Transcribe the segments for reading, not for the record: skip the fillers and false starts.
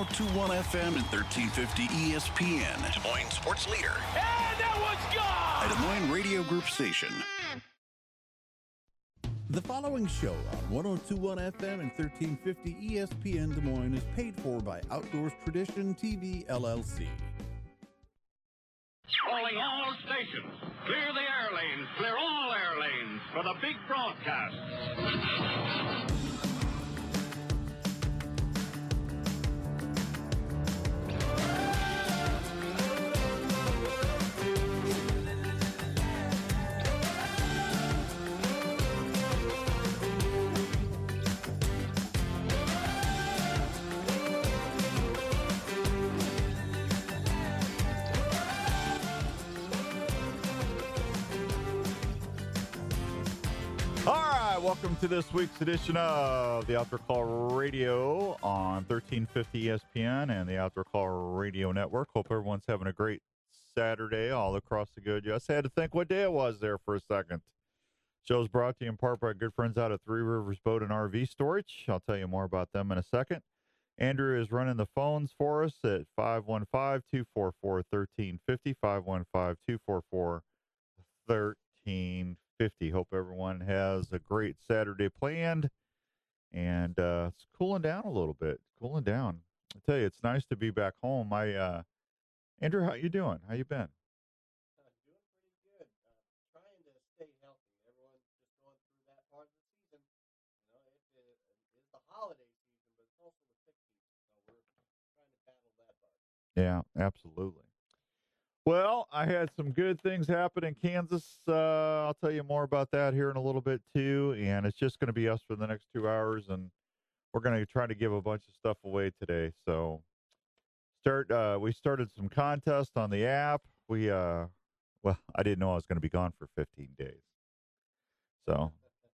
1021 FM and 1350 ESPN. Des Moines sports leader. And that one's gone! A Des Moines Radio Group station. The following show on 1021 FM and 1350 ESPN Des Moines is paid for by Outdoors Tradition TV LLC. Calling all stations. Clear the air lanes. Clear all air lanes for the big broadcast. Welcome to this week's edition of the Outdoor Call Radio on 1350 ESPN and the Outdoor Call Radio Network. Hope everyone's having a great Saturday all across the good U.S. I had to think what day it was there for a second. Show's brought to you in part by our good friends out at Three Rivers Boat and RV Storage. I'll tell you more about them in a second. Andrew is running the phones for us at 515-244-1350, 515-244-1350. Hope everyone has a great Saturday planned, and it's cooling down a little bit. Cooling down. I tell you, it's nice to be back home. Andrew, how you doing? How you been? Doing pretty good. Trying to stay healthy. Everyone's just going through that part of the season. You know, it is the holiday season, but it's also the sick season. So we're trying to battle that bug. Yeah, absolutely. Well, I had some good things happen in Kansas. I'll tell you more about that here in a little bit, too. And it's just going to be us for the next 2 hours, and we're going to try to give a bunch of stuff away today. So we started some contests on the app. I didn't know I was going to be gone for 15 days. So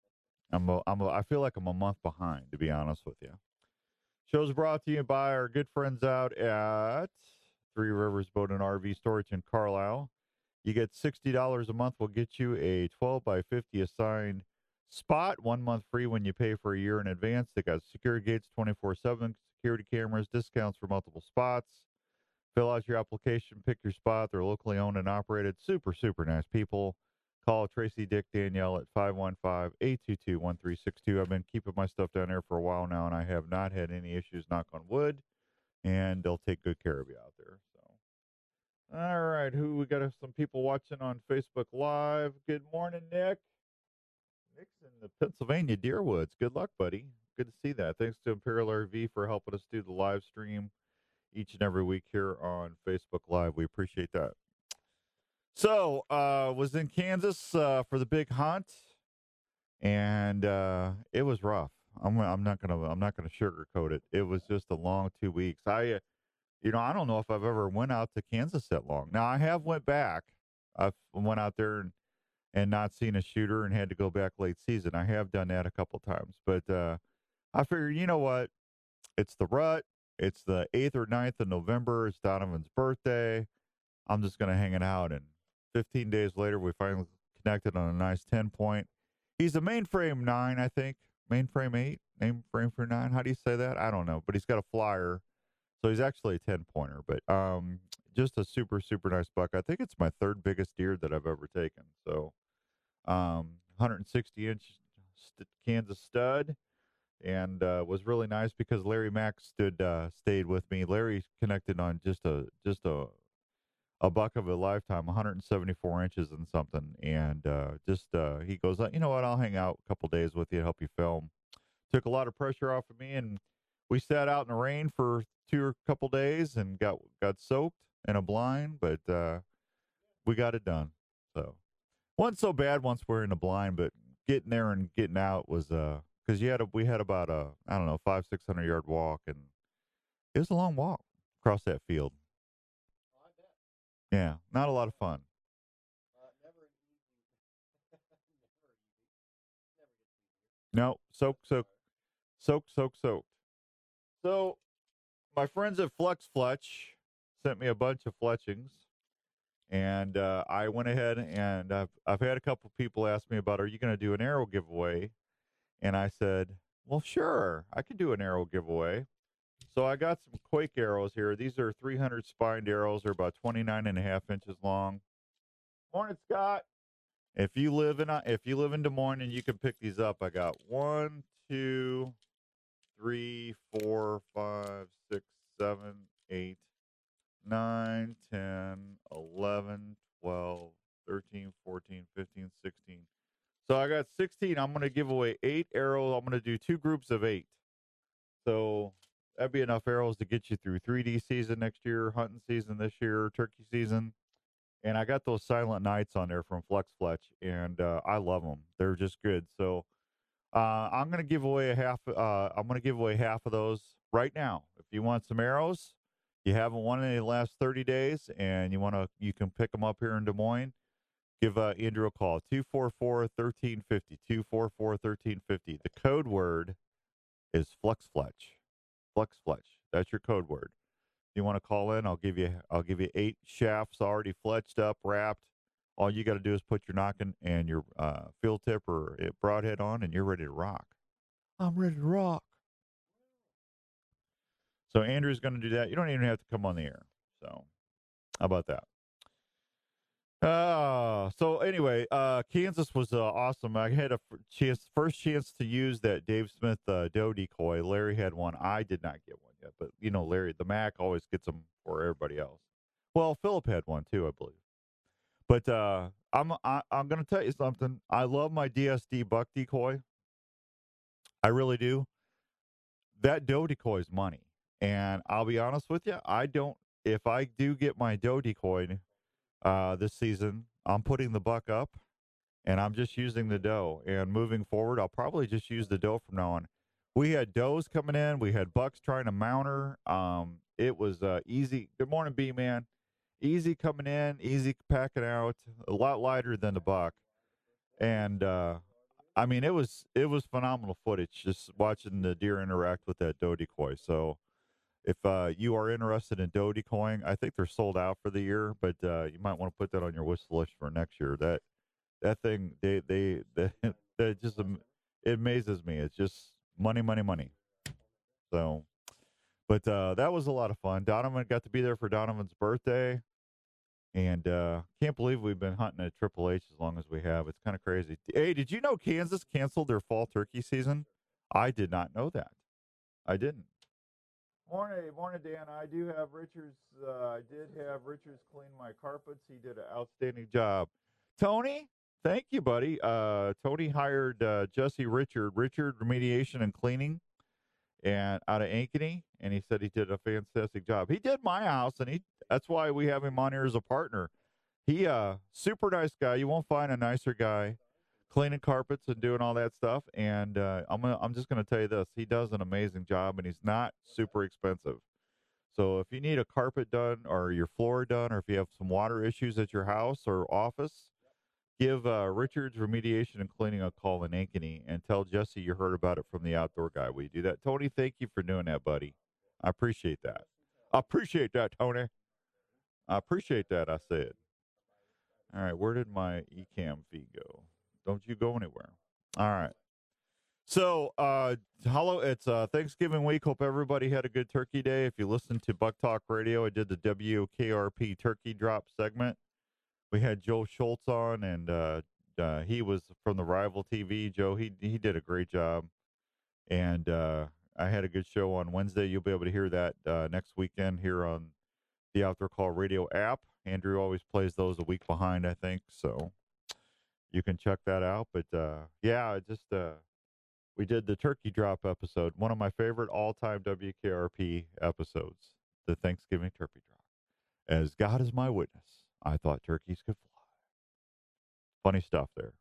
I feel like I'm a month behind, to be honest with you. Show's brought to you by our good friends out at Three Rivers Boat and RV Storage in Carlisle. You get $60 a month. We'll get you a 12 by 50 assigned spot. 1 month free when you pay for a year in advance. They got security gates, 24/7 security cameras, discounts for multiple spots. Fill out your application, pick your spot. They're locally owned and operated. Super, super nice people. Call Tracy, Dick, Danielle at 515-822-1362. I've been keeping my stuff down there for a while now, and I have not had any issues, knock on wood. And they'll take good care of you out there. So, all right, we got some people watching on Facebook Live. Good morning, Nick. Nick's in the Pennsylvania Deerwoods. Good luck, buddy. Good to see that. Thanks to Imperial RV for helping us do the live stream each and every week here on Facebook Live. We appreciate that. So, was in Kansas for the big hunt, and it was rough. I'm not gonna sugarcoat it. It was just a long 2 weeks. I don't know if I've ever went out to Kansas that long. Now I have went back. I went out there and not seen a shooter and had to go back late season. I have done that a couple times, but I figured, you know what? It's the rut. It's the 8th or 9th of November. It's Donovan's birthday. I'm just gonna hang it out. And 15 days later, we finally connected on a nice 10-point. He's a mainframe 9, I think. Mainframe 8, mainframe for 9. How do you say that? I don't know, but he's got a flyer, so he's actually a 10-pointer. But just a super, super nice buck. I think it's my third biggest deer that I've ever taken. So 160-inch Kansas stud, and was really nice because Larry Mack stayed with me. Larry connected on just a buck of a lifetime, 174 inches and something. And he goes, you know what, I'll hang out a couple days with you, help you film. Took a lot of pressure off of me, and we sat out in the rain for a couple days and got soaked in a blind, but we got it done. So wasn't so bad once we're in the blind, but getting there and getting out was because we had about a 500-600 yard walk, and it was a long walk across that field. Yeah, not a lot of fun. Never easy. Never easy. No, soaked. So, my friends at Flex Fletch sent me a bunch of fletchings, and I went ahead and I've had a couple people ask me about, are you going to do an arrow giveaway? And I said, well, sure, I could do an arrow giveaway. So I got some Quake arrows here. These are 300 spined arrows. They're about 29.5 inches long. Morning, Scott. If you live in Des Moines and you can pick these up, I got 1, 2, 3, 4, 5, 6, 7, 8, 9, 10, 11, 12, 13, 14, 15, 16. So I got 16. I'm going to give away 8 arrows. I'm going to do 2 groups of 8. So that'd be enough arrows to get you through 3D season next year, hunting season this year, turkey season. And I got those Silent Nights on there from Flex Fletch, and I love them. They're just good. So I'm going to give away half of those right now. If you want some arrows, you haven't won any the last 30 days, and you can pick them up here in Des Moines. Give Andrew a call, 244-1350, 244-1350. The code word is Flex Fletch. Flex Fletch. That's your code word. If you want to call in, I'll give you 8 shafts already fletched up, wrapped. All you got to do is put your knocking and your field tip or broadhead on, and you're ready to rock. I'm ready to rock. So Andrew's going to do that. You don't even have to come on the air. So how about that? So anyway, Kansas was awesome. I had a first chance to use that Dave Smith doe decoy. Larry had one. I did not get one yet, but Larry, the Mac always gets them for everybody else. Well, Philip had one too, I believe. But I'm going to tell you something. I love my DSD buck decoy. I really do. That doe decoy is money, and I'll be honest with you. If I do get my doe decoy this season, I'm putting the buck up, and I'm just using the doe. And moving forward, I'll probably just use the doe from now on. We had does coming in. We had bucks trying to mount her. It was easy. Good morning, B-Man. Easy coming in, easy packing out, a lot lighter than the buck. And, I mean, it was phenomenal footage just watching the deer interact with that doe decoy. So if you are interested in doe decoying, I think they're sold out for the year, but you might want to put that on your wish list for next year. That thing, they just, it amazes me. It's just money, money, money. So, but that was a lot of fun. Donovan got to be there for Donovan's birthday. And can't believe we've been hunting at Triple H as long as we have. It's kind of crazy. Hey, did you know Kansas canceled their fall turkey season? I did not know that. I didn't. Morning, Dan. I did have Richards clean my carpets. He did an outstanding job. Tony, thank you, buddy. Tony hired Jesse Richard Remediation and Cleaning, and out of Ankeny, and he said he did a fantastic job. He did my house, and that's why we have him on here as a partner. He super nice guy. You won't find a nicer guy cleaning carpets and doing all that stuff. And I'm just gonna tell you this: he does an amazing job, and he's not super expensive. So if you need a carpet done or your floor done, or if you have some water issues at your house or office, give Richard's Remediation and Cleaning a call in Ankeny and tell Jesse you heard about it from the Outdoor Guy. Will you do that? Tony, thank you for doing that, buddy. I appreciate that. I appreciate that, Tony. I appreciate that, I said. All right, where did my eCam feed go? Don't you go anywhere. All right. So, it's Thanksgiving week. Hope everybody had a good turkey day. If you listen to Buck Talk Radio, I did the WKRP turkey drop segment. We had Joe Schultz on, and he was from the Rival TV. Joe, he did a great job. And I had a good show on Wednesday. You'll be able to hear that next weekend here on the Outdoor Call Radio app. Andrew always plays those a week behind, I think. So you can check that out. But, we did the turkey drop episode, one of my favorite all-time WKRP episodes, the Thanksgiving turkey drop. As God is my witness, I thought turkeys could fly. Funny stuff there.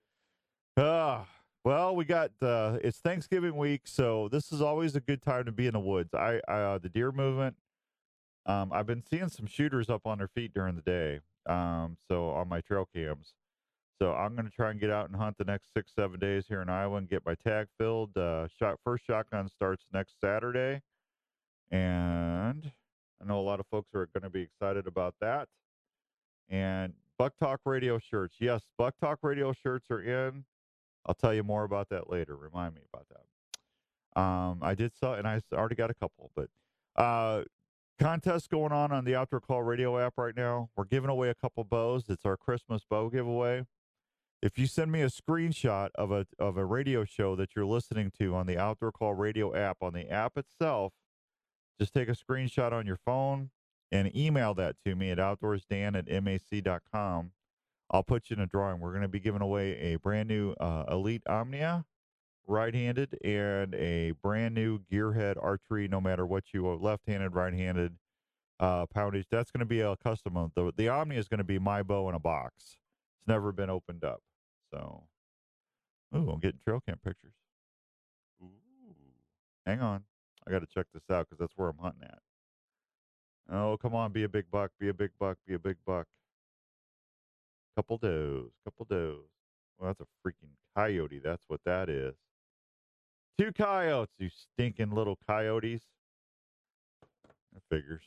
Well, we got it's Thanksgiving week, so this is always a good time to be in the woods. The deer movement. I've been seeing some shooters up on their feet during the day. So on my trail cams. So I'm going to try and get out and hunt the next 6-7 days here in Iowa and get my tag filled. First shotgun starts next Saturday, and I know a lot of folks are going to be excited about that. And Buck Talk Radio shirts. Yes, Buck Talk Radio shirts are in. I'll tell you more about that later. Remind me about that. I did sell, and I already got a couple, but contest going on the Outdoor Call Radio app right now. We're giving away a couple bows. It's our Christmas bow giveaway. If you send me a screenshot of a radio show that you're listening to on the Outdoor Call Radio app, on the app itself, just take a screenshot on your phone and email that to me at outdoorsdan@mac.com. I'll put you in a drawing. We're going to be giving away a brand new Elite Omnia right-handed and a brand new Gearhead archery, no matter what you are, left-handed, right-handed poundage. That's going to be a custom one. The Omnia is going to be my bow in a box. It's never been opened up. So, ooh, I'm getting trail cam pictures. Ooh, hang on. I got to check this out because that's where I'm hunting at. Oh, come on, be a big buck, be a big buck, be a big buck. Couple does. Well, that's a freaking coyote. That's what that is. 2 coyotes, you stinking little coyotes. That figures.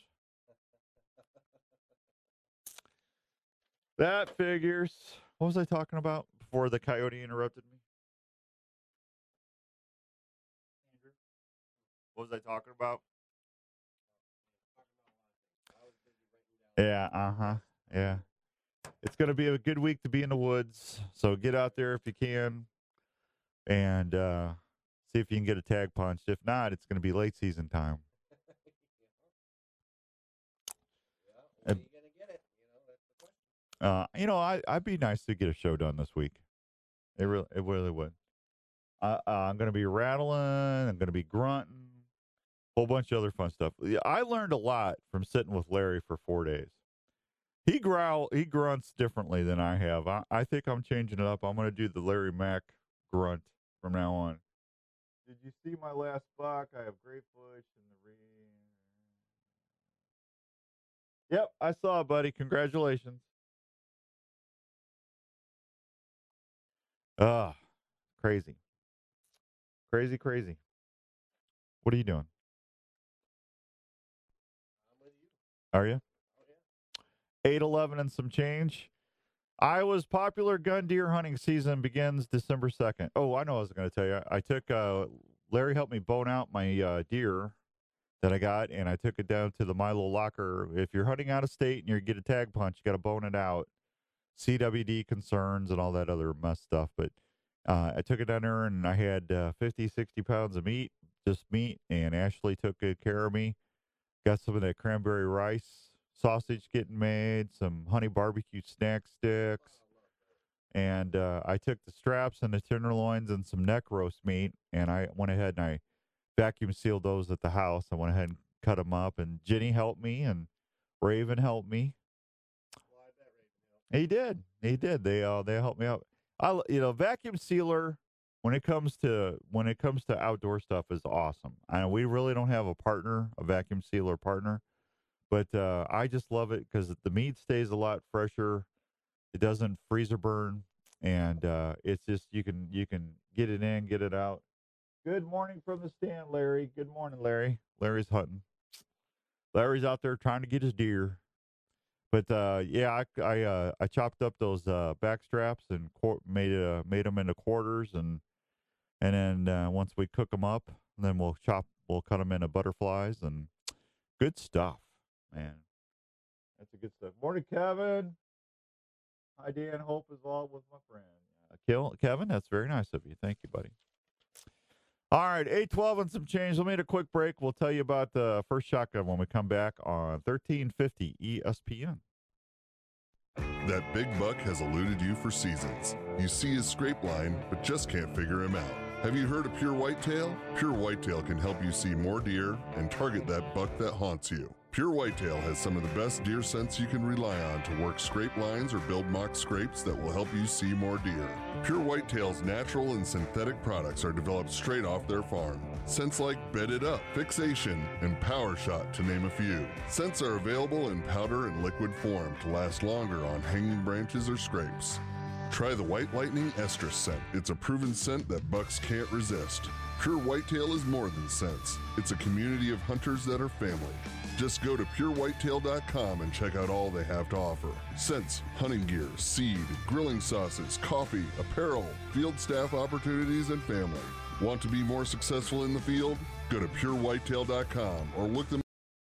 That figures. What was I talking about before the coyote interrupted me? Andrew? What was I talking about? Yeah, yeah. It's going to be a good week to be in the woods, so get out there if you can and see if you can get a tag punched. If not, it's going to be late season time. When are you going to get it? That's the question. I'd be nice to get a show done this week. It really would. I'm going to be rattling. I'm going to be grunting. Whole bunch of other fun stuff. I learned a lot from sitting with Larry for 4 days. He grunts differently than I have. I think I'm changing it up. I'm going to do the Larry Mack grunt from now on. Did you see my last buck? I have Great Bush in the rear. Yep, I saw it, buddy. Congratulations. Crazy. Crazy. What are you doing? I'm with you. Are you? Oh, yeah. 8/11 and some change. Iowa's popular gun deer hunting season begins December 2nd. Oh, I know what I was going to tell you. I took, Larry helped me bone out my deer that I got, and I took it down to the Milo locker. If you're hunting out of state and you get a tag punch, you got to bone it out. CWD concerns and all that other mess stuff. But I took it down there, and I had 50, 60 pounds of meat, just meat, and Ashley took good care of me. Got some of that cranberry rice sausage getting made, some honey barbecue snack sticks, and I took the straps and the tenderloins and some neck roast meat, and I went ahead and I vacuum sealed those at the house. I went ahead and cut them up, and Jenny helped me, and Raven helped me. Well, I bet Raven helped. He did. They helped me out. Vacuum sealer when it comes to outdoor stuff is awesome. I know we really don't have a vacuum sealer partner. But I just love it because the meat stays a lot fresher. It doesn't freezer burn, and it's just you can get it in, get it out. Good morning from the stand, Larry. Good morning, Larry. Larry's hunting. Larry's out there trying to get his deer. But I chopped up those back straps and made them into quarters, and then once we cook them up, then we'll cut them into butterflies, and good stuff. Man, that's a good stuff. Morning, Kevin. Hi, Dan. Hope is all with my friend. Kevin, that's very nice of you. Thank you, buddy. All right, 8:12 and some change. We'll make a quick break. We'll tell you about the first shotgun when we come back on 1350 ESPN. That big buck has eluded you for seasons. You see his scrape line, but just can't figure him out. Have you heard of Pure Whitetail? Pure Whitetail can help you see more deer and target that buck that haunts you. Pure Whitetail has some of the best deer scents you can rely on to work scrape lines or build mock scrapes that will help you see more deer. Pure Whitetail's natural and synthetic products are developed straight off their farm. Scents like Bedded Up, Fixation, and Power Shot, to name a few. Scents are available in powder and liquid form to last longer on hanging branches or scrapes. Try the White Lightning Estrus scent. It's a proven scent that bucks can't resist. Pure Whitetail is more than scents. It's a community of hunters that are family. Just go to purewhitetail.com and check out all they have to offer. Scents, hunting gear, seed, grilling sauces, coffee, apparel, field staff opportunities, and family. Want to be more successful in the field? Go to purewhitetail.com or look them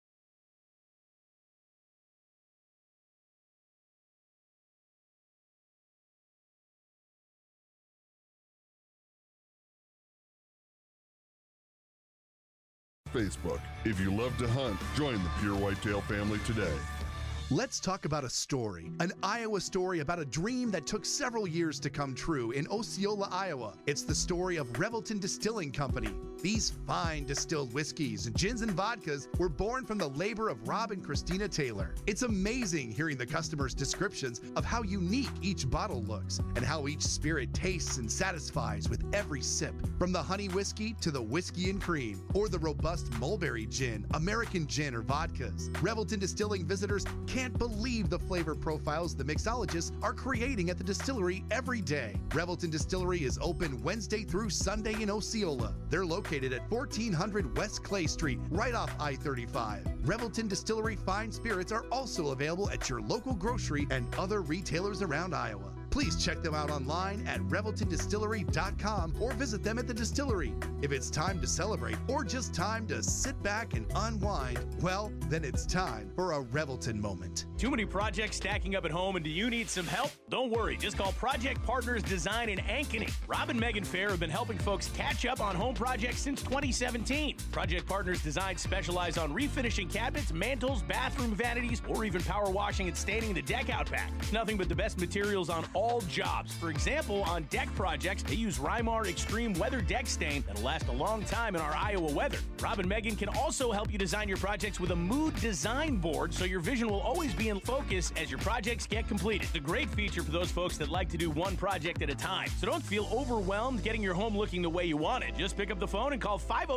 Facebook. If you love to hunt, join the Pure Whitetail family today. Let's talk about a story, an Iowa story about a dream that took several years to come true in Osceola, Iowa. It's the story of Revelton Distilling Company. These fine distilled whiskeys, gins, and vodkas were born from the labor of Rob and Christina Taylor. It's amazing hearing the customers' descriptions of how unique each bottle looks and how each spirit tastes and satisfies with every sip. From the honey whiskey to the whiskey and cream, or the robust mulberry gin, American gin, or vodkas. Revelton Distilling visitors can't believe the flavor profiles the mixologists are creating at the distillery every day. Revelton Distillery is open Wednesday through Sunday in Osceola. They're located at 1400 West Clay Street, right off I-35. Revelton Distillery fine spirits are also available at your local grocery and other retailers around Iowa. Please check them out online at reveltondistillery.com or visit them at the distillery. If it's time to celebrate or just time to sit back and unwind, well, then it's time for a Revelton moment. Too many projects stacking up at home, and do you need some help? Don't worry. Just call Project Partners Design in Ankeny. Rob and Megan Fair have been helping folks catch up on home projects since 2017. Project Partners Design specialize on refinishing cabinets, mantles, bathroom vanities, or even power washing and staining the deck out back. Nothing but the best materials on all jobs. For example, on deck projects, they use Rymar Extreme Weather Deck Stain that'll last a long time in our Iowa weather. Rob and Megan can also help you design your projects with a mood design board, so your vision will always be in focus as your projects get completed. It's a great feature for those folks that like to do one project at a time. So don't feel overwhelmed getting your home looking the way you want it. Just pick up the phone and call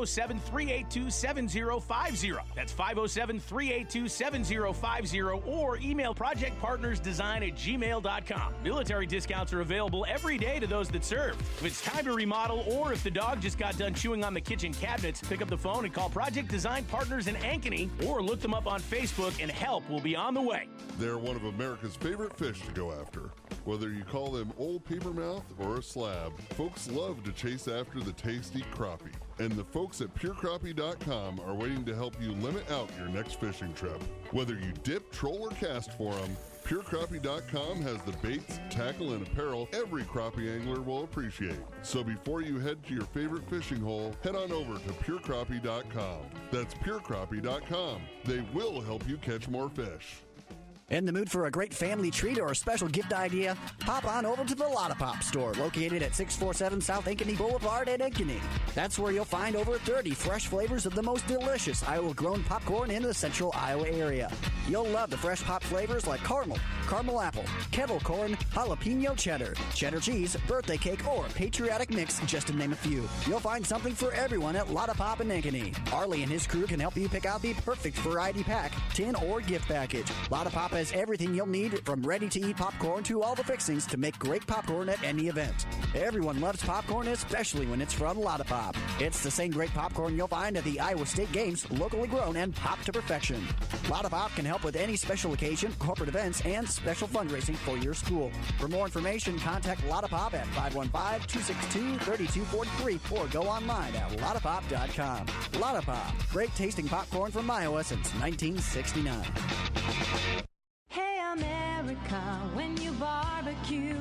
507-382-7050. That's 507-382-7050, or email projectpartnersdesign@gmail.com. Military discounts are available every day to those that serve. If it's time to remodel, or if the dog just got done chewing on the kitchen cabinets, pick up the phone and call Project Design Partners in Ankeny, or look them up on Facebook, and help will be on the way. They're one of America's favorite fish to go after. Whether you call them old papermouth or a slab, folks love to chase after the tasty crappie. And the folks at PureCrappie.com are waiting to help you limit out your next fishing trip. Whether you dip, troll, or cast for them, PureCrappie.com has the baits, tackle, and apparel every crappie angler will appreciate. So before you head to your favorite fishing hole, head on over to PureCrappie.com. That's PureCrappie.com. They will help you catch more fish. In the mood for a great family treat or a special gift idea? Pop on over to the Lotta Pop store, located at 647 South Ankeny Boulevard in Ankeny. That's where you'll find over 30 fresh flavors of the most delicious Iowa-grown popcorn in the central Iowa area. You'll love the fresh pop flavors like caramel, caramel apple, kettle corn, jalapeno cheddar, cheddar cheese, birthday cake, or patriotic mix, just to name a few. You'll find something for everyone at Lotta Pop in Ankeny. Arlie and his crew can help you pick out the perfect variety pack, tin, or gift package. Lotta Pop has everything you'll need, from ready-to-eat popcorn to all the fixings to make great popcorn at any event. Everyone loves popcorn, especially when it's from Lotta Pop. It's the same great popcorn you'll find at the Iowa State Games, locally grown and popped to perfection. Lotta Pop can help with any special occasion, corporate events, and special fundraising for your school. For more information, contact Lotta Pop at 515-262-3243 or go online at lottapop.com. Lotta Pop, great tasting popcorn from Iowa since 1969. Hey America, when you barbecue,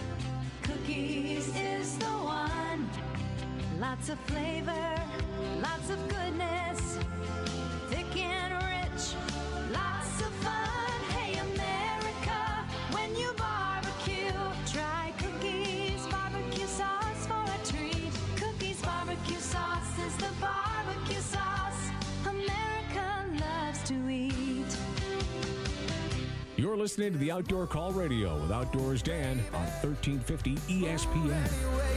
Cookies is the one. Lots of flavor, lots of goodness, thick and rich, lots of fun. Hey America, when you barbecue, try Cookies barbecue sauce for a treat. Cookies barbecue sauce is the barbecue sauce America loves to eat. You're listening to the Outdoor Call Radio with Outdoors Dan on 1350 ESPN.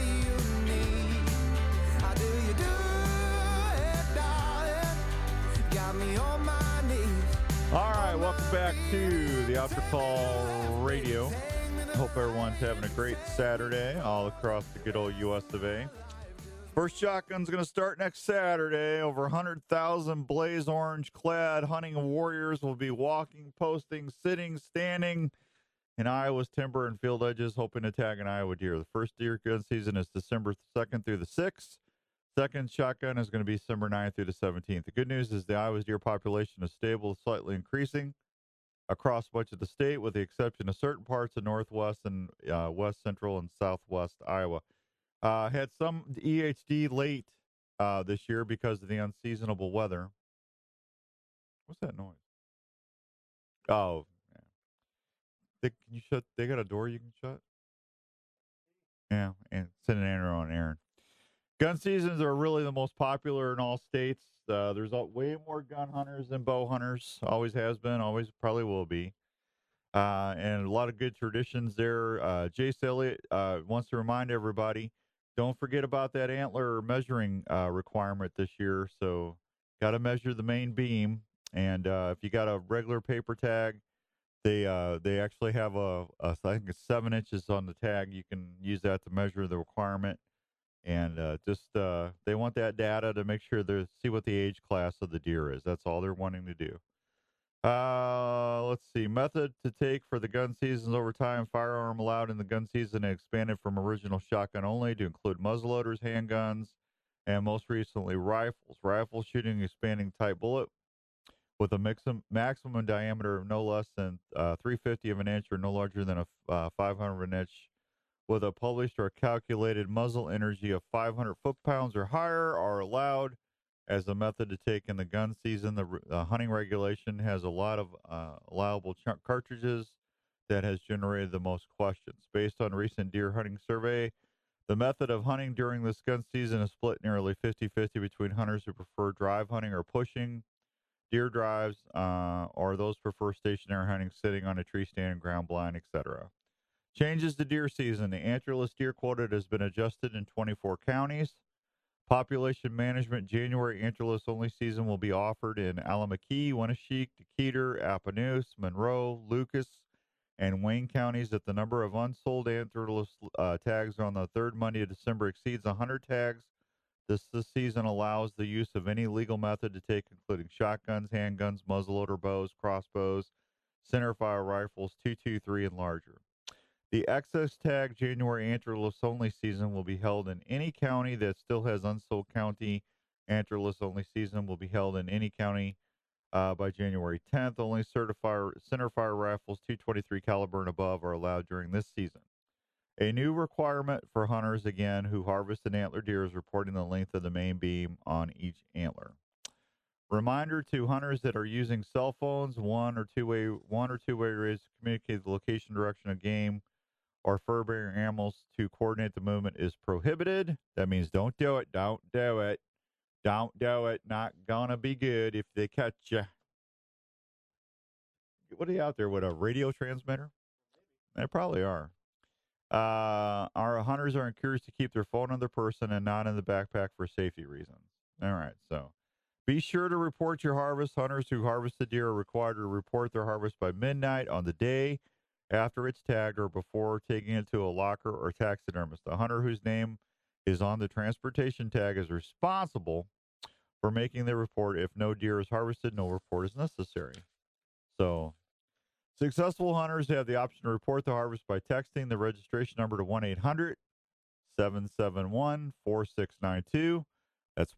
All right, welcome back to the Outdoor Call Radio. Hope everyone's having a great Saturday all across the good old US of A. First Shotgun's going to start next Saturday. Over 100,000 blaze orange clad hunting warriors will be walking, posting, sitting, standing in Iowa's timber and field edges, hoping to tag an Iowa deer. The first deer gun season is December 2nd through the 6th. Second shotgun is going to be December 9th through the 17th. The good news is the Iowa's deer population is stable, slightly increasing across much of the state, with the exception of certain parts of northwest and west central and southwest Iowa. Had some EHD late this year because of the unseasonable weather. What's that noise? Oh, yeah. Can you shut? They got a door you can shut? Yeah, and send an error on Aaron. Gun seasons are really the most popular in all states. There's way more gun hunters than bow hunters. Always has been, always probably will be. And a lot of good traditions there. Jace Elliott wants to remind everybody, don't forget about that antler measuring requirement this year. So got to measure the main beam. And if you got a regular paper tag, they actually have I think it's 7 inches on the tag. You can use that to measure the requirement. And they want that data to make sure they see what the age class of the deer is. That's all they're wanting to do. Let's see. Method to take for the gun seasons over time. Firearm allowed in the gun season and expanded from original shotgun only to include muzzleloaders, handguns, and most recently rifles. Rifle shooting expanding type bullet with a maximum diameter of no less than 3/50 of an inch or no larger than a 500 of an inch, with a published or calculated muzzle energy of 500 foot-pounds or higher are allowed as a method to take in the gun season. The hunting regulation has a lot of allowable cartridges that has generated the most questions. Based on recent deer hunting survey, the method of hunting during this gun season is split nearly 50-50 between hunters who prefer drive hunting or pushing deer drives, or those prefer stationary hunting, sitting on a tree stand, ground blind, etc. Changes to deer season. The antlerless deer quota has been adjusted in 24 counties. Population management January antlerless only season will be offered in Allamakee, Winneshiek, Decatur, Appanoose, Monroe, Lucas, and Wayne counties. If the number of unsold antlerless tags on the third Monday of December exceeds 100 tags, this season allows the use of any legal method to take, including shotguns, handguns, muzzleloader bows, crossbows, centerfire rifles, 223 and larger. The excess tag January antlerless only season will be held in any county that still has unsold. County antlerless only season will be held in any county by January 10th. Only centerfire rifles 223 caliber and above are allowed during this season. A new requirement for hunters, again, who harvest an antler deer is reporting the length of the main beam on each antler. Reminder to hunters that are using cell phones, one or two-way ways to communicate the location, direction of game, or fur-bearing animals to coordinate the movement is prohibited. That means don't do it. Don't do it. Don't do it. Not gonna be good if they catch you. What are you out there with, a radio transmitter? They probably are. Our hunters are encouraged to keep their phone on their person and not in the backpack for safety reasons. All right, so be sure to report your harvest. Hunters who harvest the deer are required to report their harvest by midnight on the day after it's tagged or before taking it to a locker or taxidermist. The hunter whose name is on the transportation tag is responsible for making the report. If no deer is harvested, no report is necessary. So successful hunters have the option to report the harvest by texting the registration number to 1-800-771-4692. That's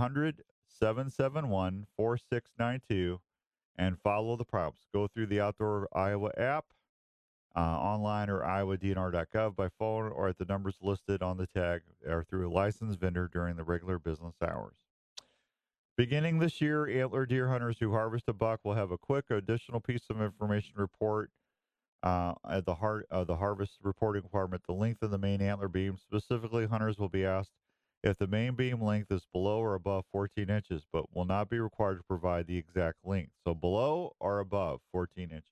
1-800-771-4692, and follow the prompts. Go through the Outdoor Iowa app, online, or iowadnr.gov by phone, or at the numbers listed on the tag, or through a licensed vendor during the regular business hours. Beginning this year, antler deer hunters who harvest a buck will have a quick additional piece of information report at the heart of the harvest reporting requirement: the length of the main antler beam. Specifically, hunters will be asked if the main beam length is below or above 14 inches, but will not be required to provide the exact length. So below or above 14 inches.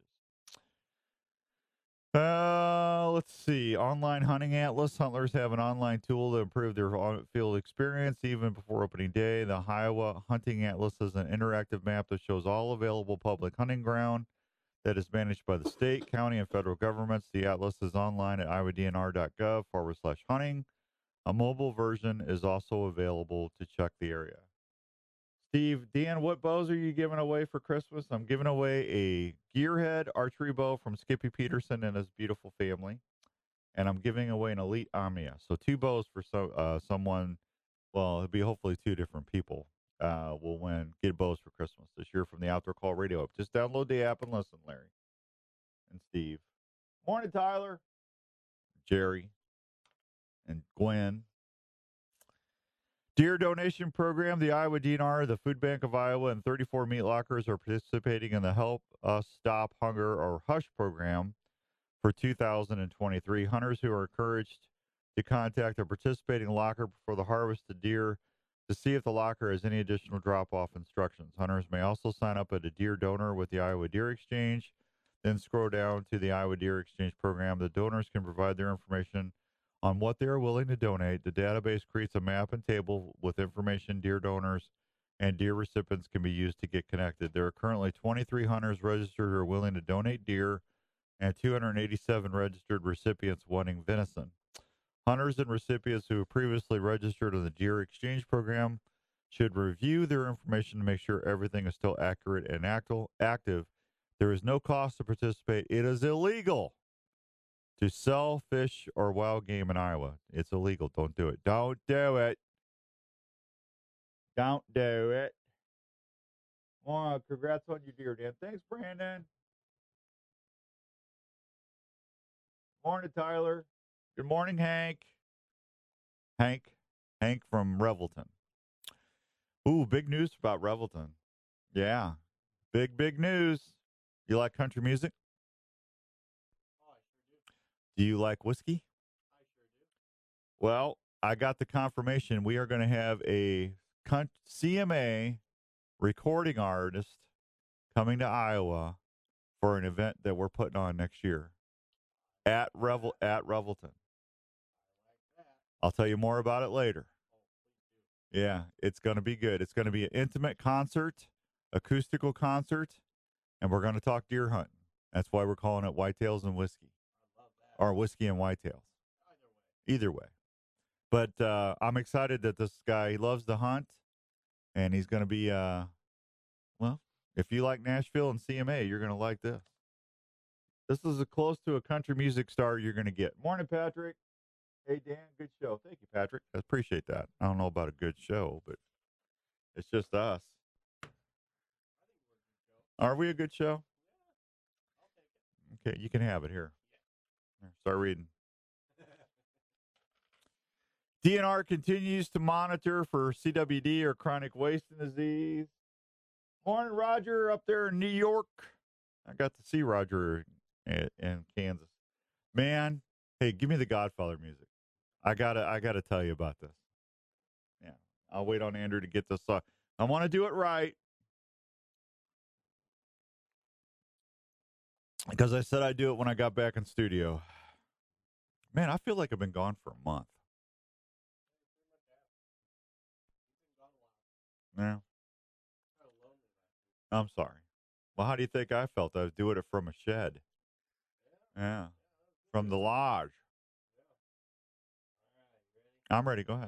Let's see. Online Hunting Atlas. Hunters have an online tool to improve their field experience even before opening day. The Iowa Hunting Atlas is an interactive map that shows all available public hunting ground that is managed by the state, county, and federal governments. The atlas is online at iowadnr.gov/hunting. A mobile version is also available to check the area. Steve, Dan, what bows are you giving away for Christmas? I'm giving away a Gearhead archery bow from Skippy Peterson and his beautiful family. And I'm giving away an Elite Omnia. So 2 bows for someone well, it'll be hopefully 2 different people will win Get Bows for Christmas this year from the Outdoor Call Radio app. Just download the app and listen, Larry and Steve. Morning, Tyler, Jerry, and Gwen. Deer donation program. The Iowa DNR, the Food Bank of Iowa, and 34 meat lockers are participating in the Help Us Stop Hunger or HUSH program for 2023. Hunters who are encouraged to contact a participating locker before the harvest of deer to see if the locker has any additional drop-off instructions. Hunters may also sign up as a deer donor with the Iowa Deer Exchange, then scroll down to the Iowa Deer Exchange program. The donors can provide their information on what they are willing to donate. The database creates a map and table with information deer donors and deer recipients can be used to get connected. There are currently 23 hunters registered who are willing to donate deer and 287 registered recipients wanting venison. Hunters and recipients who have previously registered on the Deer Exchange program should review their information to make sure everything is still accurate and active. There is no cost to participate. It is illegal to sell fish or wild game in Iowa. It's illegal. Don't do it. Don't do it. Don't do it. Well, congrats on your deer, Dan. Thanks, Brandon. Morning, Tyler. Good morning, Hank. Hank from Revelton. Ooh, big news about Revelton. Yeah, big news. You like country music? Oh, I sure Do you like whiskey? I sure do. Well, I got the confirmation. We are going to have a CMA recording artist coming to Iowa for an event that we're putting on next year at Revelton. I'll tell you more about it later. Yeah, it's going to be good. It's going to be an intimate concert, acoustical concert, and we're going to talk deer hunting. That's why we're calling it Whitetails and Whiskey. I love that. Or Whiskey and Whitetails. Either way. But I'm excited that this guy, he loves to hunt, and he's going to be, well, if you like Nashville and CMA, you're going to like this. This is as close to a country music star you're going to get. Morning, Patrick. Hey, Dan, good show. Thank you, Patrick. I appreciate that. I don't know about a good show, but it's just us. Are we a good show? Okay, you can have it here. Here, start reading. DNR continues to monitor for CWD or chronic wasting disease. Morning, Roger, up there in New York. I got to see Roger in Kansas. Man, hey, give me the Godfather music. I gotta tell you about this. Yeah, I'll wait on Andrew to get this song. I want to do it right because I said I'd do it when I got back in studio. Man, I feel like I've been gone for a month. Yeah. I'm sorry. Well, how do you think I felt? I was doing it from a shed. Yeah. From the lodge. I'm ready. Go ahead.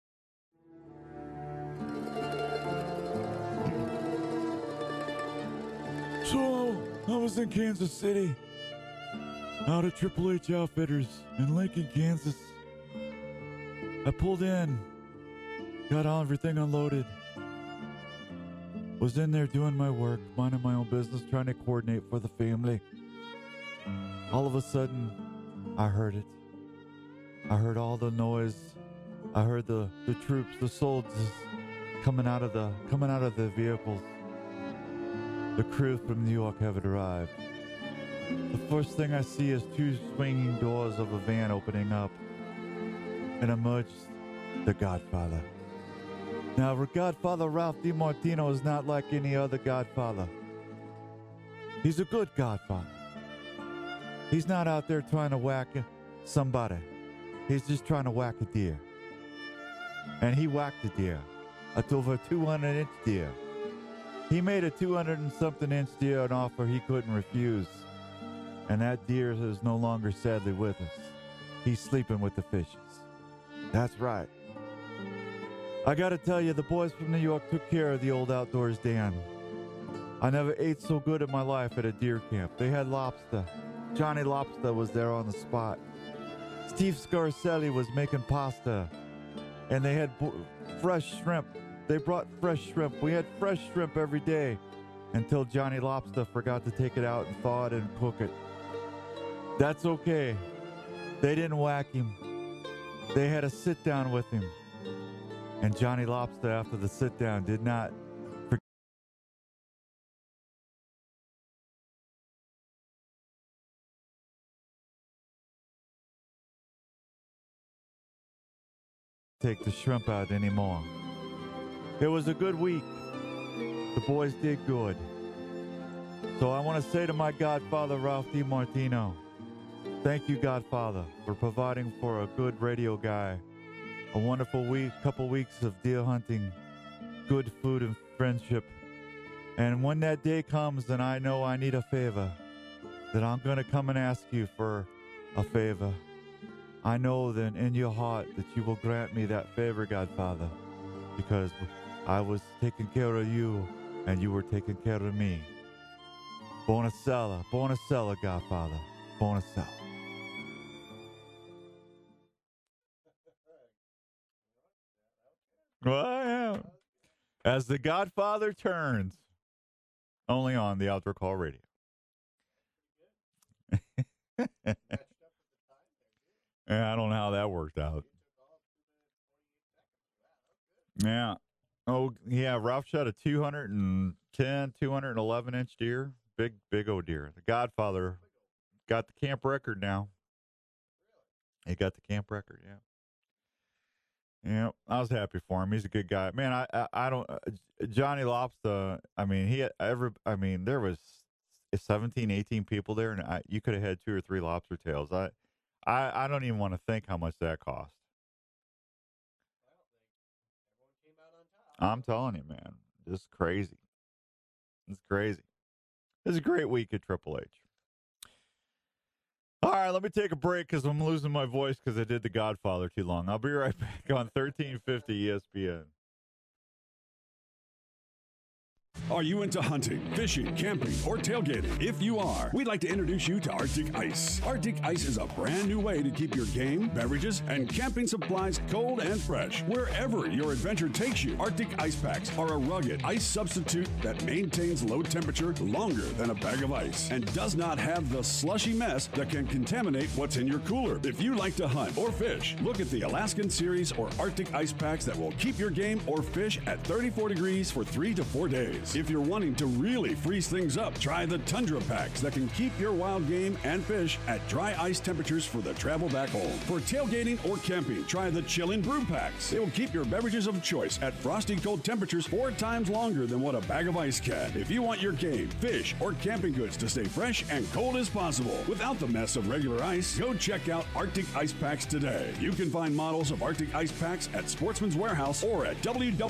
So, I was in Kansas City, out at Triple H Outfitters in Lincoln, Kansas. I pulled in, got all everything unloaded, was in there doing my work, minding my own business, trying to coordinate for the family. All of a sudden, I heard it. I heard all the noise. I heard the troops, the soldiers coming out of the vehicles. The crew from New York have arrived. The first thing I see is 2 swinging doors of a van opening up, and emerges the Godfather. Now, Godfather Ralph DiMartino is not like any other Godfather. He's a good Godfather. He's not out there trying to whack somebody. He's just trying to whack a deer. And he whacked a deer. It's over a 200-inch deer. He made a 200-and-something-inch deer an offer he couldn't refuse. And that deer is no longer sadly with us. He's sleeping with the fishes. That's right. I gotta tell you, the boys from New York took care of the old outdoors, Dan. I never ate so good in my life at a deer camp. They had lobster. Johnny Lobster was there on the spot. Steve Scarcelli was making pasta. And they had fresh shrimp. They brought fresh shrimp. We had fresh shrimp every day until Johnny Lobster forgot to take it out and thaw it and cook it. That's okay. They didn't whack him. They had a sit down with him. And Johnny Lobster, after the sit down, did not take the shrimp out anymore. It was a good week. The boys did good. So I want to say to my godfather, Ralph DiMartino, thank you, Godfather, for providing for a good radio guy. A wonderful week, couple weeks of deer hunting, good food and friendship. And when that day comes and I know I need a favor, that I'm going to come and ask you for a favor. I know then in your heart that you will grant me that favor, Godfather, because I was taking care of you and you were taking care of me. Bonacella, Godfather, Bonacella. Well, yeah. As the Godfather turns, only on the Outdoor Call Radio. Yeah, I don't know how that worked out. Yeah. Oh, yeah. Ralph shot a 210, 211-inch deer. Big old deer. The Godfather got the camp record now. He got the camp record, yeah. Yeah, I was happy for him. He's a good guy. Man, I don't Johnny Lobster, I mean, there was 17, 18 people there, and you could have had 2 or 3 lobster tails. I don't even want to think how much that cost. I'm telling you, man, this is crazy. It's crazy. It's a great week at Triple H. All right, let me take a break because I'm losing my voice because I did The Godfather too long. I'll be right back on 1350 ESPN. Are you into hunting, fishing, camping, or tailgating? If you are, we'd like to introduce you to Arctic Ice. Arctic Ice is a brand new way to keep your game, beverages, and camping supplies cold and fresh wherever your adventure takes you. Arctic Ice Packs are a rugged ice substitute that maintains low temperature longer than a bag of ice and does not have the slushy mess that can contaminate what's in your cooler. If you like to hunt or fish, look at the Alaskan Series or Arctic Ice Packs that will keep your game or fish at 34 degrees for 3 to 4 days. If you're wanting to really freeze things up, try the Tundra Packs that can keep your wild game and fish at dry ice temperatures for the travel back home. For tailgating or camping, try the Chillin' Brew Packs. They will keep your beverages of choice at frosty cold temperatures 4 times longer than what a bag of ice can. If you want your game, fish, or camping goods to stay fresh and cold as possible without the mess of regular ice, go check out Arctic Ice Packs today. You can find models of Arctic Ice Packs at Sportsman's Warehouse or at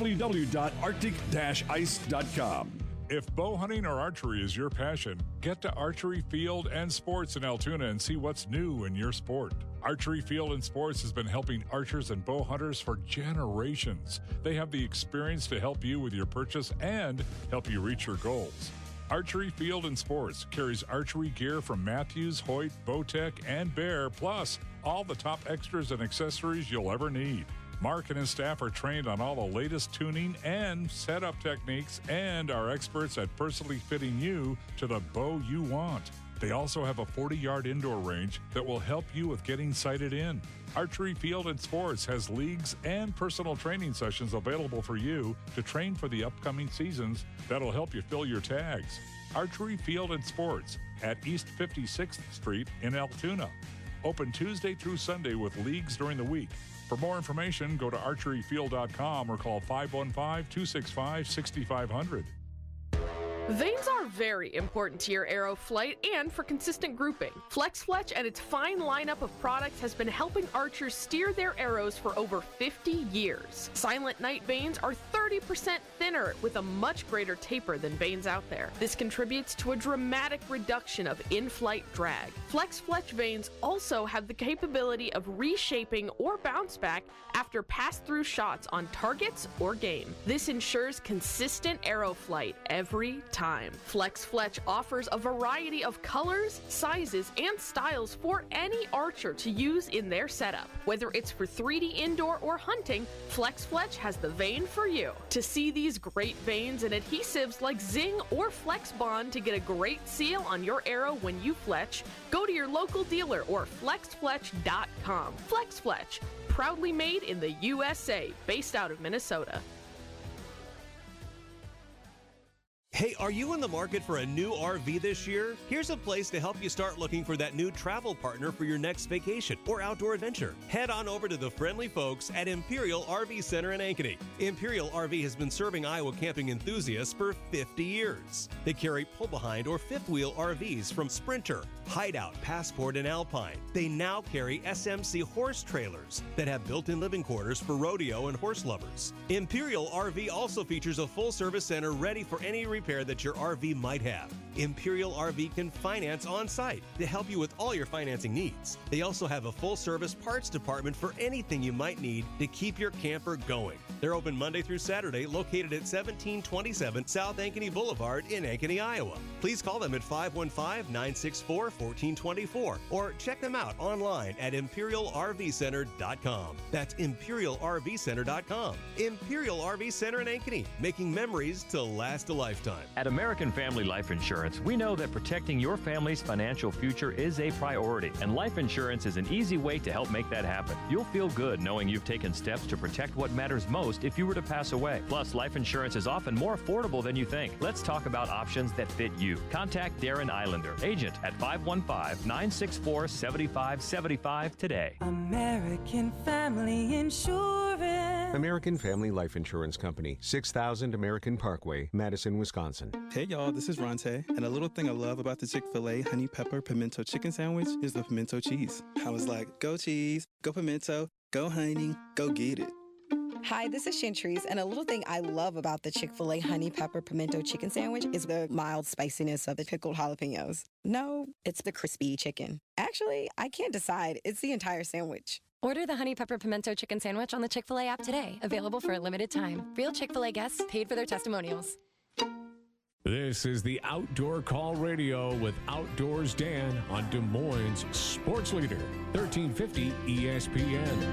www.arctic-ice.com. If bow hunting or archery is your passion, get to Archery Field and Sports in Altoona and see what's new in your sport. Archery Field and Sports has been helping archers and bow hunters for generations. They have the experience to help you with your purchase and help you reach your goals. Archery Field and Sports carries archery gear from Matthews, Hoyt, Bowtech, and Bear, plus all the top extras and accessories you'll ever need. Mark and his staff are trained on all the latest tuning and setup techniques and are experts at personally fitting you to the bow you want. They also have a 40-yard indoor range that will help you with getting sighted in. Archery Field and Sports has leagues and personal training sessions available for you to train for the upcoming seasons that'll help you fill your tags. Archery Field and Sports at East 56th Street in Altoona. Open Tuesday through Sunday with leagues during the week. For more information, go to archeryfield.com or call 515-265-6500. Vanes are very important to your arrow flight and for consistent grouping. Flex Fletch and its fine lineup of products has been helping archers steer their arrows for over 50 years. Silent Night vanes are 30 30% thinner with a much greater taper than vanes out there. This contributes to a dramatic reduction of in-flight drag. Flex Fletch vanes also have the capability of reshaping or bounce back after pass-through shots on targets or game. This ensures consistent arrow flight every time. Flex Fletch offers a variety of colors, sizes, and styles for any archer to use in their setup. Whether it's for 3D indoor or hunting, Flex Fletch has the vane for you. To see these great vanes and adhesives like Zing or Flex Bond to get a great seal on your arrow when you fletch, go to your local dealer or flexfletch.com. Flex Fletch, proudly made in the USA, based out of Minnesota. Hey, are you in the market for a new RV this year? Here's a place to help you start looking for that new travel partner for your next vacation or outdoor adventure. Head on over to the friendly folks at Imperial RV Center in Ankeny. Imperial RV has been serving Iowa camping enthusiasts for 50 years. They carry pull-behind or fifth-wheel RVs from Sprinter, Hideout, Passport, and Alpine. They now carry SMC horse trailers that have built-in living quarters for rodeo and horse lovers. Imperial RV also features a full-service center ready for any repair that your RV might have. Imperial RV can finance on-site to help you with all your financing needs. They also have a full-service parts department for anything you might need to keep your camper going. They're open Monday through Saturday, located at 1727 South Ankeny Boulevard in Ankeny, Iowa. Please call them at 515-964-1424 or check them out online at ImperialRVCenter.com. That's ImperialRVCenter.com. Imperial RV Center in Ankeny, making memories to last a lifetime. At American Family Life Insurance, we know that protecting your family's financial future is a priority, and life insurance is an easy way to help make that happen. You'll feel good knowing you've taken steps to protect what matters most if you were to pass away. Plus, life insurance is often more affordable than you think. Let's talk about options that fit you. Contact Darren Islander, agent at 515-964-7575 today. American Family Insurance. American Family Life Insurance Company, 6000 American Parkway, Madison, Wisconsin. Hey y'all, this is Ronte, and a little thing I love about the Chick-fil-A Honey Pepper Pimento Chicken Sandwich is the pimento cheese. I was like, go cheese, go pimento, go honey, go get it. Hi, this is Chantrice, and a little thing I love about the Chick-fil-A Honey Pepper Pimento Chicken Sandwich is the mild spiciness of the pickled jalapenos. No, it's the crispy chicken. Actually, I can't decide. It's the entire sandwich. Order the Honey Pepper Pimento Chicken Sandwich on the Chick-fil-A app today. Available for a limited time. Real Chick-fil-A guests paid for their testimonials. This is the Outdoor Call Radio with Outdoors Dan on Des Moines Sports Leader, 1350 ESPN.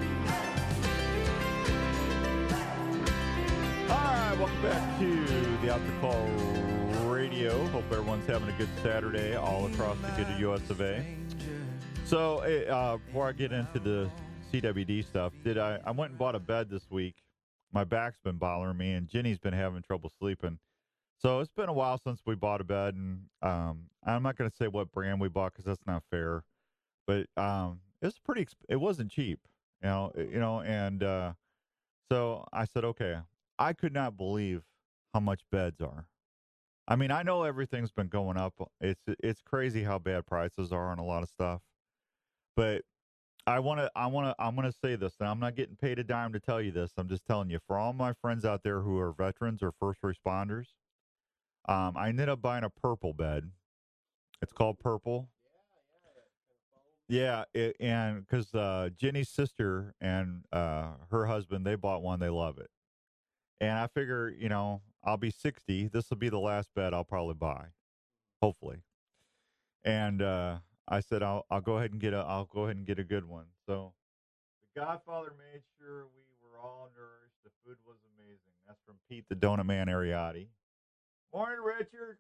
All right, welcome back to the Outdoor Call Radio. Hope everyone's having a good Saturday all across the good U.S. of A. So, before I get into the CWD stuff, I went and bought a bed this week. My back's been bothering me, and Jenny's been having trouble sleeping. So it's been a while since we bought a bed, and I'm not going to say what brand we bought because that's not fair. But it's pretty. It wasn't cheap, and so I said, okay. I could not believe how much beds are. I mean, I know everything's been going up. It's crazy how bad prices are on a lot of stuff. But I'm gonna say this, and I'm not getting paid a dime to tell you this. I'm just telling you, for all my friends out there who are veterans or first responders, I ended up buying a Purple bed. It's called Purple. Yeah, and because Jenny's sister and her husband, they bought one. They love it. And I figure, I'll be 60. This will be the last bed I'll probably buy, hopefully. And I said I'll go ahead and get a good one. So the Godfather made sure we were all nourished. The food was amazing. That's from Pete the Donut Man Ariotti. Morning, Richard.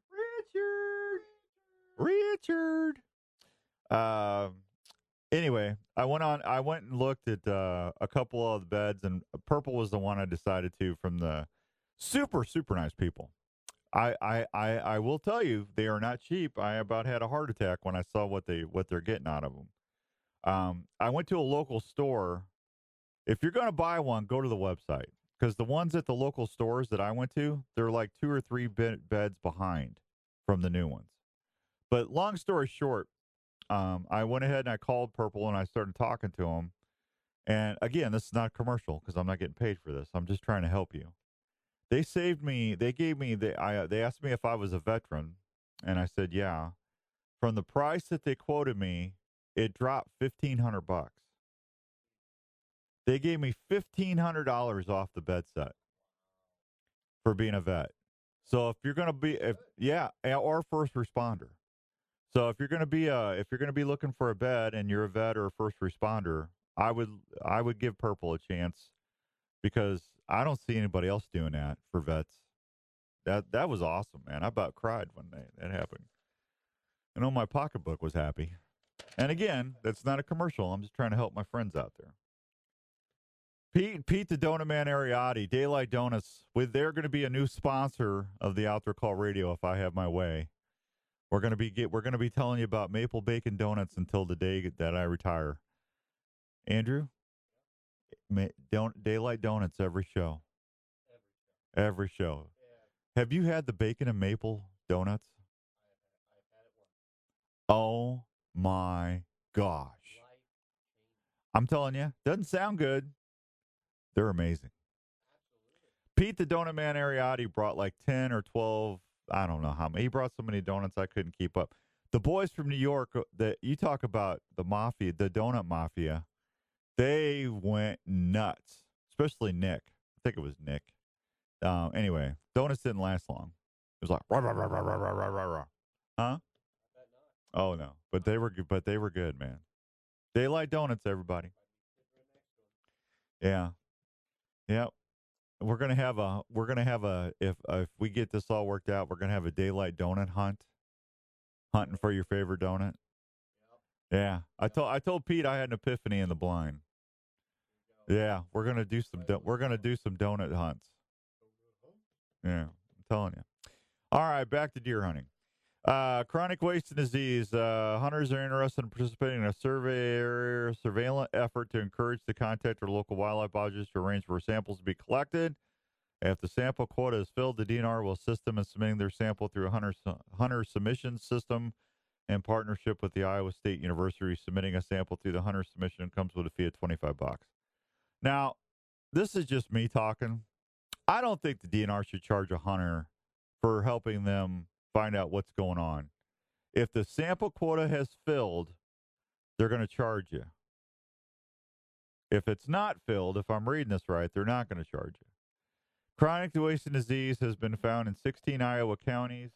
Richard. Anyway, I went and looked at a couple of the beds, and Purple was the one I decided to from the super, super nice people. I will tell you, they are not cheap. I about had a heart attack when I saw what they're getting out of them. I went to a local store. If you're going to buy one, go to the website, because the ones at the local stores that I went to, they're like 2 or 3 beds behind from the new ones. But long story short, I went ahead and I called Purple and I started talking to them. And again, this is not commercial because I'm not getting paid for this. I'm just trying to help you. They saved me. They gave me they asked me if I was a veteran, and I said yeah. From the price that they quoted me, it dropped $1,500. They gave me $1,500 off the bed set for being a vet. So if you're going to be, or first responder. So if you're going to be looking for a bed and you're a vet or a first responder, I would give Purple a chance because I don't see anybody else doing that for vets. That was awesome, man. I about cried when that happened. I know my pocketbook was happy. And again, that's not a commercial. I'm just trying to help my friends out there. Pete the Donut Man Ariotti, Daylight Donuts. They're going to be a new sponsor of the Outdoor Call Radio if I have my way. We're going to be telling you about maple bacon donuts until the day that I retire. Andrew, Daylight Donuts every show. Every show. Yeah. Have you had the bacon and maple donuts? I've had it once. Oh my gosh. I'm telling you, doesn't sound good. They're amazing. Absolutely. Pete the Donut Man Ariotti brought like 10 or 12, I don't know how many. He brought so many donuts I couldn't keep up. The boys from New York, that you talk about the mafia, the donut mafia, they went nuts, especially Nick. I think it was Nick. Anyway, donuts didn't last long. It was like, rah, rah, rah, rah, rah, rah, rah, rah. Huh? Oh, no. But they were good, man. Daylight Donuts, everybody. Yeah. Yep. We're gonna have a if we get this all worked out, we're gonna have a Daylight Donut hunting for your favorite donut. Yeah, I told Pete I had an epiphany in the blind. Yeah, we're gonna do some donut hunts. Yeah, I'm telling you. All right, back to deer hunting. Chronic wasting disease. Hunters are interested in participating in a surveillance effort to encourage the contact their local wildlife lodges to arrange for samples to be collected. If the sample quota is filled, the DNR will assist them in submitting their sample through a hunter submission system in partnership with the Iowa State University. Submitting a sample through the hunter submission comes with a fee of $25. Now, this is just me talking. I don't think the DNR should charge a hunter for helping them find out what's going on. If the sample quota has filled, they're going to charge you. If it's not filled, if I'm reading this right, they're not going to charge you. Chronic wasting disease has been found in 16 Iowa counties.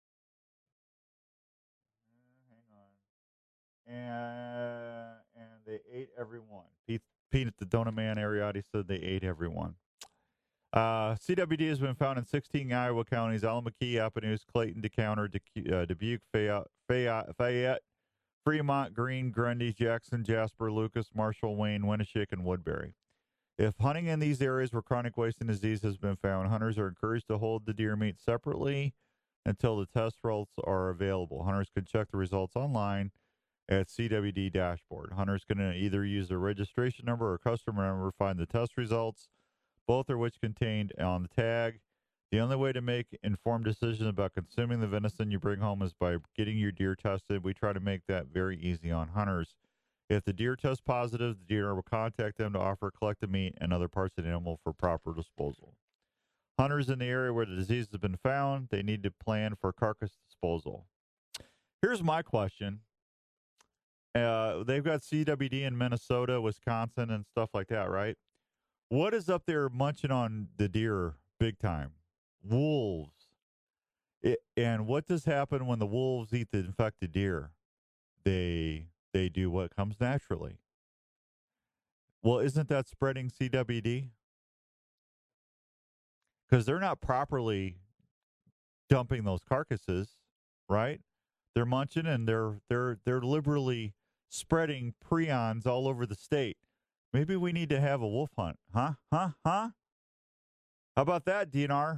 Hang on. And they ate everyone. Pete the Donut Man Ariotti said they ate everyone. CWD has been found in 16 Iowa counties: Alameda, Appanoose, Clayton, Decatur, Dubuque, Fayette, Fremont, Greene, Grundy, Jackson, Jasper, Lucas, Marshall, Wayne, Winneshiek, and Woodbury. If hunting in these areas where chronic wasting disease has been found, hunters are encouraged to hold the deer meat separately until the test results are available. Hunters can check the results online at CWD dashboard. Hunters can either use their registration number or customer number to find the test results, both of which contained on the tag. The only way to make informed decisions about consuming the venison you bring home is by getting your deer tested. We try to make that very easy on hunters. If the deer tests positive, the deer will contact them to offer collect the meat and other parts of the animal for proper disposal. Hunters in the area where the disease has been found, they need to plan for carcass disposal. Here's my question. They've got CWD in Minnesota, Wisconsin, and stuff like that, right? What is up there munching on the deer big time? Wolves. And what does happen when the wolves eat the infected deer? They do what comes naturally. Well, isn't that spreading CWD? Because they're not properly dumping those carcasses, right? They're munching and they're liberally spreading prions all over the state. Maybe we need to have a wolf hunt. Huh? How about that, DNR?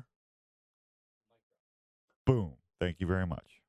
Boom. Thank you very much.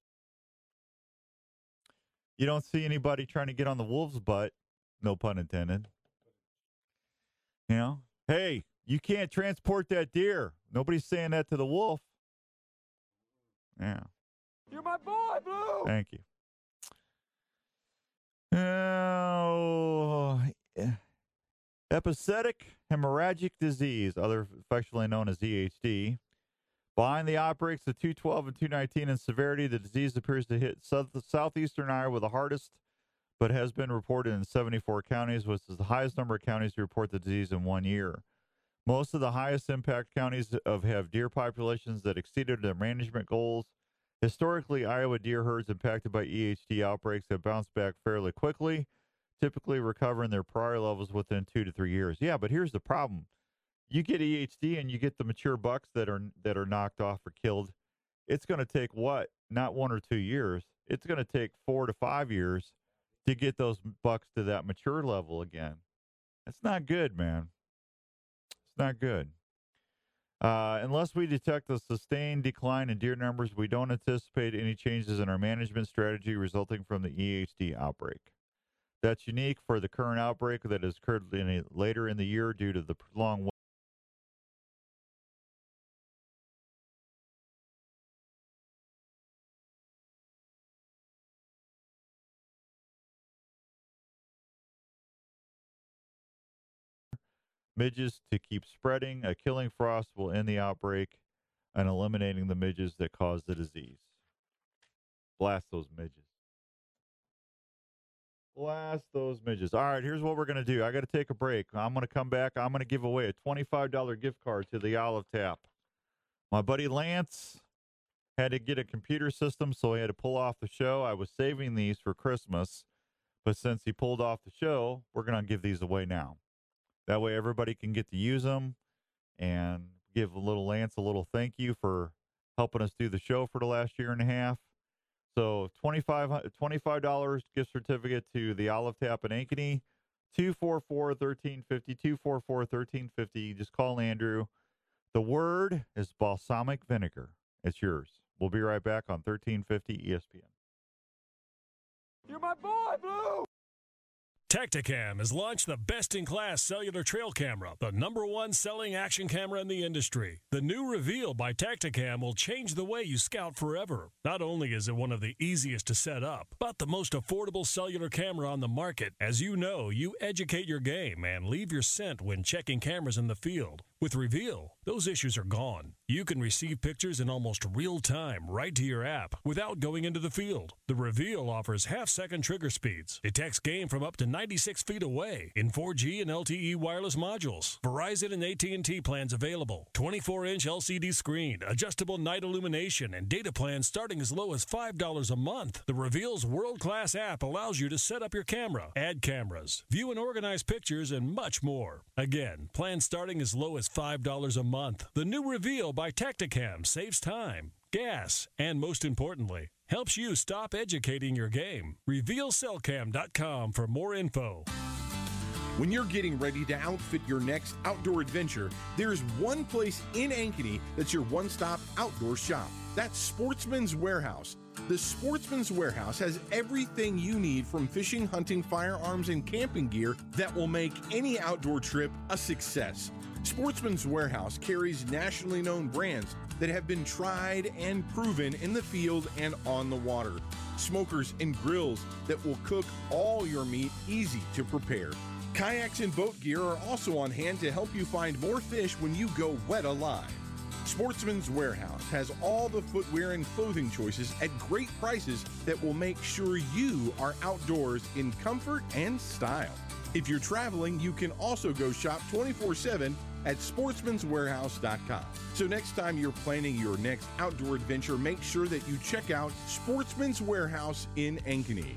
You don't see anybody trying to get on the wolf's butt. No pun intended. You know? Hey, you can't transport that deer. Nobody's saying that to the wolf. Yeah. You're my boy, Blue! Thank you. Oh, Episodic hemorrhagic disease, other affectionately known as EHD. Behind the outbreaks of 212 and 219 in severity, the disease appears to hit southeastern Iowa the hardest, but has been reported in 74 counties, which is the highest number of counties to report the disease in 1 year. Most of the highest impact counties have deer populations that exceeded their management goals. Historically, Iowa deer herds impacted by EHD outbreaks have bounced back fairly quickly, typically recovering their prior levels within 2 to 3 years. Yeah, but here's the problem. You get EHD and you get the mature bucks that are knocked off or killed. It's going to take what? Not 1 or 2 years. It's going to take 4 to 5 years to get those bucks to that mature level again. That's not good, man. It's not good. Unless we detect a sustained decline in deer numbers, we don't anticipate any changes in our management strategy resulting from the EHD outbreak. That's unique for the current outbreak that has occurred later in the year due to the prolonged midges to keep spreading. A killing frost will end the outbreak and eliminating the midges that cause the disease. Blast those midges. Blast those midges. All right, here's what we're going to do. I got to take a break. I'm going to come back. I'm going to give away a $25 gift card to the Olive Tap. My buddy Lance had to get a computer system, so he had to pull off the show. I was saving these for Christmas, but since he pulled off the show, we're going to give these away now. That way everybody can get to use them and give Lance a little thank you for helping us do the show for the last year and a half. So $25 gift certificate to the Olive Tap in Ankeny, 244-1350, 244-1350. Just call Andrew. The word is balsamic vinegar. It's yours. We'll be right back on 1350 ESPN. You're my boy, Blue! Tacticam has launched the best-in-class cellular trail camera, the #1 selling action camera in the industry. The new Reveal by Tacticam will change the way you scout forever. Not only is it one of the easiest to set up, but the most affordable cellular camera on the market. As you know, you educate your game and leave your scent when checking cameras in the field. With Reveal, those issues are gone. You can receive pictures in almost real time right to your app without going into the field. The Reveal offers half-second trigger speeds, detects game from up to 96 feet away in 4G and LTE wireless modules. Verizon and AT&T plans available. 24-inch LCD screen, adjustable night illumination, and data plans starting as low as $5 a month. The Reveal's world-class app allows you to set up your camera, add cameras, view and organize pictures, and much more. Again, plans starting as low as $5 a month. The new Reveal by Tacticam saves time, gas, and most importantly, helps you stop educating your game. RevealCellCam.com for more info. When you're getting ready to outfit your next outdoor adventure, there's one place in Ankeny that's your one-stop outdoor shop. That's Sportsman's Warehouse. The Sportsman's Warehouse has everything you need from fishing, hunting, firearms, and camping gear that will make any outdoor trip a success. Sportsman's Warehouse carries nationally known brands that have been tried and proven in the field and on the water. Smokers and grills that will cook all your meat easy to prepare. Kayaks and boat gear are also on hand to help you find more fish when you go wet alive. Sportsman's Warehouse has all the footwear and clothing choices at great prices that will make sure you are outdoors in comfort and style. If you're traveling, you can also go shop 24/7 at sportsmanswarehouse.com. So next time you're planning your next outdoor adventure, make sure that you check out Sportsman's Warehouse in Ankeny.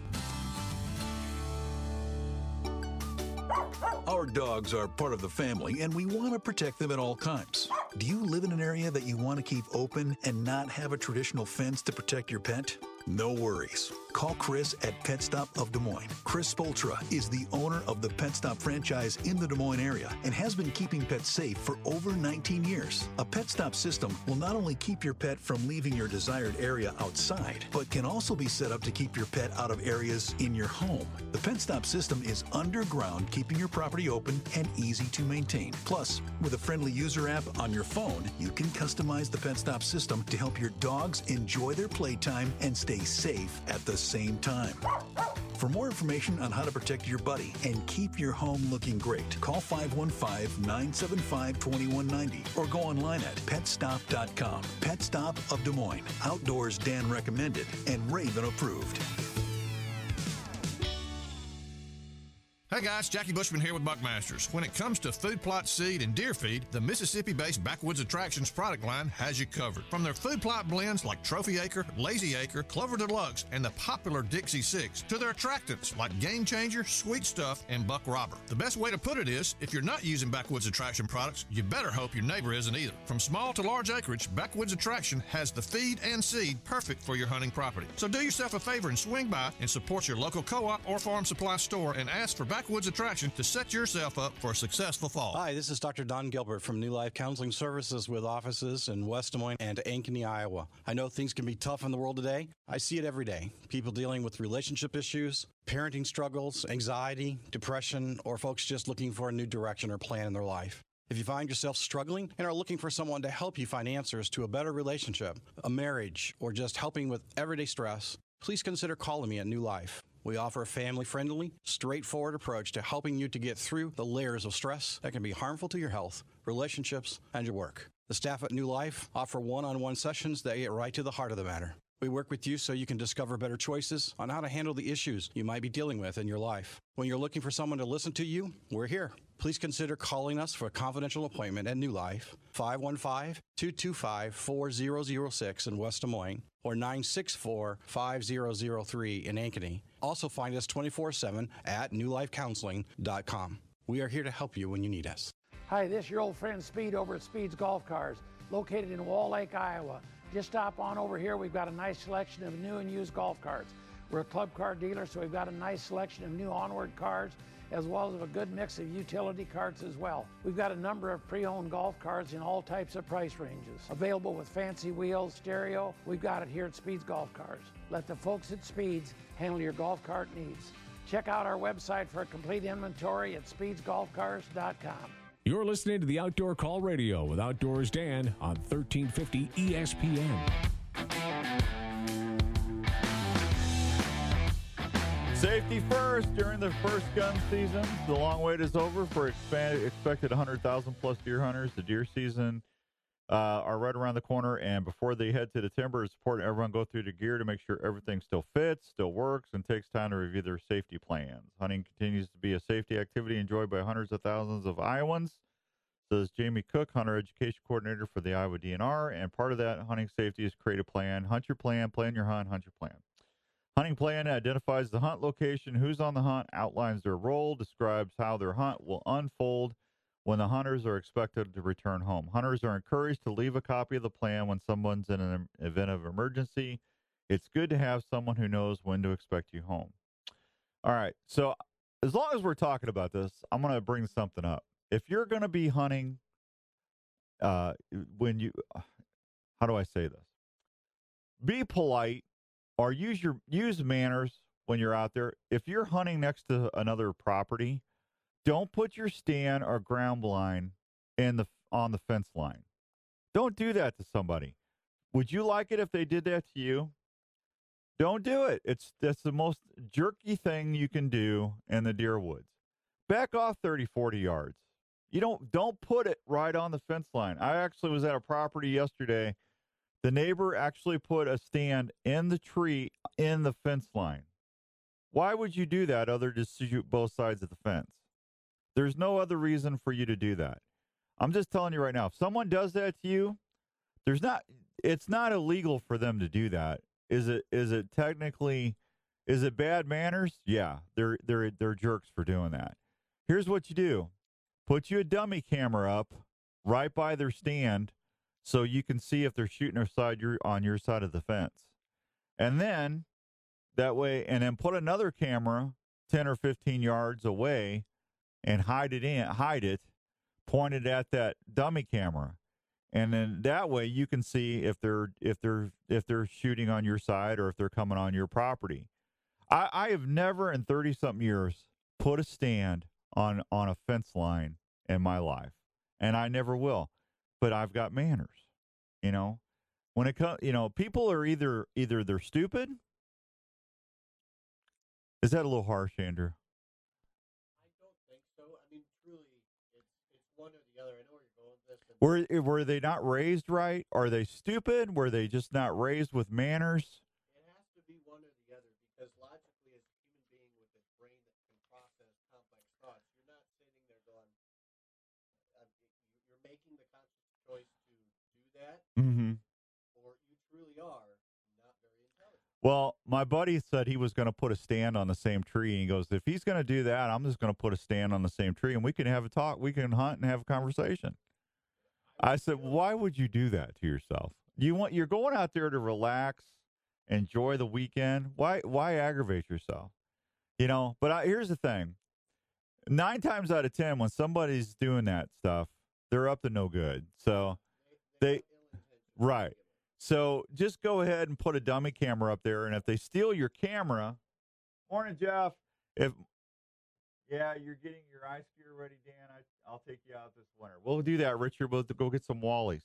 Our dogs are part of the family, and we want to protect them at all times. Do you live in an area that you want to keep open and not have a traditional fence to protect your pet? No worries. Call Chris at Pet Stop of Des Moines. Chris Spoltra is the owner of the Pet Stop franchise in the Des Moines area and has been keeping pets safe for over 19 years. A Pet Stop system will not only keep your pet from leaving your desired area outside, but can also be set up to keep your pet out of areas in your home. The Pet Stop system is underground, keeping your property open and easy to maintain. Plus, with a friendly user app on your phone, you can customize the Pet Stop system to help your dogs enjoy their playtime and stay safe at the same time. For more information on how to protect your buddy and keep your home looking great, call 515-975-2190 or go online at petstop.com. Pet Stop of Des Moines. Outdoors Dan recommended and Raven approved. Hey guys, Jackie Bushman here with Buckmasters. When it comes to food plot seed and deer feed, the Mississippi-based Backwoods Attractions product line has you covered. From their food plot blends like Trophy Acre, Lazy Acre, Clover Deluxe, and the popular Dixie 6, to their attractants like Game Changer, Sweet Stuff, and Buck Robber. The best way to put it is, if you're not using Backwoods Attraction products, you better hope your neighbor isn't either. From small to large acreage, Backwoods Attraction has the feed and seed perfect for your hunting property. So do yourself a favor and swing by and support your local co-op or farm supply store and ask for Backwoods Attraction to set yourself up for a successful fall. Hi, this is Dr. Don Gilbert from New Life Counseling Services with offices in West Des Moines and Ankeny, Iowa. I know things can be tough in the world today. I see it every day. People dealing with relationship issues, parenting struggles, anxiety, depression, or folks just looking for a new direction or plan in their life. If you find yourself struggling and are looking for someone to help you find answers to a better relationship, a marriage, or just helping with everyday stress, please consider calling me at New Life. We offer a family-friendly, straightforward approach to helping you to get through the layers of stress that can be harmful to your health, relationships, and your work. The staff at New Life offer one-on-one sessions that get right to the heart of the matter. We work with you so you can discover better choices on how to handle the issues you might be dealing with in your life. When you're looking for someone to listen to you, we're here. Please consider calling us for a confidential appointment at New Life, 515-225-4006 in West Des Moines, or 964-5003 in Ankeny. Also find us 24/7 at newlifecounseling.com. We are here to help you when you need us. Hi, this is your old friend Speed over at Speed's Golf Cars, located in Wall Lake, Iowa. Just stop on over here. We've got a nice selection of new and used golf carts. We're a club car dealer, so we've got a nice selection of new Onward cars, as well as a good mix of utility carts as well. We've got a number of pre-owned golf cars in all types of price ranges. Available with fancy wheels, stereo. We've got it here at Speed's Golf Cars. Let the folks at Speed's handle your golf cart needs. Check out our website for a complete inventory at speedsgolfcars.com. You're listening to the Outdoor Call Radio with Outdoors Dan on 1350 ESPN. Safety first during the first gun season. The long wait is over for expected 100,000 plus deer hunters. The deer season are right around the corner, and before they head to the timber, it's important everyone go through the gear to make sure everything still fits, still works, and takes time to review their safety plans. Hunting continues to be a safety activity enjoyed by hundreds of thousands of Iowans, says Jamie Cook, Hunter Education Coordinator for the Iowa DNR, and part of that hunting safety is create a plan, hunt your plan, plan your hunt, hunt your plan. Hunting plan identifies the hunt location, who's on the hunt, outlines their role, describes how their hunt will unfold when the hunters are expected to return home. Hunters are encouraged to leave a copy of the plan when someone's in an event of emergency. It's good to have someone who knows when to expect you home. All right, so as long as we're talking about this, I'm going to bring something up. If you're going to be hunting, how do I say this? Be polite or use manners when you're out there. If you're hunting next to another property, don't put your stand or ground blind on the fence line. Don't do that to somebody. Would you like it if they did that to you? Don't do it. That's the most jerky thing you can do in the deer woods. Back off 30, 40 yards. You don't put it right on the fence line. I actually was at a property yesterday. The neighbor actually put a stand in the tree in the fence line. Why would you do that other than to shoot both sides of the fence? There's no other reason for you to do that. I'm just telling you right now, if someone does that to you, it's not illegal for them to do that. Is it bad manners? Yeah, they're jerks for doing that. Here's what you do. Put you a dummy camera up right by their stand so you can see if they're shooting on your side of the fence. And then that way, and then put another camera 10 or 15 yards away and hide it, pointed at that dummy camera. And then that way you can see if they're shooting on your side or if they're coming on your property. I have never in 30-something years put a stand on a fence line in my life, and I never will. But I've got manners, When it comes, people are either they're stupid, Is that a little harsh, Andrew? I don't think so. I mean, truly, it's one or the other. I know where you're going with this. Were they not raised right? Are they stupid? Were they just not raised with manners? It has to be one or the other because logically, as a human being with a brain that can process complex thoughts, you're not sitting there going, you're making the conscious choice to do that, or you truly are not very intelligent. Well, my buddy said he was going to put a stand on the same tree. And he goes, if he's going to do that, I'm just going to put a stand on the same tree, and we can have a talk. We can hunt and have a conversation. I said, why would you do that to yourself? You're going out there to relax, enjoy the weekend. Why aggravate yourself? But here's the thing. 9 times out of 10, when somebody's doing that stuff, they're up to no good. So right. So just go ahead and put a dummy camera up there, and if they steal your camera, morning, Jeff. You're getting your ice gear ready, Dan, I'll take you out this winter. We'll do that, Richard. We'll go get some Wallies.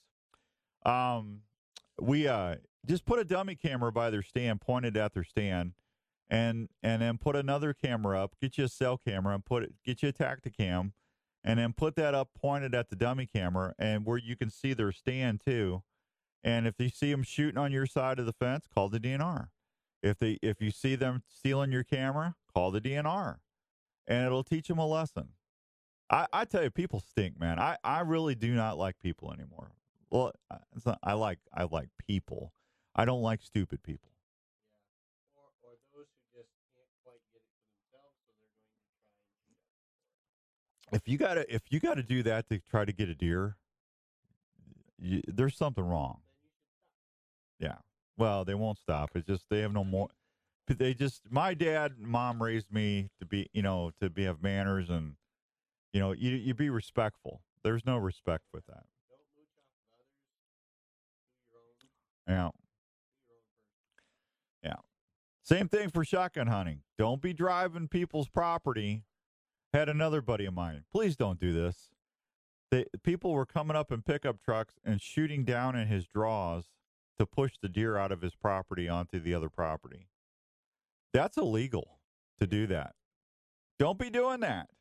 We just put a dummy camera by their stand, pointed at their stand, and then put another camera up. Get you a cell camera and get you a Tacticam, and then put that up pointed at the dummy camera, and where you can see their stand too. And if you see them shooting on your side of the fence, call the DNR. If you see them stealing your camera, call the DNR, and it'll teach them a lesson. I tell you, people stink, man. I really do not like people anymore. Well, I like people. I don't like stupid people. Yeah. Or those who just can't quite get it for themselves, so they're going to try and shoot us for it. If you gotta do that to try to get a deer, there's something wrong. Yeah. Well, they won't stop. It's just they have no more. My dad and mom raised me to be, have manners, and you be respectful. There's no respect with that. Don't mooch off of others. Do your own. Yeah. Yeah. Same thing for shotgun hunting. Don't be driving people's property. Had another buddy of mine. Please don't do this. People were coming up in pickup trucks and shooting down in his draws to push the deer out of his property onto the other property. That's illegal to do that. Don't be doing that.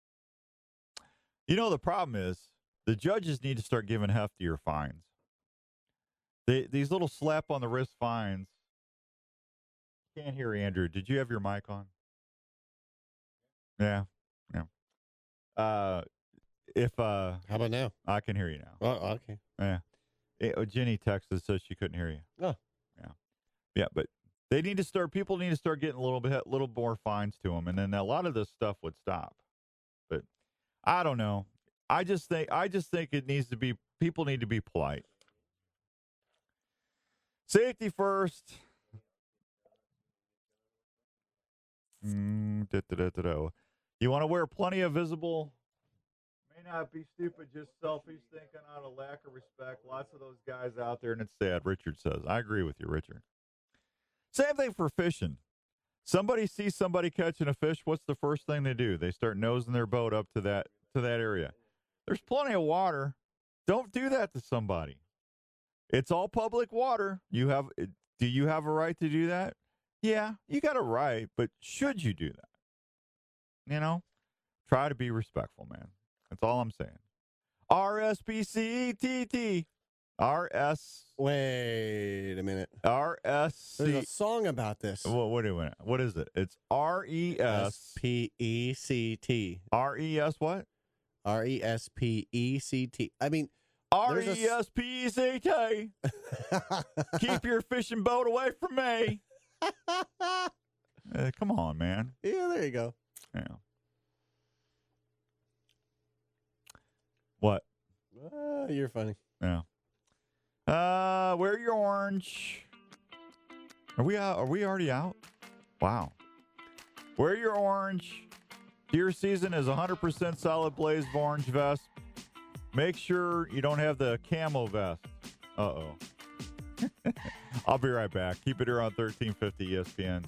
The problem is the judges need to start giving heftier fines. These little slap on the wrist fines. Can't hear Andrew. Did you have your mic on? Yeah. How about now? I can hear you now. Oh, okay. Yeah. Jenny texted, says she couldn't hear you. Oh. Yeah, but people need to start getting a little more fines to them, and then a lot of this stuff would stop. But I don't know. I just think it needs to be, people need to be polite. Safety first. You want to wear plenty of visible. May not be stupid, just selfies, thinking out of lack of respect. Lots of those guys out there, and it's sad, Richard says. I agree with you, Richard. Same thing for fishing. Somebody sees somebody catching a fish, what's the first thing they do? They start nosing their boat up to that area. There's plenty of water. Don't do that to somebody. It's all public water. Do you have a right to do that? Yeah, you got a right, but should you do that? Try to be respectful, man. That's all I'm saying. RSPCETT. Wait a minute. RSC. There's a song about this. What is it? It's RESPECT. RES what? RESPECT. I mean, RESPECT. Keep your fishing boat away from me. Come on, man. Yeah, there you go. Yeah. What? You're funny. Yeah. Wear your orange. Are we out? Are we already out? Wow. Wear your orange. Deer season is 100% solid blaze of orange vest. Make sure you don't have the camo vest. Uh-oh. I'll be right back. Keep it here on 1350 ESPN.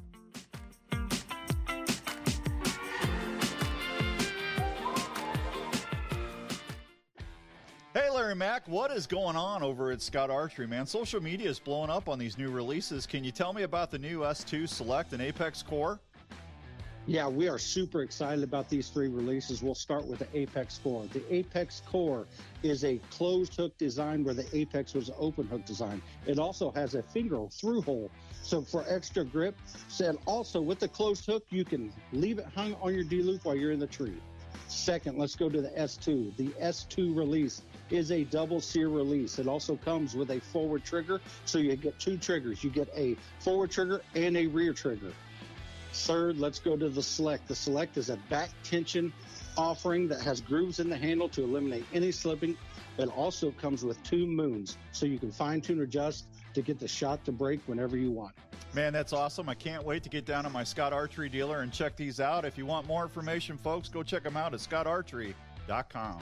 Hey, Larry Mack, what is going on over at Scout Archery, man? Social media is blowing up on these new releases. Can you tell me about the new S2 Select and Apex Core? Yeah, we are super excited about these 3 releases. We'll start with the Apex Core. The Apex Core is a closed hook design where the Apex was an open hook design. It also has a finger through hole, so for extra grip. And also with the closed hook, you can leave it hung on your D-loop while you're in the tree. Second, let's go to the S2. The S2 release is a double sear release. It also comes with a forward trigger, so you get 2 triggers. You get a forward trigger and a rear trigger. Third, let's go to the Select. The Select is a back tension offering that has grooves in the handle to eliminate any slipping. It also comes with 2 moons, so you can fine-tune or adjust to get the shot to break whenever you want. Man, that's awesome. I can't wait to get down to my Scott Archery dealer and check these out. If you want more information, folks, go check them out at scottarchery.com.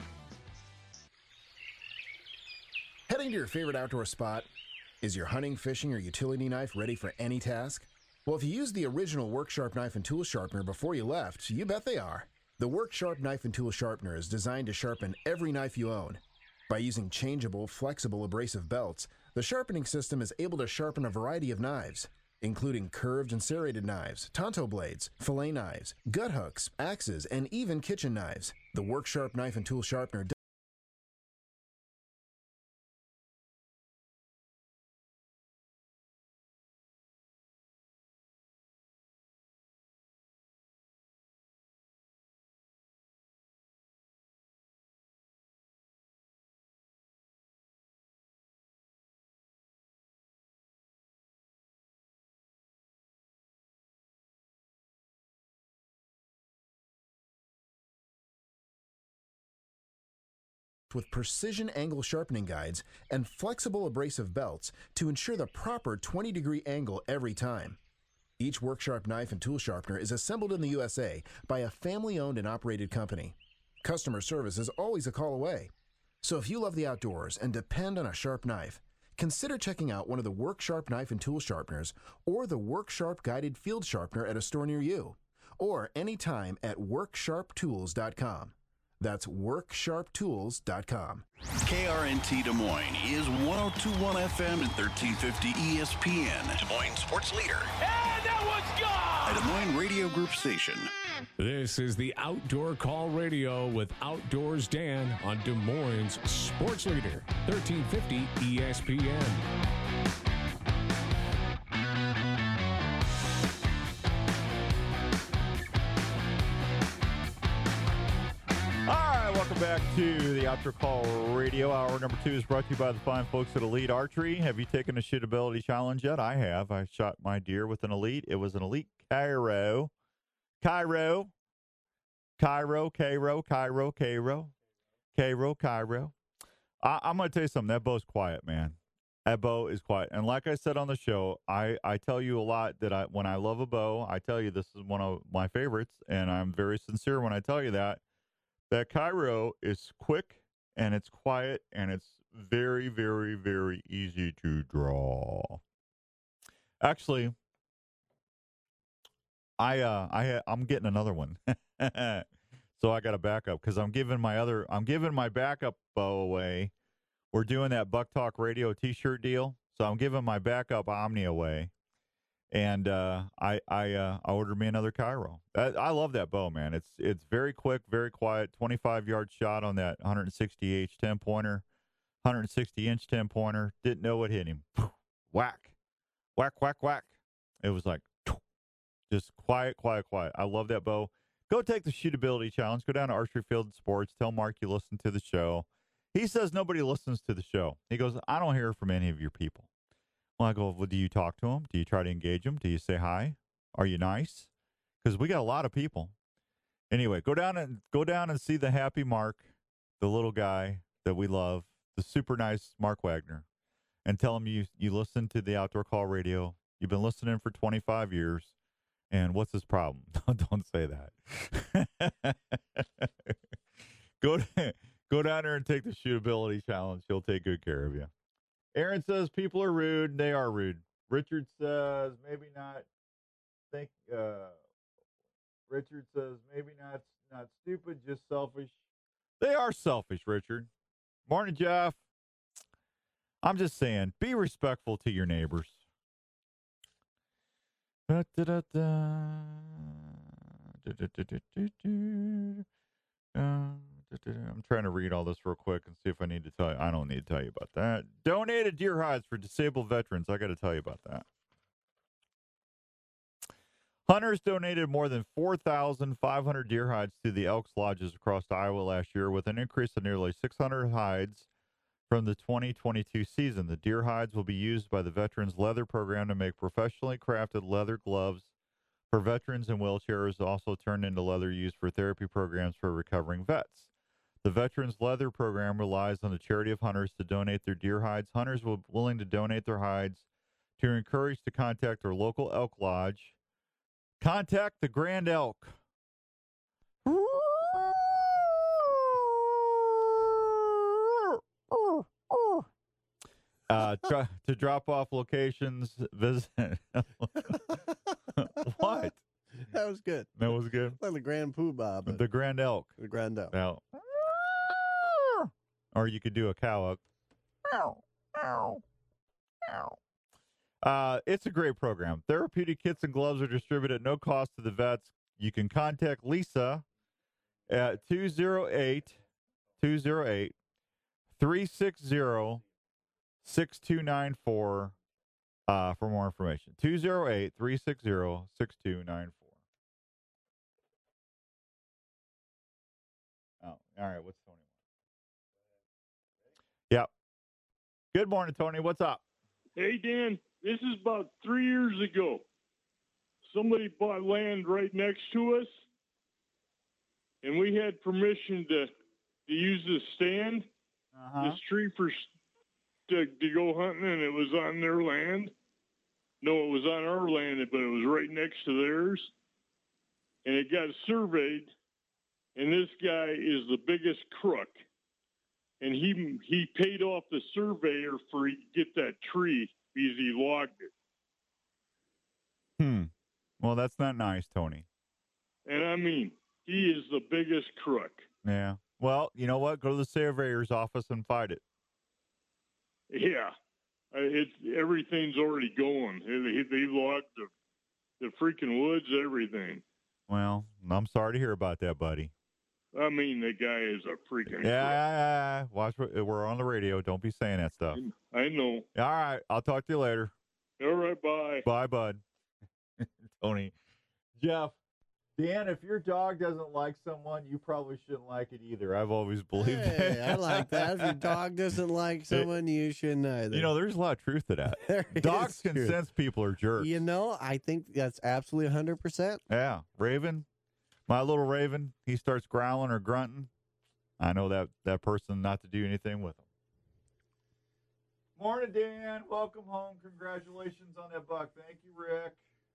Heading to your favorite outdoor spot? Is your hunting, fishing, or utility knife ready for any task? Well, if you used the original Worksharp knife and tool sharpener before you left, you bet they are. The Worksharp knife and tool sharpener is designed to sharpen every knife you own. By using changeable, flexible abrasive belts, the sharpening system is able to sharpen a variety of knives, including curved and serrated knives, tonto blades, fillet knives, gut hooks, axes, and even kitchen knives. The Worksharp knife and tool sharpener with precision angle sharpening guides and flexible abrasive belts to ensure the proper 20-degree angle every time. Each Worksharp knife and tool sharpener is assembled in the USA by a family-owned and operated company. Customer service is always a call away. So if you love the outdoors and depend on a sharp knife, consider checking out one of the Worksharp knife and tool sharpeners or the Worksharp guided field sharpener at a store near you, or anytime at worksharptools.com. That's worksharptools.com. KRNT Des Moines is 102.1 FM and 1350 ESPN. Des Moines sports leader. And that one's gone! A Des Moines Radio Group station. This is the Outdoor Call Radio with Outdoors Dan on Des Moines sports leader, 1350 ESPN. Welcome back to the Outdoor Call Radio. Hour number 2 is brought to you by the fine folks at Elite Archery. Have you taken a shootability challenge yet? I have. I shot my deer with an Elite. It was an Elite Cairo. I'm going to tell you something. That bow's quiet, man. That bow is quiet. And like I said on the show, I tell you a lot that when I love a bow, I tell you this is one of my favorites, and I'm very sincere when I tell you that. That Cairo is quick, and it's quiet, and it's very, very, very easy to draw. Actually, I'm getting another one, so I got a backup because I'm giving my backup bow away. We're doing that Buck Talk Radio T-shirt deal, so I'm giving my backup Omni away. And I ordered me another Cairo. I love that bow, man. It's very quick, very quiet. 25-yard shot on that 160H 10-pointer, 160-inch 10-pointer. Didn't know what hit him. Whack, whack, whack, whack. It was like just quiet, quiet, quiet. I love that bow. Go take the shootability challenge. Go down to Archery Field and Sports. Tell Mark you listen to the show. He says nobody listens to the show. He goes, I don't hear from any of your people. Well, I go, well, do you talk to them? Do you try to engage them? Do you say hi? Are you nice? Because we got a lot of people. Anyway, go down and see the happy Mark, the little guy that we love, the super nice Mark Wagner, and tell him you listen to the Outdoor Call Radio. You've been listening for 25 years, and what's his problem? Don't say that. Go down there and take the shootability challenge. He'll take good care of you. Aaron says people are rude. They are rude. Richard says maybe not. Richard says maybe not stupid, just selfish. They are selfish, Richard. Morning, Jeff. I'm just saying, be respectful to your neighbors. I'm trying to read all this real quick and see if I need to tell you. I don't need to tell you about that. Donated deer hides for disabled veterans. I got to tell you about that. Hunters donated more than 4,500 deer hides to the Elks Lodges across Iowa last year, with an increase of nearly 600 hides from the 2022 season. The deer hides will be used by the Veterans Leather Program to make professionally crafted leather gloves for veterans in wheelchairs, also turned into leather used for therapy programs for recovering vets. The Veterans Leather Program relies on the charity of hunters to donate their deer hides. Hunters will be willing to donate their hides to encourage to contact their local elk lodge. Contact the Grand Elk. To drop off locations, visit. What? That was good. That was good. Like the Grand Poobah. The Grand Elk. The Grand Elk. Now, or you could do a cow elk. It's a great program. Therapeutic kits and gloves are distributed at no cost to the vets. You can contact Lisa at 208-360-6294 for more information. 208-360-6294. Oh, all right. What's Tony? Yep. Good morning, Tony. What's up? Hey, Dan. This is about 3 years ago. Somebody bought land right next to us, and we had permission to use the stand, this tree to go hunting, and it was on their land. No, it was on our land, but it was right next to theirs. And it got surveyed, and this guy is the biggest crook. And he paid off the surveyor for to get that tree because he logged it. Well, that's not nice, Tony. And I mean, he is the biggest crook. Yeah. Well, you know what? Go to the surveyor's office and fight it. Yeah. Everything's already going. They logged the freaking woods, everything. Well, I'm sorry to hear about that, buddy. I mean, the guy is a freaking Yeah. Watch. We're on the radio. Don't be saying that stuff. I know. All right. I'll talk to you later. All right. Bye. Bye, bud. Tony. Jeff. Dan, if your dog doesn't like someone, you probably shouldn't like it either. I've always believed that. I like that. If your dog doesn't like someone, you shouldn't either. You know, there's a lot of truth to that. Dogs can sense people are jerks. You know, I think that's absolutely 100%. Yeah. Raven, my little Raven, he starts growling or grunting. I know that person not to do anything with him. Morning, Dan. Welcome home. Congratulations on that buck. Thank you, Rick.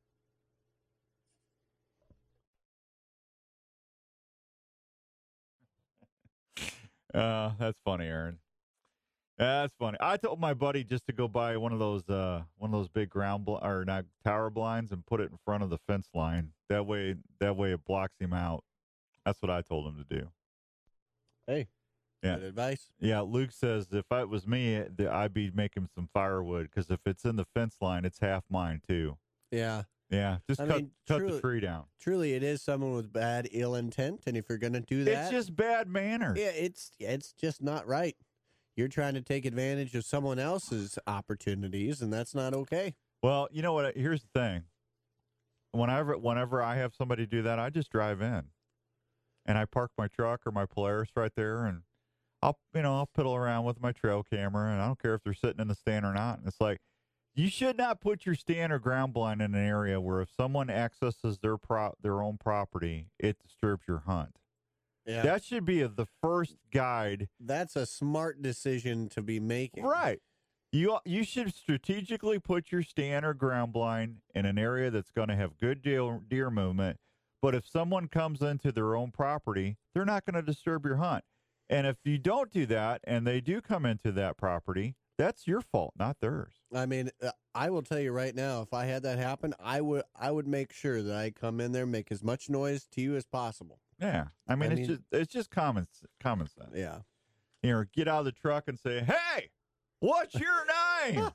That's funny, Aaron. That's funny. I told my buddy just to go buy one of those big not tower blinds and put it in front of the fence line. That way it blocks him out. That's what I told him to do. Hey, yeah. Good advice. Yeah, Luke says if it was me, I'd be making some firewood because if it's in the fence line, it's half mine too. Yeah. Yeah, just cut the tree down. Truly, it is someone with bad, ill intent, and if you're going to do that, it's just bad manners. Yeah, it's just not right. You're trying to take advantage of someone else's opportunities, and that's not okay. Well, you know what? Here's the thing. Whenever I have somebody do that, I just drive in, and I park my truck or my Polaris right there, and I'll piddle around with my trail camera, and I don't care if they're sitting in the stand or not. And it's like, you should not put your stand or ground blind in an area where if someone accesses their own property, it disturbs your hunt. Yeah. That should be the first guide. That's a smart decision to be making. Right. You should strategically put your stand or ground blind in an area that's going to have good deer movement. But if someone comes into their own property, they're not going to disturb your hunt. And if you don't do that and they do come into that property, that's your fault, not theirs. I mean, I will tell you right now, if I had that happen, I would make sure that I come in there, make as much noise to you as possible. Yeah, I mean it's just common sense. Yeah, get out of the truck and say, "Hey, what's your name?"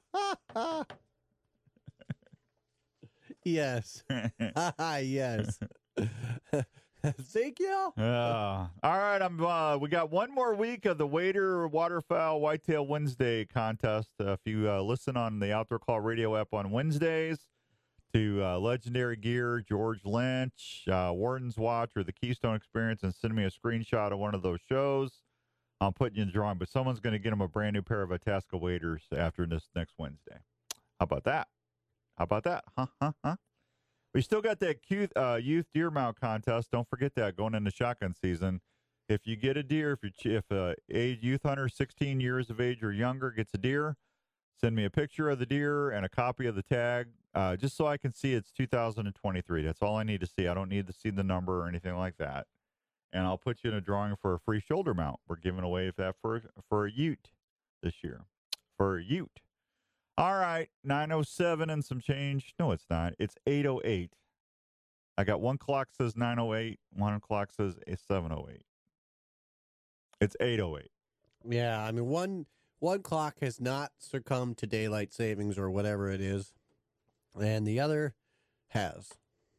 Yes, yes. Ezekiel? All right, we got one more week of the Wader Waterfowl Whitetail Wednesday contest. If you listen on the Outdoor Call Radio app on Wednesdays to Legendary Gear, George Lynch, Warden's Watch, or the Keystone Experience, and send me a screenshot of one of those shows, I'm putting you in the drawing. But someone's going to get them a brand new pair of Itasca waders after this next Wednesday. How about that? Huh? We still got that youth deer mount contest. Don't forget that going into shotgun season. If you get a deer, if a youth hunter 16 years of age or younger gets a deer, send me a picture of the deer and a copy of the tag, just so I can see it's 2023. That's all I need to see. I don't need to see the number or anything like that. And I'll put you in a drawing for a free shoulder mount. We're giving away that for a ute this year. For a ute. All right, 9:07 and some change. No, it's not. It's 8:08. I got one clock says 9:08. One clock says 7:08. It's 8:08. Yeah, I mean one clock has not succumbed to daylight savings or whatever it is, and the other has.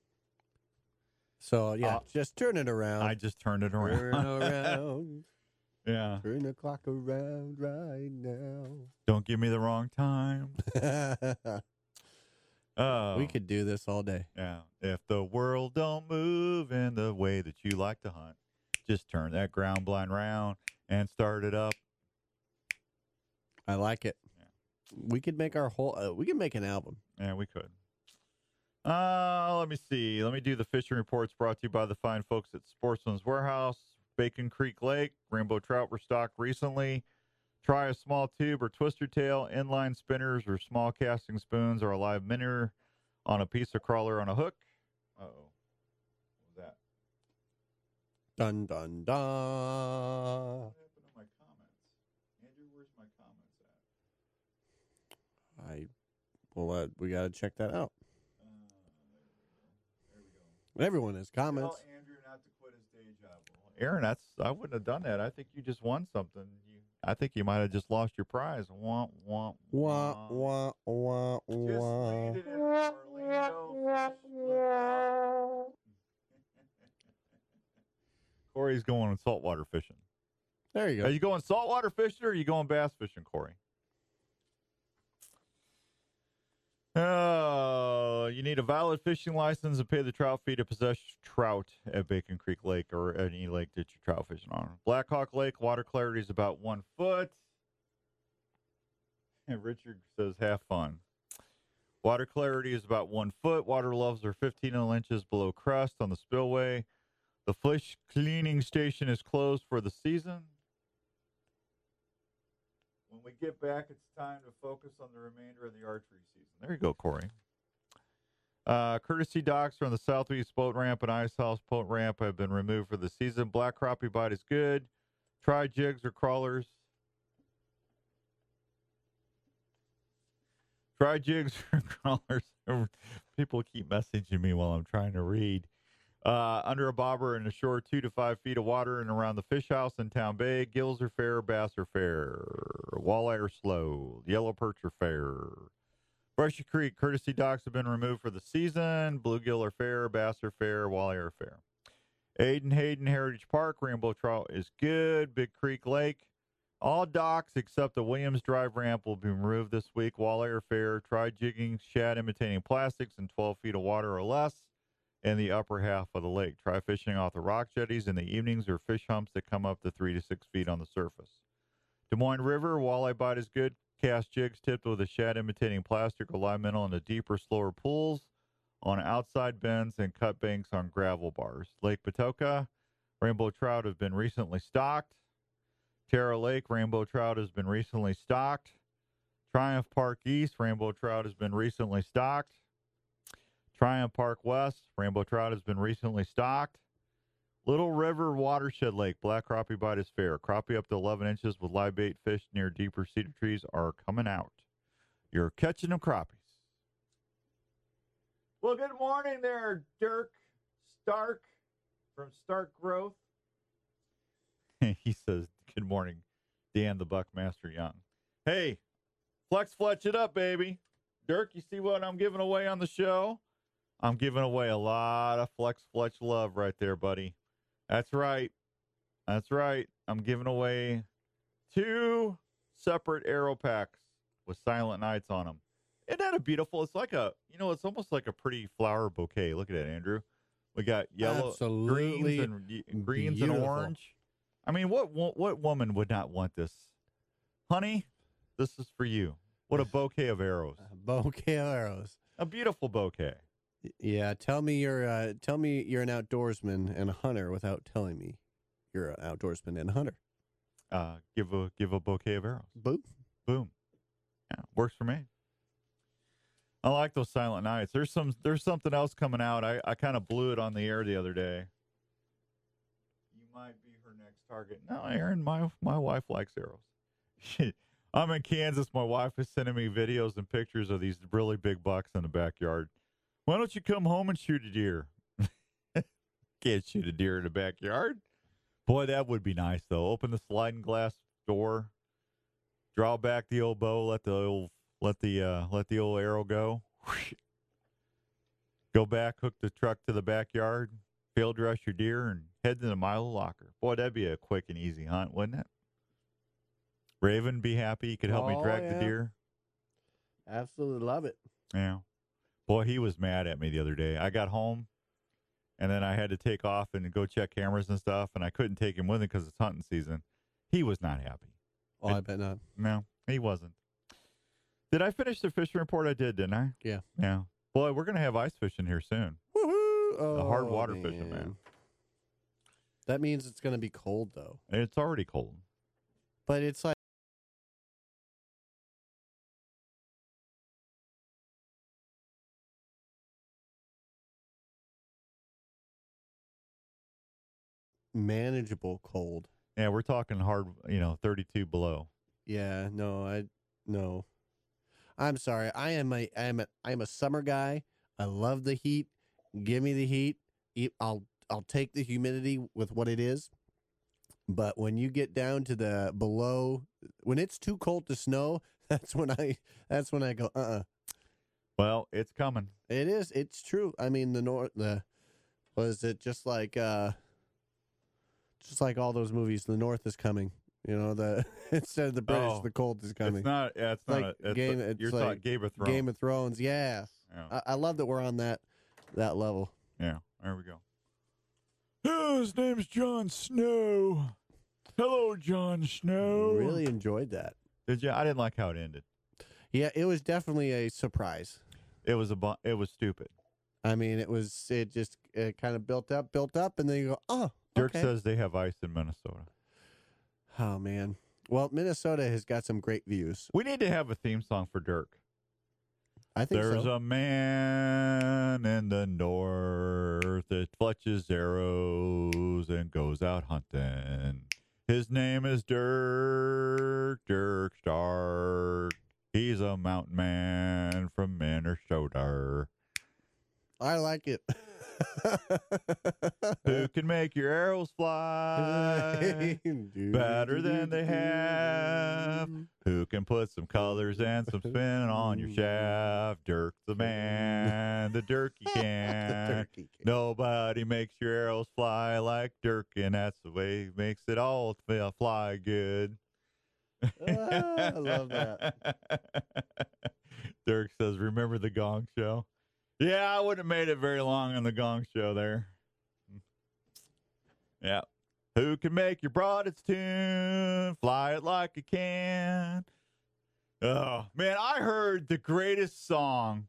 So yeah, just turn it around. I just turned it around. Turn around. Yeah. Turn the clock around right now. Don't give me the wrong time. We could do this all day. Yeah. If the world don't move in the way that you like to hunt, just turn that ground blind round and start it up. I like it. Yeah. We could make we could make an album. Yeah, we could. Let me see. Let me do the fishing reports brought to you by the fine folks at Sportsman's Warehouse. Bacon Creek Lake, rainbow trout were stocked recently. Try a small tube or twister tail, inline spinners, or small casting spoons, or a live minnow on a piece of crawler on a hook. Uh-oh. What was that? Dun, dun, dun. What happened to my comments? Andrew, where's my comments at? We got to check that out. There we go. Everyone has comments. Tell Andrew not to quit his day job. Aaron, I wouldn't have done that. I think you just won something. I think you might have just lost your prize. Wah, wah, wah. Wah, wah, wah, wah. Just landed in Orlando. Corey's going saltwater fishing. There you go. Are you going saltwater fishing or are you going bass fishing, Corey? You need a valid fishing license and pay the trout fee to possess trout at Bacon Creek Lake or any lake that you're trout fishing on. Blackhawk Lake, water clarity is about 1 foot. And Richard says, have fun. Water clarity is about 1 foot. Water levels are 15 inches below crest on the spillway. The fish cleaning station is closed for the season. When we get back, it's time to focus on the remainder of the archery season. There you go, Corey. Courtesy docks from the southeast boat ramp and ice house boat ramp have been removed for the season. Black crappie bite is good. Try jigs or crawlers. Try jigs or crawlers. People keep messaging me while I'm trying to read. Under a bobber and ashore 2 to 5 feet of water and around the fish house in Town Bay. Gills are fair, bass are fair. Walleye are slow. Yellow perch are fair. Brushy Creek, courtesy docks have been removed for the season. Bluegill are fair, bass are fair, walleye are fair. Hayden Heritage Park, rainbow trout is good. Big Creek Lake, all docks except the Williams Drive ramp will be removed this week. Walleye are fair. Try jigging shad imitating plastics in 12 feet of water or less in the upper half of the lake. Try fishing off the rock jetties in the evenings or fish humps that come up to 3 to 6 feet on the surface. Des Moines River, walleye bite is good. Cast jigs tipped with a shad imitating plastic or live minnow in the deeper, slower pools on outside bends and cut banks on gravel bars. Lake Patoka, rainbow trout have been recently stocked. Terra Lake, rainbow trout has been recently stocked. Triumph Park East, rainbow trout has been recently stocked. Triumph Park West, rainbow trout has been recently stocked. Little River Watershed Lake, black crappie bite is fair. Crappie up to 11 inches with live bait fish near deeper cedar trees are coming out. You're catching them crappies. Well, good morning there, Dirk Stark from Stark Growth. He says, good morning, Dan the Buckmaster Young. Hey, flex it up, baby. Dirk, you see what I'm giving away on the show? I'm giving away a lot of Flex Fletch love right there, buddy. That's right. That's right. I'm giving away 2 separate Aero packs with Silent Nights on them. Isn't that a beautiful? It's like it's almost like a pretty flower bouquet. Look at it, Andrew. We got yellow, Absolutely greens beautiful. and orange. I mean, what woman would not want this? Honey, this is for you. What a bouquet of arrows. A bouquet of arrows. A beautiful bouquet. Yeah, tell me you're an outdoorsman and a hunter without telling me you're an outdoorsman and a hunter. Give a bouquet of arrows. Boom. Boom. Yeah, works for me. I like those Silent Nights. There's something else coming out. I kind of blew it on the air the other day. You might be her next target. No, Aaron, my wife likes arrows. I'm in Kansas. My wife is sending me videos and pictures of these really big bucks in the backyard. Why don't you come home and shoot a deer? Can't shoot a deer in the backyard. Boy, that would be nice, though. Open the sliding glass door, draw back the old bow, let the old arrow go. Go back, hook the truck to the backyard, field rush your deer, and head to the Milo locker. Boy, that'd be a quick and easy hunt, wouldn't it? Raven be happy. He could help me drag the deer. Absolutely love it. Yeah. Boy, he was mad at me the other day. I got home, and then I had to take off and go check cameras and stuff, and I couldn't take him with me because it's hunting season. He was not happy. Oh, I bet not. No, he wasn't. Did I finish the fishing report? I did, didn't I? Yeah. Yeah. Boy, we're going to have ice fishing here soon. Woohoo! The hard water fishing, man. That means it's going to be cold, though. It's already cold. But it's like manageable cold. Yeah, we're talking hard, 32 below. Yeah, no. I'm sorry. I am a summer guy. I love the heat. Give me the heat. I'll take the humidity with what it is. But when you get down to the below, when it's too cold to snow, that's when I go, Well, it's coming. It is. It's true. I mean, was it just like all those movies, the North is coming. Instead of the British, the cold is coming. It's not. Yeah, it's like not. It's Game. you're It's talking like Game of Thrones. Game of Thrones. Yeah. Yeah. I love that we're on that level. Yeah. There we go. Oh, his name's Jon Snow. Hello, Jon Snow. Really enjoyed that. Did you? I didn't like how it ended. Yeah, it was definitely a surprise. It was stupid. I mean, it kind of built up, and then you go, oh. Dirk okay. says they have ice in Minnesota. Oh man. Well, Minnesota has got some great views. We need to have a theme song for Dirk. I think There's so. a man in the north that fletches arrows and goes out hunting. His name is Dirk Stark. He's a mountain man from Minnesota. I like it. Who can make your arrows fly better than they have? Who can put some colors and some spin on your shaft? Dirk the man, the Dirky can. Nobody makes your arrows fly like Dirk, and that's the way he makes it all fly good. I love that. Dirk says, remember the Gong Show? Yeah, I wouldn't have made it very long on the Gong Show there. Yeah. Who can make your broadest tune fly it like a can? Oh, man, I heard the greatest song.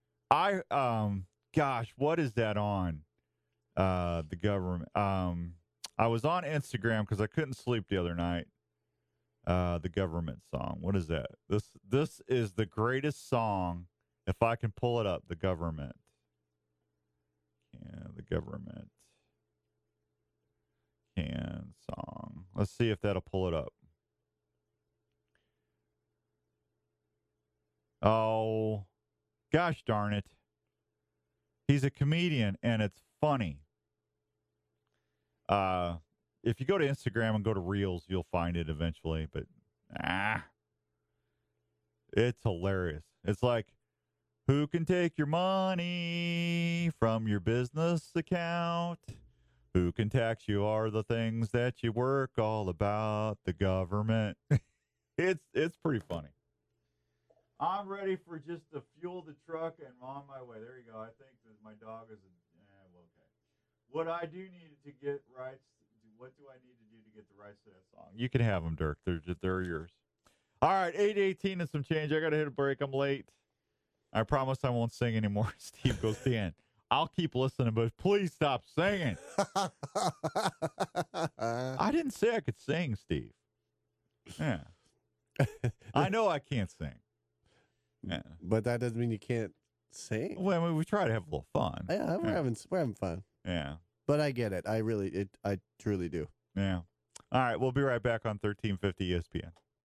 Gosh, what is that on? The government. I was on Instagram because I couldn't sleep the other night. The government song. What is that? This is the greatest song. If I can pull it up, the government. Yeah, the government. Can song. Let's see if that'll pull it up. Oh, gosh darn it. He's a comedian and it's funny. If you go to Instagram and go to Reels, you'll find it eventually, but it's hilarious. It's like, Who can take your money from your business account? Who can tax you are the things that you work all about, the government. It's pretty funny. I'm ready for just to fuel the truck and on my way. There you go. I think that my dog is okay. What I do need to get rights, what do I need to do to get the rights to that song? You can have them, Dirk. They're yours. All right, 8:18 and some change. I got to hit a break. I'm late. I promise I won't sing anymore. Steve goes, Dan, I'll keep listening, but please stop singing. I didn't say I could sing, Steve. Yeah. I know I can't sing. Yeah. But that doesn't mean you can't sing. Well, I mean, we try to have a little fun. Yeah, we're having fun. Yeah. But I get it. I truly do. Yeah. All right, we'll be right back on 1350 ESPN.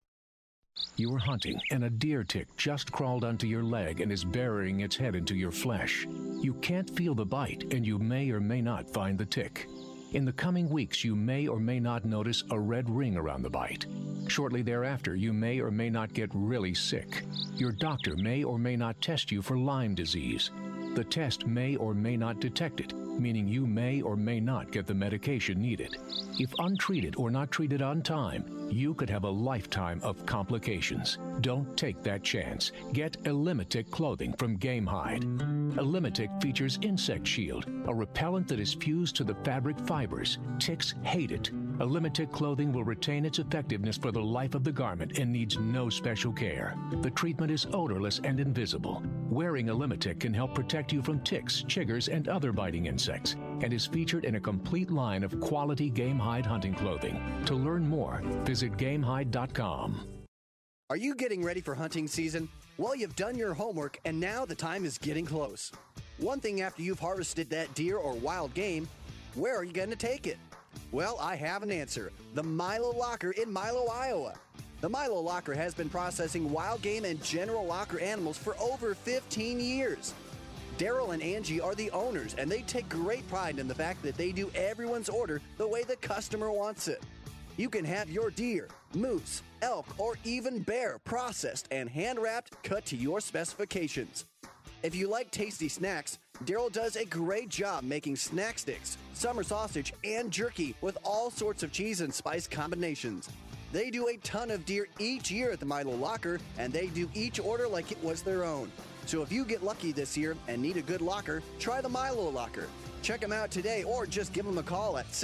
You're hunting, and a deer tick just crawled onto your leg and is burying its head into your flesh. You can't feel the bite, and you may or may not find the tick. In the coming weeks, you may or may not notice a red ring around the bite. Shortly thereafter, you may or may not get really sick. Your doctor may or may not test you for Lyme disease. The test may or may not detect it, meaning you may or may not get the medication needed. If untreated or not treated on time, you could have a lifetime of complications. Don't take that chance. Get Elimitic clothing from Gamehide. Elimitic features Insect Shield, a repellent that is fused to the fabric fibers. Ticks hate it. Elimitic clothing will retain its effectiveness for the life of the garment and needs no special care. The treatment is odorless and invisible. Wearing Elimitic can help protect you from ticks, chiggers, and other biting insects, and is featured in a complete line of quality Gamehide hunting clothing. To learn more, visit Gamehide.com. Are you getting ready for hunting season? Well, you've done your homework, and now the time is getting close. One thing after you've harvested that deer or wild game, where are you going to take it? Well, I have an answer. The Milo Locker in Milo, Iowa. The Milo Locker has been processing wild game and general locker animals for over 15 years. Daryl and Angie are the owners, and they take great pride in the fact that they do everyone's order the way the customer wants it. You can have your deer, moose, elk, or even bear processed and hand-wrapped, cut to your specifications. If you like tasty snacks, Daryl does a great job making snack sticks, summer sausage, and jerky with all sorts of cheese and spice combinations. They do a ton of deer each year at the Milo Locker, and they do each order like it was their own. So if you get lucky this year and need a good locker, try the Milo Locker. Check them out today or just give them a call at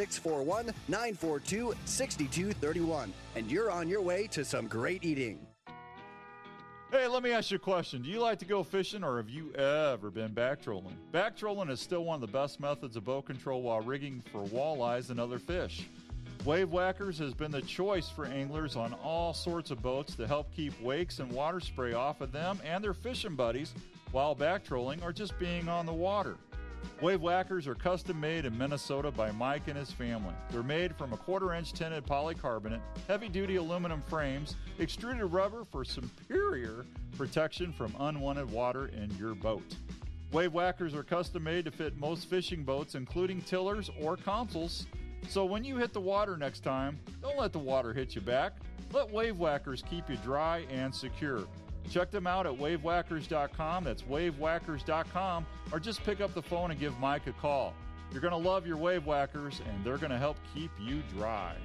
641-942-6231. And you're on your way to some great eating. Hey, let me ask you a question. Do you like to go fishing, or have you ever been back trolling? Back trolling is still one of the best methods of boat control while rigging for walleyes and other fish. Wave Whackers has been the choice for anglers on all sorts of boats to help keep wakes and water spray off of them and their fishing buddies while back trolling or just being on the water. Wave Whackers are custom made in Minnesota by Mike and his family. They're made from a 1/4-inch tinted polycarbonate, heavy-duty aluminum frames, extruded rubber for superior protection from unwanted water in your boat. Wave Whackers are custom made to fit most fishing boats, including tillers or consoles. So when you hit the water next time, don't let the water hit you back. Let Wave Whackers keep you dry and secure. Check them out at wavewhackers.com. That's wavewhackers.com. Or just pick up the phone and give Mike a call. You're going to love your Wave Whackers, and they're going to help keep you dry.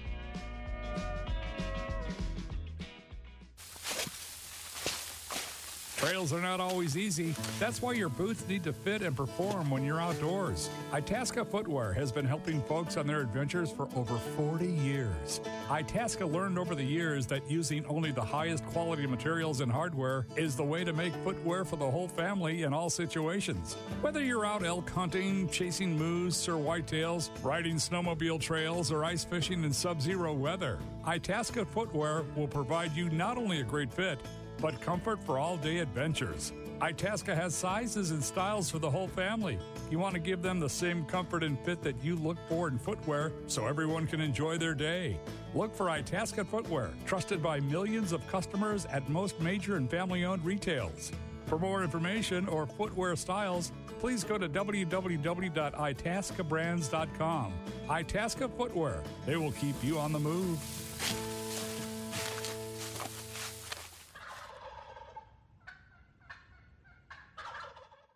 Trails are not always easy. That's why your boots need to fit and perform when you're outdoors. Itasca Footwear has been helping folks on their adventures for over 40 years. Itasca learned over the years that using only the highest quality materials and hardware is the way to make footwear for the whole family in all situations. Whether you're out elk hunting, chasing moose or whitetails, riding snowmobile trails, or ice fishing in sub-zero weather, Itasca Footwear will provide you not only a great fit, but comfort for all-day adventures. Itasca has sizes and styles for the whole family. You want to give them the same comfort and fit that you look for in footwear so everyone can enjoy their day. Look for Itasca Footwear, trusted by millions of customers at most major and family-owned retails. For more information or footwear styles, please go to www.itascabrands.com. Itasca Footwear. They will keep you on the move.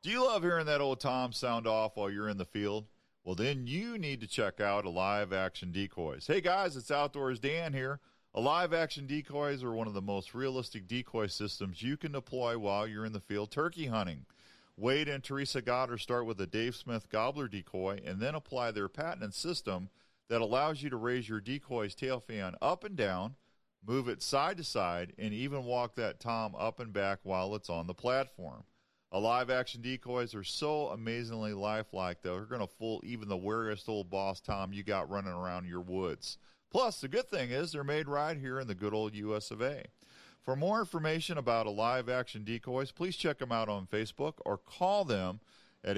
Do you love hearing that old Tom sound off while you're in the field? Well, then you need to check out Alive Action Decoys. Hey, guys, it's Outdoors Dan here. Alive Action Decoys are one of the most realistic decoy systems you can deploy while you're in the field turkey hunting. Wade and Teresa Goddard start with a Dave Smith Gobbler decoy and then apply their patented system that allows you to raise your decoy's tail fan up and down, move it side to side, and even walk that tom up and back while it's on the platform. Alive Action Decoys are so amazingly lifelike, though. They're going to fool even the wariest old boss tom you got running around your woods. Plus, the good thing is they're made right here in the good old US of A. For more information about Alive Action Decoys, please check them out on Facebook or call them at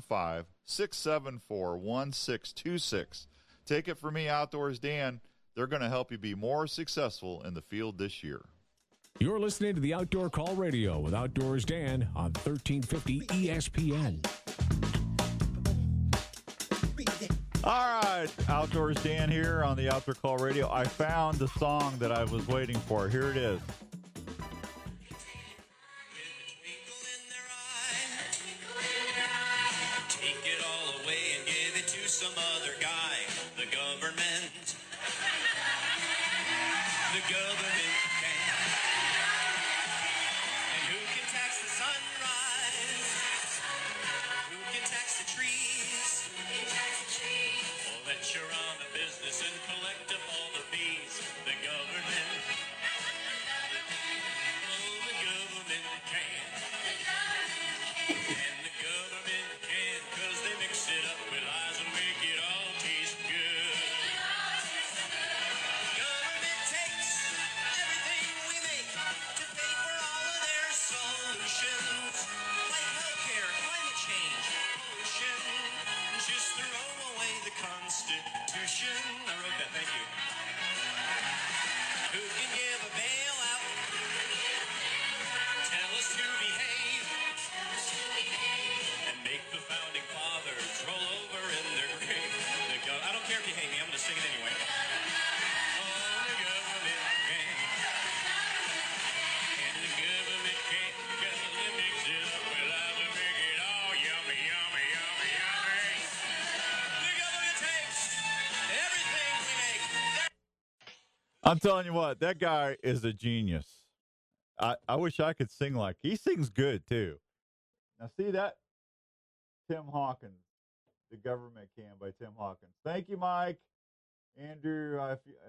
815-674-1626. Take it from me, Outdoors Dan. They're going to help you be more successful in the field this year. You're listening to the Outdoor Call Radio with Outdoors Dan on 1350 ESPN. All right, Outdoors Dan here on the Outdoor Call Radio. I found the song that I was waiting for. Here it is. Take it all away and give it to some other guy. The government. The government can. And who can tax the sunrise? Who can tax the trees? Well, let you run a business and collect up all the fees. The government. Oh, the government can. And the government can, 'cause they mix it up with lies and make it all taste good. Government takes everything we make to pay for all of their solutions, like healthcare, climate change, pollution. Just throw away the Constitution. I wrote that, thank you. Who can give a bailout? Tell us to behave. And make the founding fathers roll over in their grave. I don't care if you hate me, I'm going to sing it anyway. Oh, the government can. And the government can, 'cause they mix it up with lies and make it all yummy, yummy, yummy, yummy. The government takes everything we make. I'm telling you what, that guy is a genius. I wish I could sing like he sings good too. Now see that? Tim Hawkins, The Government Can by Tim Hawkins. Thank you, Mike. Andrew, if you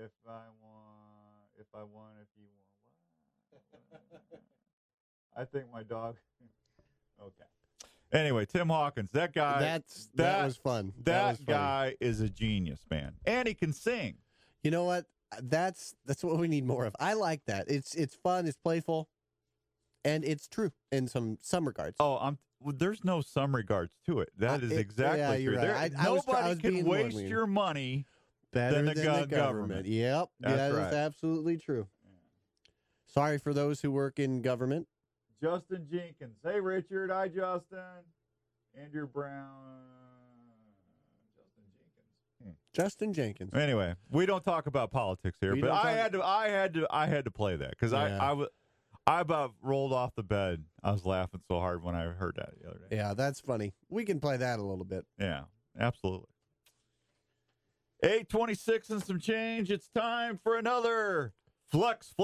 want. I think my dog. Okay. Anyway, Tim Hawkins, that guy. That was fun. That guy is a genius, man, and he can sing. You know what? That's what we need more of. I like that. It's fun. It's playful, and it's true in some regards. Oh, there's no some regards to it. That is exactly true. Right. Nobody can waste your money better than the government. Yep, that is absolutely true. Yeah. Sorry for those who work in government. Justin Jenkins. Hey, Richard. Hi, Justin. Andrew Brown. Justin Jenkins. Anyway, we don't talk about politics here, but I had to play that because I about rolled off the bed. I was laughing so hard when I heard that the other day. Yeah, that's funny. We can play that a little bit. Yeah, absolutely. 8:26 and some change. It's time for another Fletch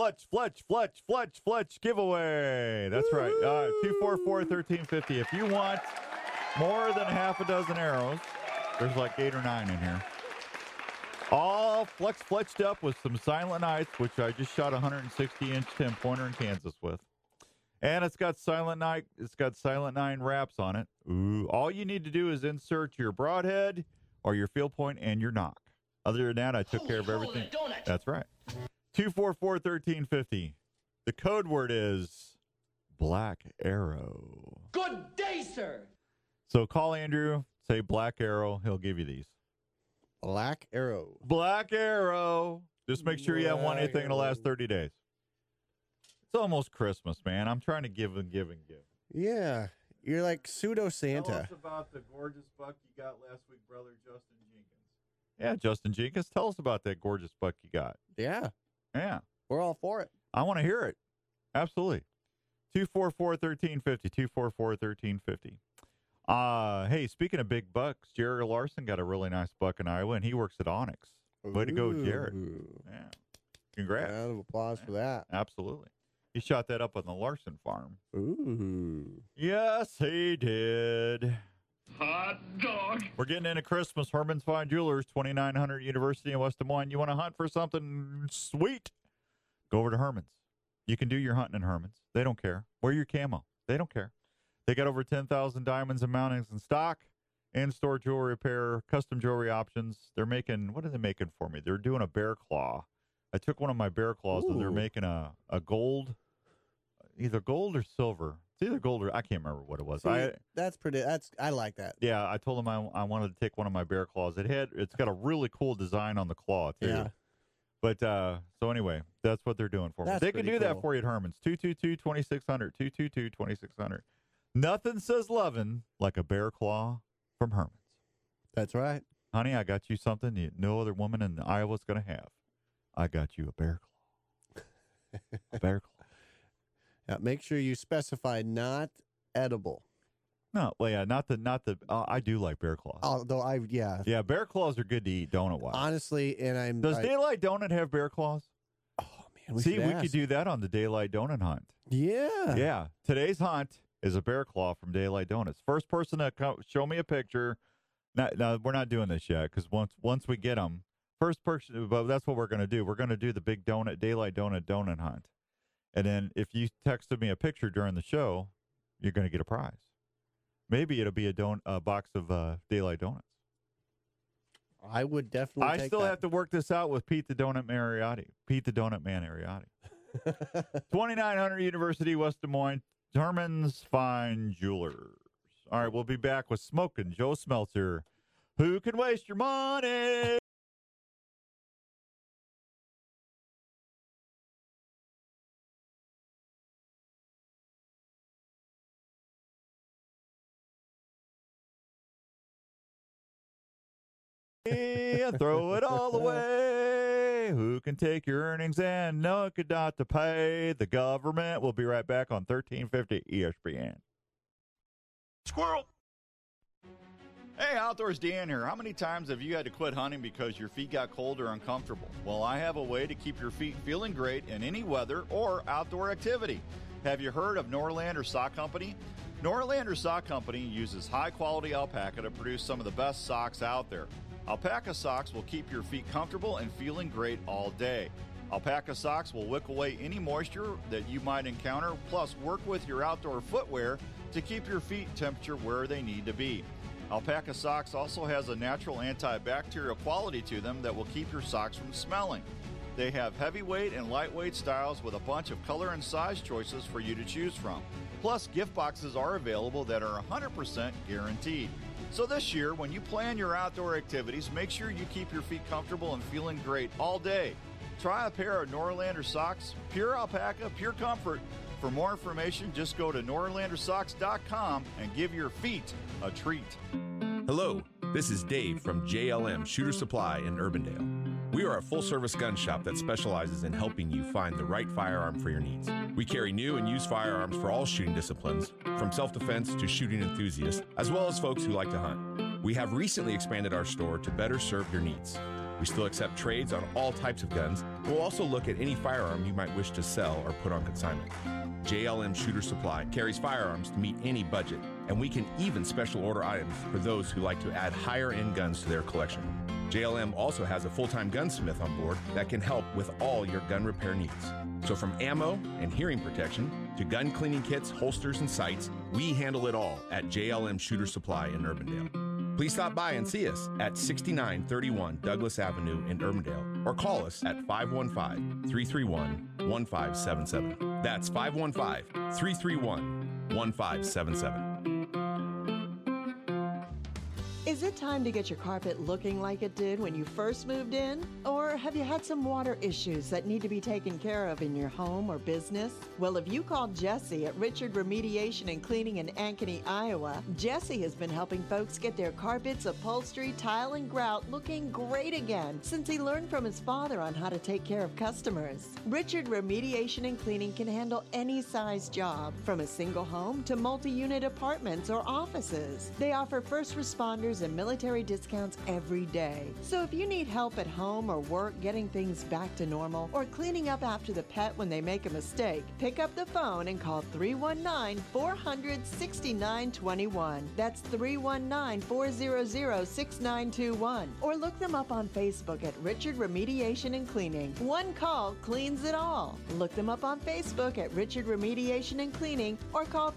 giveaway. That's right. 244-1350. If you want more than half a dozen arrows, there's like 8 or 9 in here. All fletched up with some Silent Nights, which I just shot a 160-inch 10-pointer in Kansas with. And it's got Silent 9 wraps on it. Ooh. All you need to do is insert your broadhead or your field point and your knock. Other than that, I took care of everything. That's right. 244-1350. The code word is Black Arrow. Good day, sir. So call Andrew, say Black Arrow. He'll give you these. Black Arrow. Black Arrow. Just make sure you haven't won anything in the last 30 days. It's almost Christmas, man. I'm trying to give and give and give. Yeah. You're like pseudo Santa. Tell us about the gorgeous buck you got last week, brother Justin Jenkins. Yeah, Justin Jenkins. Tell us about that gorgeous buck you got. Yeah. Yeah. We're all for it. I want to hear it. Absolutely. 244-1350. 244-1350. Hey, speaking of big bucks, Jared Larson got a really nice buck in Iowa, and he works at Onyx. Way to go, Jared. Yeah. Congrats. Round of applause for that. Absolutely. He shot that up on the Larson farm. Ooh. Yes, he did. Hot dog. We're getting into Christmas. Herman's Fine Jewelers, 2900 University in West Des Moines. You want to hunt for something sweet? Go over to Herman's. You can do your hunting in Herman's. They don't care. Wear your camo. They don't care. They got over 10,000 diamonds and mountings in stock. In-store jewelry repair, custom jewelry options. They're making, what are they making for me? They're doing a bear claw. I took one of my bear claws, and they're making a gold, either gold or silver. It's either gold or, I can't remember what it was. See, I like that. Yeah, I told him I wanted to take one of my bear claws. It's got a really cool design on the claw, too. Yeah. But, so anyway, that's what they're doing for me. That's They can do pretty that cool. for you at Herman's. 222-2600, 222-2600. Nothing says loving like a bear claw from Herman's. That's right. Honey, I got you something no other woman in Iowa's going to have. I got you a bear claw. A bear claw. Yeah, make sure you specify not edible. No, well, yeah, not the. I do like bear claws. Although Yeah, bear claws are good to eat donut-wise. honestly, and Does Daylight Donut have bear claws? Man, we See, should we ask. could do that on the Daylight Donut hunt. Yeah. Yeah. Today's hunt is a bear claw from Daylight Donuts. First person to show me a picture. No, we're not doing this yet because once we get them, first person. But that's what we're going to do. We're going to do the big Daylight Donut hunt, and then if you texted me a picture during the show, you're going to get a prize. Maybe it'll be a box of Daylight Donuts. I would definitely. I still have to work this out with Pete the Donut Man Ariotti. 2900 University, West Des Moines, Herman's Fine Jewelers. All right, we'll be back with Smokin' Joe Smeltzer. Who can waste your money? Throw it all away. Who can take your earnings and no could not to pay the government? We'll be right back on 1350 ESPN. Squirrel. Hey, Outdoors Dan here. How many times have you had to quit hunting because your feet got cold or uncomfortable? Well, I have a way to keep your feet feeling great in any weather or outdoor activity. Have you heard of Norlander Sock Company? Norlander Sock Company uses high-quality alpaca to produce some of the best socks out there. Alpaca socks will keep your feet comfortable and feeling great all day. Alpaca socks will wick away any moisture that you might encounter, plus work with your outdoor footwear to keep your feet temperature where they need to be. Alpaca socks also has a natural antibacterial quality to them that will keep your socks from smelling. They have heavyweight and lightweight styles with a bunch of color and size choices for you to choose from. Plus, gift boxes are available that are 100% guaranteed. So this year, when you plan your outdoor activities, make sure you keep your feet comfortable and feeling great all day. Try a pair of Norlander socks, pure alpaca, pure comfort. For more information, just go to norlandersocks.com and give your feet a treat. Hello, this is Dave from JLM Shooter Supply in Urbandale. We are a full-service gun shop that specializes in helping you find the right firearm for your needs. We carry new and used firearms for all shooting disciplines, from self-defense to shooting enthusiasts, as well as folks who like to hunt. We have recently expanded our store to better serve your needs. We still accept trades on all types of guns. We'll also look at any firearm you might wish to sell or put on consignment. JLM Shooter Supply carries firearms to meet any budget, and we can even special order items for those who like to add higher-end guns to their collection. JLM also has a full-time gunsmith on board that can help with all your gun repair needs. So from ammo and hearing protection to gun cleaning kits, holsters, and sights, we handle it all at JLM Shooter Supply in Urbandale. Please stop by and see us at 6931 Douglas Avenue in Urbandale or call us at 515-331-1577. That's 515-331-1577. Is it time to get your carpet looking like it did when you first moved in? Or have you had some water issues that need to be taken care of in your home or business? Well, if you called Jesse at Richard Remediation and Cleaning in Ankeny, Iowa, Jesse has been helping folks get their carpets, upholstery, tile, and grout looking great again since he learned from his father on how to take care of customers. Richard Remediation and Cleaning can handle any size job, from a single home to multi-unit apartments or offices. They offer first responders and military discounts every day. So if you need help at home or work getting things back to normal or cleaning up after the pet when they make a mistake, pick up the phone and call 319-400-6921. That's 319-400-6921. Or look them up on Facebook at Richard Remediation and Cleaning. One call cleans it all. Look them up on Facebook at Richard Remediation and Cleaning or call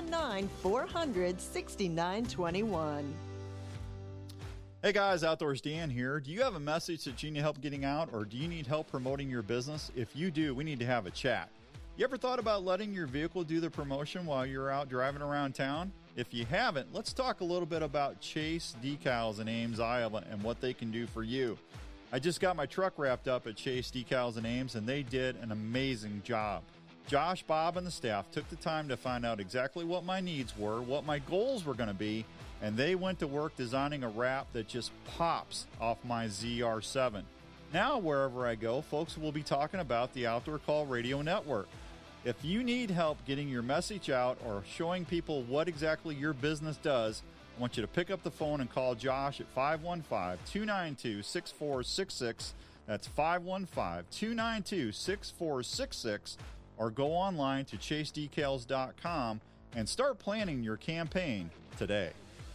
319-400-6921. Hey guys, Outdoors Dan here. Do you have a message that you need help getting out, or do you need help promoting your business? If you do, we need to have a chat. You ever thought about letting your vehicle do the promotion while you're out driving around town? If you haven't, let's talk a little bit about Chase Decals in Ames, Iowa, and what they can do for you. I just got my truck wrapped up at Chase Decals in Ames, and they did an amazing job. Josh, Bob, and the staff took the time to find out exactly what my needs were, what my goals were going to be, and they went to work designing a wrap that just pops off my ZR7. Now, wherever I go, folks will be talking about the Outdoor Call Radio Network. If you need help getting your message out or showing people what exactly your business does, I want you to pick up the phone and call Josh at 515-292-6466. That's 515-292-6466. Or go online to chasedecals.com and start planning your campaign today.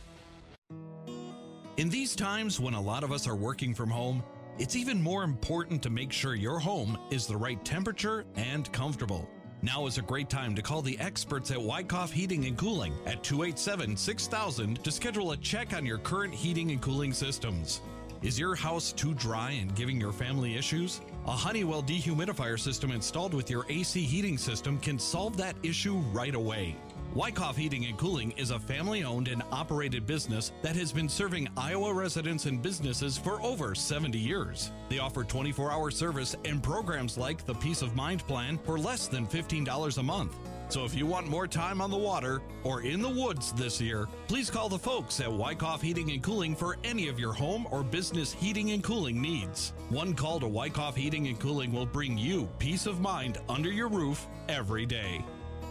In these times when a lot of us are working from home, it's even more important to make sure your home is the right temperature and comfortable. Now is a great time to call the experts at Wyckoff Heating and Cooling at 287-6000 to schedule a check on your current heating and cooling systems. Is your house too dry and giving your family issues? A Honeywell dehumidifier system installed with your AC heating system can solve that issue right away. Wyckoff Heating and Cooling is a family-owned and operated business that has been serving Iowa residents and businesses for over 70 years. They offer 24-hour service and programs like the Peace of Mind Plan for less than $15 a month. So if you want more time on the water or in the woods this year, please call the folks at Wyckoff Heating and Cooling for any of your home or business heating and cooling needs. One call to Wyckoff Heating and Cooling will bring you peace of mind under your roof every day.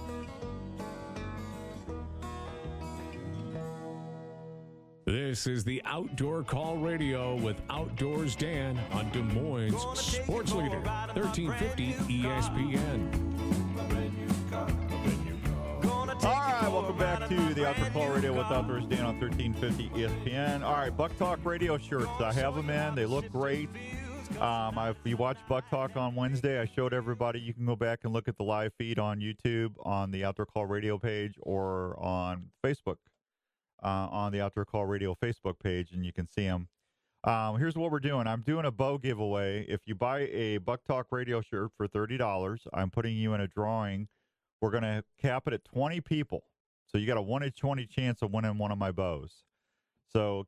This is the Outdoor Call Radio with Outdoors Dan on Des Moines Sports Leader, 1350 ESPN. All right, welcome back to the Outdoor Call Radio with Outdoors Dan on 1350 ESPN. All right, Buck Talk radio shirts. I have them in. They look great. If you watched Buck Talk on Wednesday, I showed everybody. You can go back and look at the live feed on YouTube, on the Outdoor Call Radio page, or on Facebook. On the Outdoor Call Radio Facebook page, and you can see them. Here's what we're doing. I'm doing a bow giveaway. If you buy a Buck Talk Radio shirt for $30, I'm putting you in a drawing. We're going to cap it at 20 people. So you got a 1 in 20 chance of winning one of my bows. So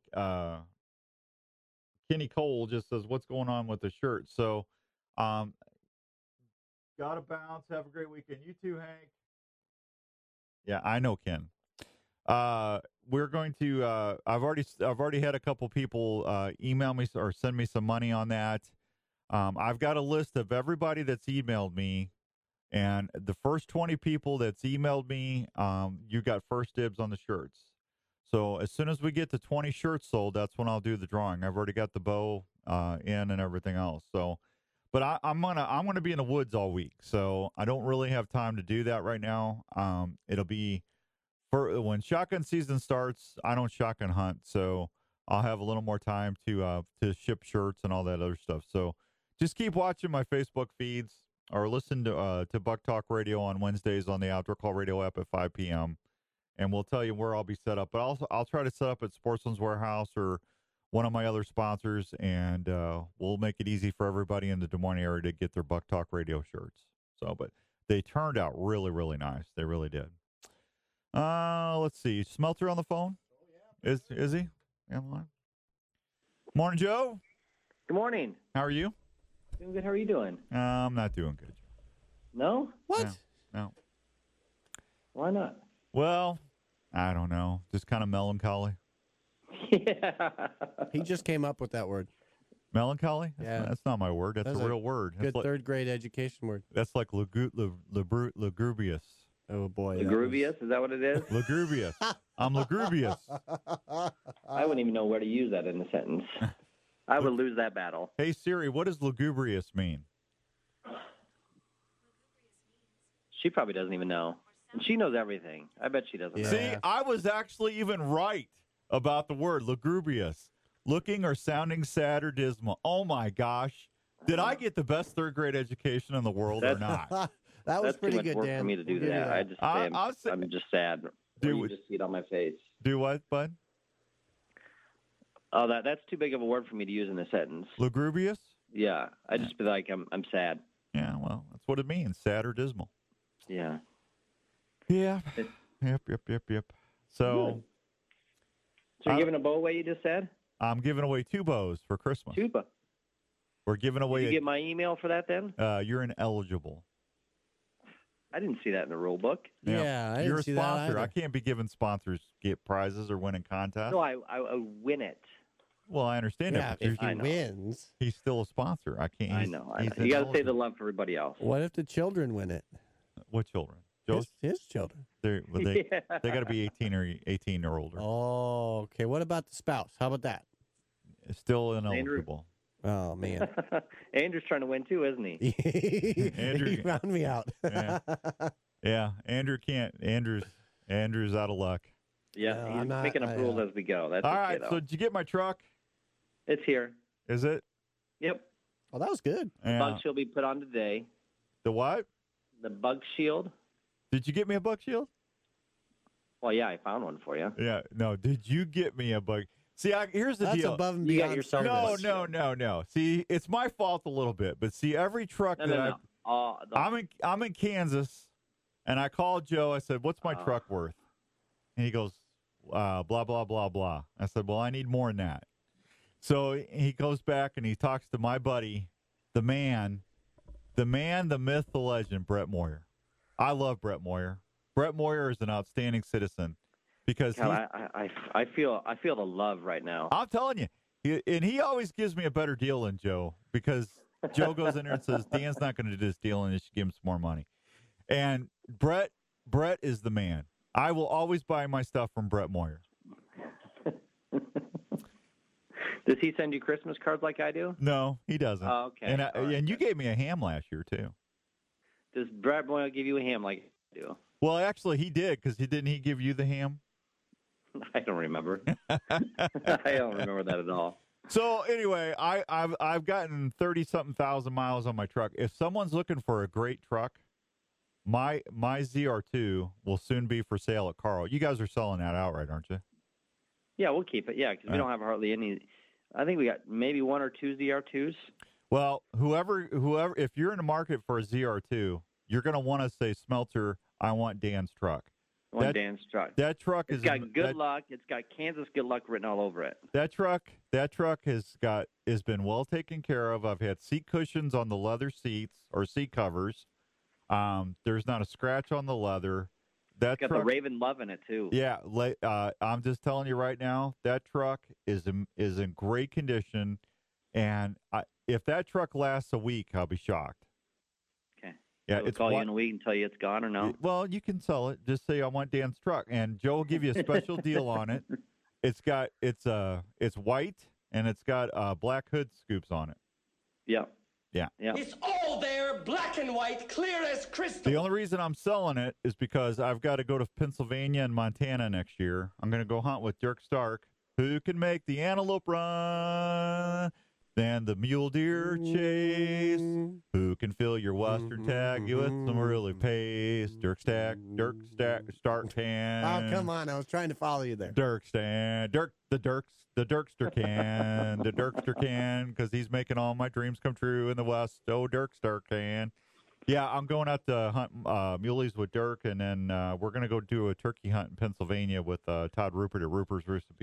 Kenny Cole just says, what's going on with the shirt? So gotta bounce. Have a great weekend. You too, Hank. Yeah, I know, Ken. We're going to I've already had a couple people email me or send me some money on that. I've got a list of everybody that's emailed me, and the first 20 people that's emailed me, you got first dibs on the shirts. So as soon as we get to 20 shirts sold, that's when I'll do the drawing. I've already got the bow in and everything else. So, but I'm gonna be in the woods all week, so I don't really have time to do that right now. It'll be when shotgun season starts. I don't shotgun hunt, so I'll have a little more time to ship shirts and all that other stuff. So just keep watching my Facebook feeds or listen to Buck Talk Radio on Wednesdays on the Outdoor Call Radio app at 5 p.m. And we'll tell you where I'll be set up. But also, I'll try to set up at Sportsman's Warehouse or one of my other sponsors, and we'll make it easy for everybody in the Des Moines area to get their Buck Talk Radio shirts. So, but they turned out really, really nice. They really did. Let's see. Smelter on the phone? Is he? on the line. Morning, Joe. Good morning. How are you? Doing good. How are you doing? I'm not doing good. No? What? No. Why not? Well, I don't know. Just kind of melancholy. Yeah. He just came up with that word. Melancholy? Yeah. That's not my word. That's a real word. Good That's like, third grade education word. that's like lugubrious. Oh, boy. Lugubrious? Is that what it is? Lugubrious. I'm lugubrious. I wouldn't even know where to use that in a sentence. I would lose that battle. Hey, Siri, what does lugubrious mean? She probably doesn't even know. And she knows everything. I bet she doesn't know. See, I was actually even right about the word lugubrious. Looking or sounding sad or dismal. Oh, my gosh. Did I get the best third grade education in the world or not? That was That's pretty too much good, work Dan. for me to do We'll give you that. I just say I'm just sad. You just see it on my face. Do what, bud? Oh, that's too big of a word for me to use in a sentence. Lugubrious? Yeah, I just feel like I'm sad. Yeah, well, that's what it means, sad or dismal. Yeah. Yeah. Yep. So, So you're giving a bow away, you just said? I'm giving away 2 bows for Christmas. 2 bows. We're giving Did away you get my email for that then? you're ineligible. I didn't see that in the rule book. Yeah, I You're didn't a see that sponsor. I either. can't be giving sponsors get prizes or winning contests. No, I win it. Well, I understand Yeah, that. if but he wins. He's still a sponsor. I can't. I he's- know. he's You got to say ineligible. the love for everybody else. What if the children win it? What children? Joe's His children. they Yeah. they got to be 18 or older. Oh, okay. What about the spouse? How about that? Still ineligible. Oh, man. Andrew's trying to win too, isn't he? Andrew, He found me out. yeah, Andrew can't. Andrew's out of luck. Yeah, No, he's I'm not- making up rules as we go. That's All okay, right. though. So did you get my truck? It's here. Is it? Yep. Oh, that was good. Yeah. Bug shield will be put on today. The what? The bug shield. Did you get me a bug shield? Well, yeah, I found one for you. Yeah. No. Did you get me a bug? See, here's the That's deal. above and You got beyond yourself service. No. See, it's my fault a little bit, but see, every truck No, that no, no. I'm in Kansas, and I called Joe. I said, "What's my Uh. truck worth?" And he goes, "Blah blah blah blah." I said, "Well, I need more than that." So he goes back and he talks to my buddy, the man, the myth, the legend, Brett Moyer. I love Brett Moyer. Brett Moyer is an outstanding citizen because God, I feel the love right now. I'm telling you, he always gives me a better deal than Joe because Joe goes in there and says, Dan's not going to do this deal and you should give him some more money. And Brett is the man. I will always buy my stuff from Brett Moyer. Does he send you Christmas cards like I do? No, he doesn't. Oh, okay. And you gave me a ham last year, too. Does Brad Boyle give you a ham like I do? Well, actually, he did because didn't he give you the ham? I don't remember. I don't remember that at all. So anyway, I've gotten 30-something thousand miles on my truck. If someone's looking for a great truck, my ZR2 will soon be for sale at Carl. You guys are selling that outright, aren't you? Yeah, we'll keep it. Yeah, because we don't have hardly any. I think we got maybe 1 or 2 ZR2s. Well, whoever, if you're in the market for a ZR2, you're going to want to say, Smelter, I want Dan's truck. Dan's truck. That truck It's got good luck. It's got Kansas good luck written all over it. That truck has been well taken care of. I've had seat cushions on the leather seats or seat covers. There's not a scratch on the leather. It's got the Raven Love in it too. Yeah, I'm just telling you right now, that truck is in great condition, and if that truck lasts a week, I'll be shocked. Okay. Yeah, I'll call you in a week and tell you it's gone or no. Well, you can sell it. Just say I want Dan's truck, and Joe will give you a special deal on it. It's white and it's got black hood scoops on it. Yeah. Yeah. It's all there, black and white, clear as crystal. The only reason I'm selling it is because I've got to go to Pennsylvania and Montana next year. I'm going to go hunt with Dirk Stark, who can make the antelope run, then the mule deer chase, who can fill your western tag with some really pace. Dirk Stark can. Oh, come on. I was trying to follow you there. The Dirkster can, because he's making all my dreams come true in the West. Oh, Dirkster can. Yeah, I'm going out to hunt muleys with Dirk, and then we're going to go do a turkey hunt in Pennsylvania with Todd Rupert at Rupert's Rooster Piece.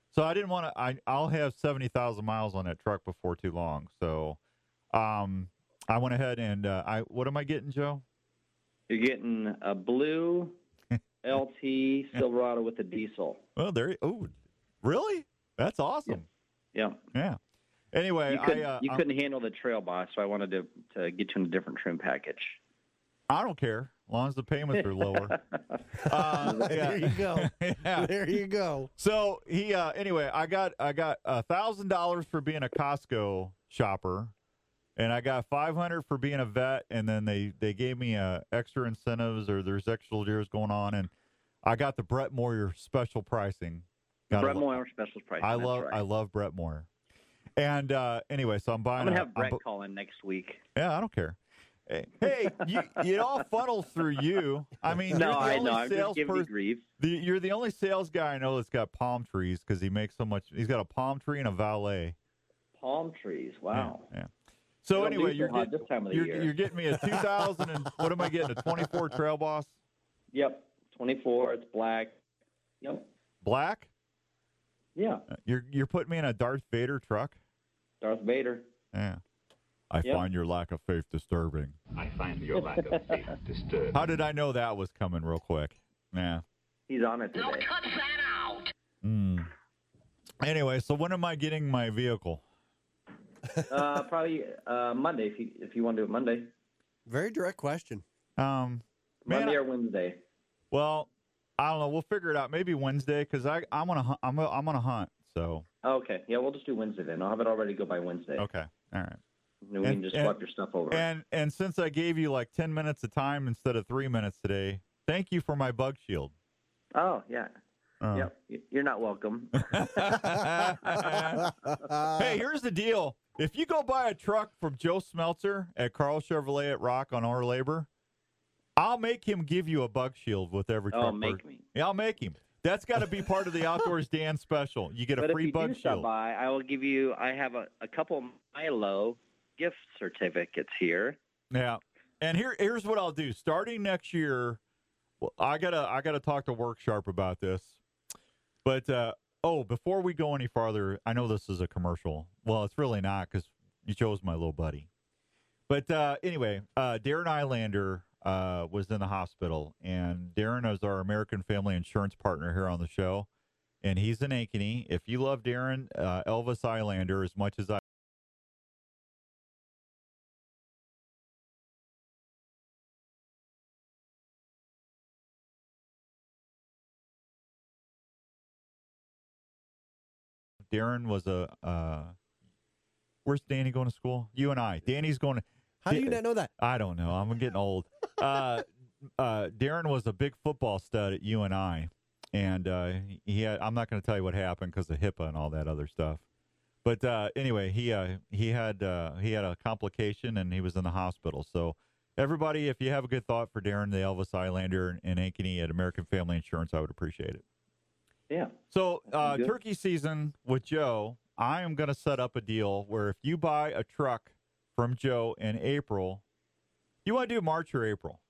So I didn't want to. I'll have 70,000 miles on that truck before too long. So, I went ahead and what am I getting, Joe? You're getting a blue LT Silverado with a diesel. Well, oh, really? That's awesome. Yeah. Yeah. Anyway, you couldn't handle the Trail Boss, so I wanted to get you in a different trim package. I don't care, as long as the payments are lower. There you go. Yeah. There you go. So he anyway, I got $1,000 for being a Costco shopper, and I got $500 for being a vet, and then they gave me extra incentives, or there's extra deals going on, and I got the Brett Moyer special pricing. Brett Moyer special pricing. I love Brett Moyer. And anyway, so I'm buying. I'm gonna have Brett call in next week. Yeah, I don't care. Hey, it all funnels through you. I mean, no, you're the I only know. I'm just giving you grief. You're the only sales guy I know that's got palm trees because he makes so much. He's got a palm tree and a valet. Palm trees. Wow. Yeah. So It'll anyway, be so hot this time of the year. You're getting me a 2000 and what am I getting? A 24 Trail Boss? Yep, 24. It's black. Yep. Black? Yeah. You're putting me in a Darth Vader truck? Darth Vader. Yeah. I find your lack of faith disturbing. I find your lack of faith disturbing. How did I know that was coming real quick? Yeah. He's on it today. No, cut that out. Anyway, so when am I getting my vehicle? Probably Monday, if you want to do it Monday. Very direct question. Monday or Wednesday. Well, I don't know. We'll figure it out. Maybe Wednesday because I'm on a hunt. So. Okay. Yeah, we'll just do Wednesday then. I'll have it all ready to go by Wednesday. Okay. All right. And we can just swap your stuff over. And since I gave you like 10 minutes of time instead of 3 minutes today, thank you for my bug shield. Oh, yeah. Yep. You're not welcome. Hey, here's the deal. If you go buy a truck from Joe Smeltzer at Carl Chevrolet at Rock on our labor, I'll make him give you a bug shield with every truck. Oh, make me. Yeah, I'll make him. That's got to be part of the Outdoors Dan special. You get a free bug if you do shield. Stop by, I will give you. I have a couple Milo gift certificates here. Yeah, and here's what I'll do. Starting next year, well, I gotta talk to Work Sharp about this. But before we go any farther, I know this is a commercial. Well, it's really not because Joe's my little buddy. But anyway, Darren Eilander was in the hospital, and Darren is our American Family Insurance partner here on the show, and he's in Ankeny. If you love Darren, Elvis Eilander as much as I. Darren was where's Danny going to school? UNI. Danny's going to. How do you not know that? I don't know. I'm getting old. Darren was a big football stud at UNI, and I'm not going to tell you what happened because of HIPAA and all that other stuff. But anyway, he had a complication and he was in the hospital. So everybody, if you have a good thought for Darren, the Elvis Eilander in Ankeny at American Family Insurance, I would appreciate it. Yeah. So turkey season with Joe, I am going to set up a deal where if you buy a truck from Joe in April, you want to do March or April?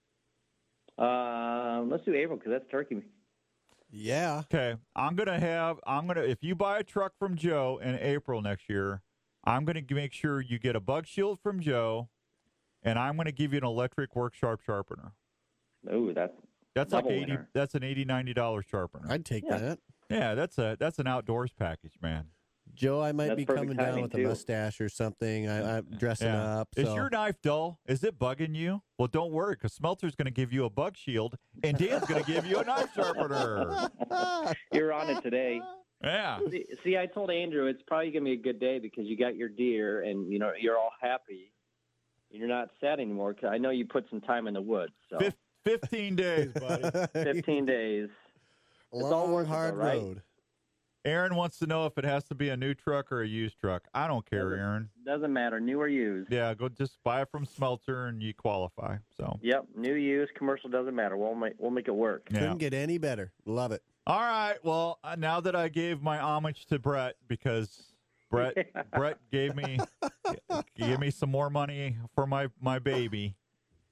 Let's do April because that's turkey. Yeah. Okay. If you buy a truck from Joe in April next year, I'm going to make sure you get a bug shield from Joe, and I'm going to give you an electric Work Sharp sharpener. Oh, that's like $80. That's an $80-$90 sharpener. I'd take that. Yeah, that's an outdoors package, man. Joe, I might be coming down with a mustache or something. I'm dressing up. So. Is your knife dull? Is it bugging you? Well, don't worry, because Smelter's going to give you a bug shield, and Dan's going to give you a knife sharpener. You're on it today. Yeah. See, I told Andrew it's probably going to be a good day because you got your deer, and you're all happy. You're not sad anymore because I know you put some time in the woods. So. 15 days, buddy. 15 days. Long, hard road. Aaron wants to know if it has to be a new truck or a used truck. I don't care, Aaron. Doesn't matter, new or used. Yeah, go just buy it from Smelter and you qualify. So. Yep, new, used, commercial doesn't matter. We'll make it work. Yeah. Couldn't get any better. Love it. All right. Well, now that I gave my homage to Brett because Brett gave me some more money for my baby.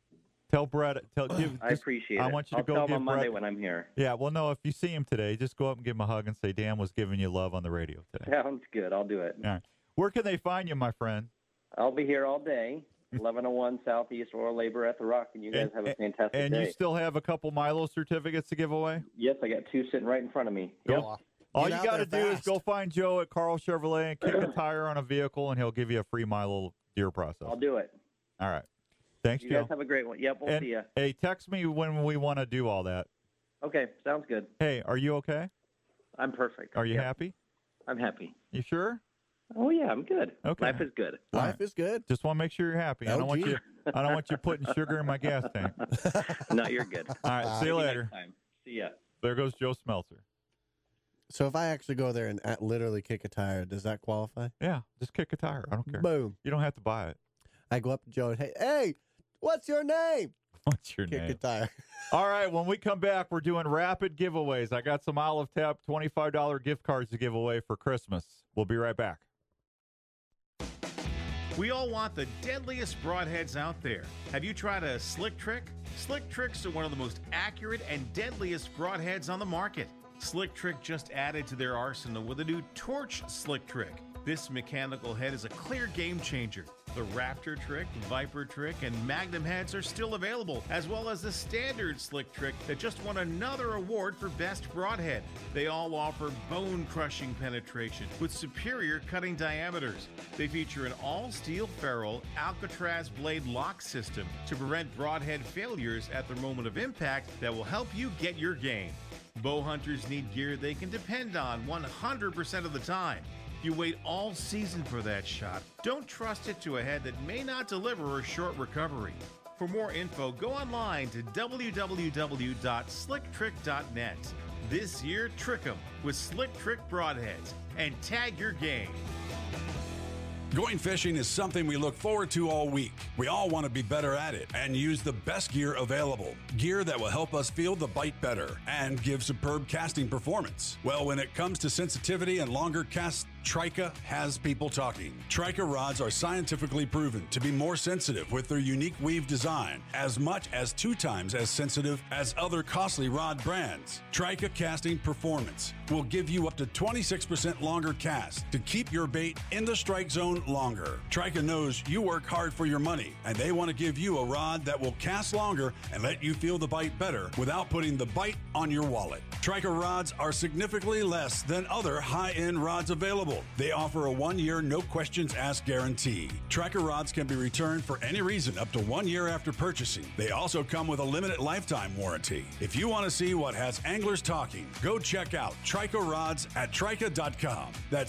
Tell Brett. I appreciate it. I want you to I'll go tell him give on Monday Brett. when I'm here. Yeah, well, no, if you see him today, just go up and give him a hug and say Dan was giving you love on the radio today. Sounds good. I'll do it. All right. Where can they find you, my friend? I'll be here all day. 1101 Southeast Royal Labor at the Rock, and you guys have a fantastic And day. you still have a couple Milo certificates to give away? Yes, I got 2 sitting right in front of me. Yep. All Get you out got to there do is fast. go find Joe at Carl Chevrolet and kick a tire on a vehicle, and he'll give you a free Milo deer process. I'll do it. All right. Thanks, You Joe. guys have a great one. Yep, we'll And, see you. Hey, text me when we want to do all that. Okay, sounds good. Hey, are you okay? I'm perfect. Are you Yep. happy? I'm happy. You sure? Oh yeah, I'm good. Okay. Life is good. Life is good. Just want to make sure you're happy. I Oh, don't want gee. you. I don't want you putting sugar in my gas tank. No, you're good. All right. See you Maybe later. next time. See ya. There goes Joe Smeltzer. So if I actually go there and literally kick a tire, does that qualify? Yeah, just kick a tire. I don't care. Boom. You don't have to buy it. I go up to Joe and hey, what's your name? What's your Kick name? a tire. All right, when we come back, we're doing rapid giveaways. I got some Olive Tap $25 gift cards to give away for Christmas. We'll be right back. We all want the deadliest broadheads out there. Have you tried a Slick Trick? Slick Tricks are one of the most accurate and deadliest broadheads on the market. Slick Trick just added to their arsenal with a new Torch Slick Trick. This mechanical head is a clear game changer. The Raptor Trick, Viper Trick, and Magnum heads are still available, as well as the standard Slick Trick that just won another award for Best Broadhead. They all offer bone-crushing penetration with superior cutting diameters. They feature an all-steel ferrule Alcatraz blade lock system to prevent broadhead failures at the moment of impact that will help you get your game. Bow hunters need gear they can depend on 100% of the time. You wait all season for that shot. Don't trust it to a head that may not deliver a short recovery. For more info, go online to www.slicktrick.net. This year, trick 'em with Slick Trick broadheads and tag your game. Going fishing is something we look forward to all week. We all want to be better at it and use the best gear available. Gear that will help us feel the bite better and give superb casting performance. Well, when it comes to sensitivity and longer casts, Trika has people talking. Trika rods are scientifically proven to be more sensitive with their unique weave design, as much as 2 times as sensitive as other costly rod brands. Trika casting performance will give you up to 26% longer cast to keep your bait in the strike zone longer. Trika knows you work hard for your money, and they want to give you a rod that will cast longer and let you feel the bite better without putting the bite on your wallet. Trika rods are significantly less than other high-end rods available. They offer a 1-year, no questions asked guarantee. Trika rods can be returned for any reason up to 1 year after purchasing. They also come with a limited lifetime warranty. If you want to see what has anglers talking, go check out Trika rods at Trika.com. That's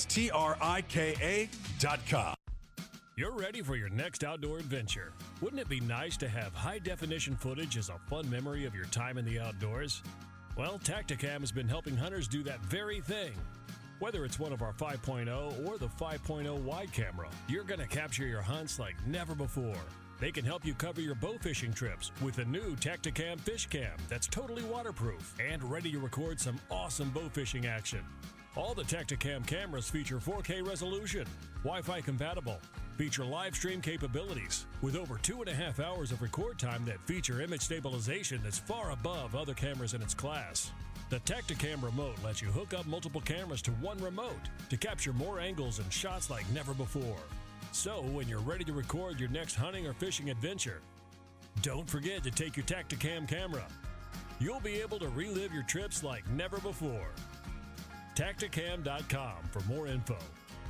TRIKA.com. You're ready for your next outdoor adventure. Wouldn't it be nice to have high-definition footage as a fun memory of your time in the outdoors? Well, Tacticam has been helping hunters do that very thing. Whether it's one of our 5.0 or the 5.0 wide camera, you're going to capture your hunts like never before. They can help you cover your bow fishing trips with the new Tacticam Fish Cam that's totally waterproof and ready to record some awesome bow fishing action. All the Tacticam cameras feature 4K resolution, Wi-Fi compatible, feature live stream capabilities with over 2.5 hours of record time that feature image stabilization that's far above other cameras in its class. The Tacticam remote lets you hook up multiple cameras to one remote to capture more angles and shots like never before. So when you're ready to record your next hunting or fishing adventure, don't forget to take your Tacticam camera. You'll be able to relive your trips like never before. Tacticam.com for more info.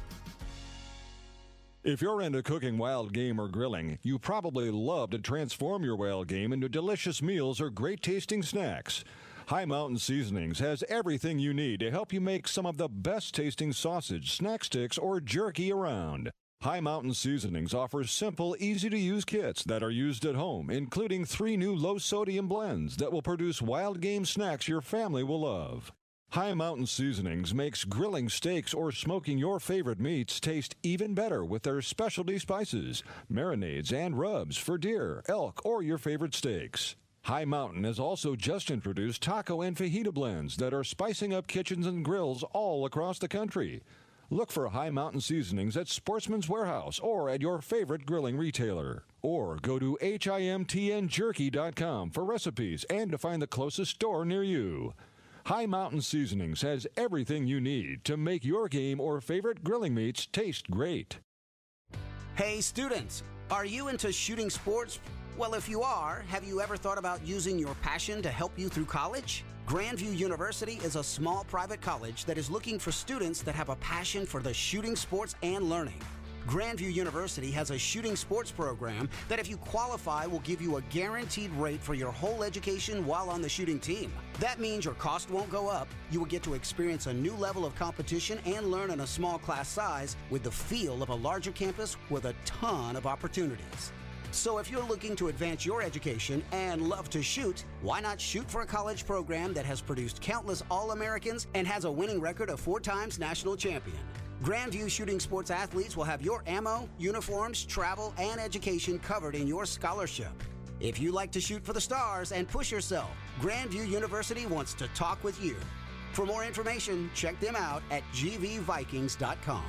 If you're into cooking wild game or grilling, you probably love to transform your wild game into delicious meals or great-tasting snacks. High Mountain Seasonings has everything you need to help you make some of the best-tasting sausage, snack sticks, or jerky around. High Mountain Seasonings offers simple, easy-to-use kits that are used at home, including 3 new low-sodium blends that will produce wild game snacks your family will love. High Mountain Seasonings makes grilling steaks or smoking your favorite meats taste even better with their specialty spices, marinades, and rubs for deer, elk, or your favorite steaks. High Mountain has also just introduced taco and fajita blends that are spicing up kitchens and grills all across the country. Look for High Mountain Seasonings at Sportsman's Warehouse or at your favorite grilling retailer. Or go to HIMTNJerky.com for recipes and to find the closest store near you. High Mountain Seasonings has everything you need to make your game or favorite grilling meats taste great. Hey students, are you into shooting sports? Well, if you are, have you ever thought about using your passion to help you through college? Grandview University is a small private college that is looking for students that have a passion for the shooting sports and learning. Grandview University has a shooting sports program that, if you qualify, will give you a guaranteed rate for your whole education while on the shooting team. That means your cost won't go up, you will get to experience a new level of competition and learn in a small class size with the feel of a larger campus with a ton of opportunities. So if you're looking to advance your education and love to shoot, why not shoot for a college program that has produced countless All-Americans and has a winning record of 4 times national champion? Grandview Shooting Sports athletes will have your ammo, uniforms, travel, and education covered in your scholarship. If you like to shoot for the stars and push yourself, Grandview University wants to talk with you. For more information, check them out at gvvikings.com.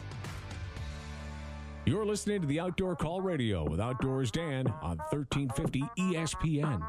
You're listening to the Outdoor Call Radio with Outdoors Dan on 1350 ESPN.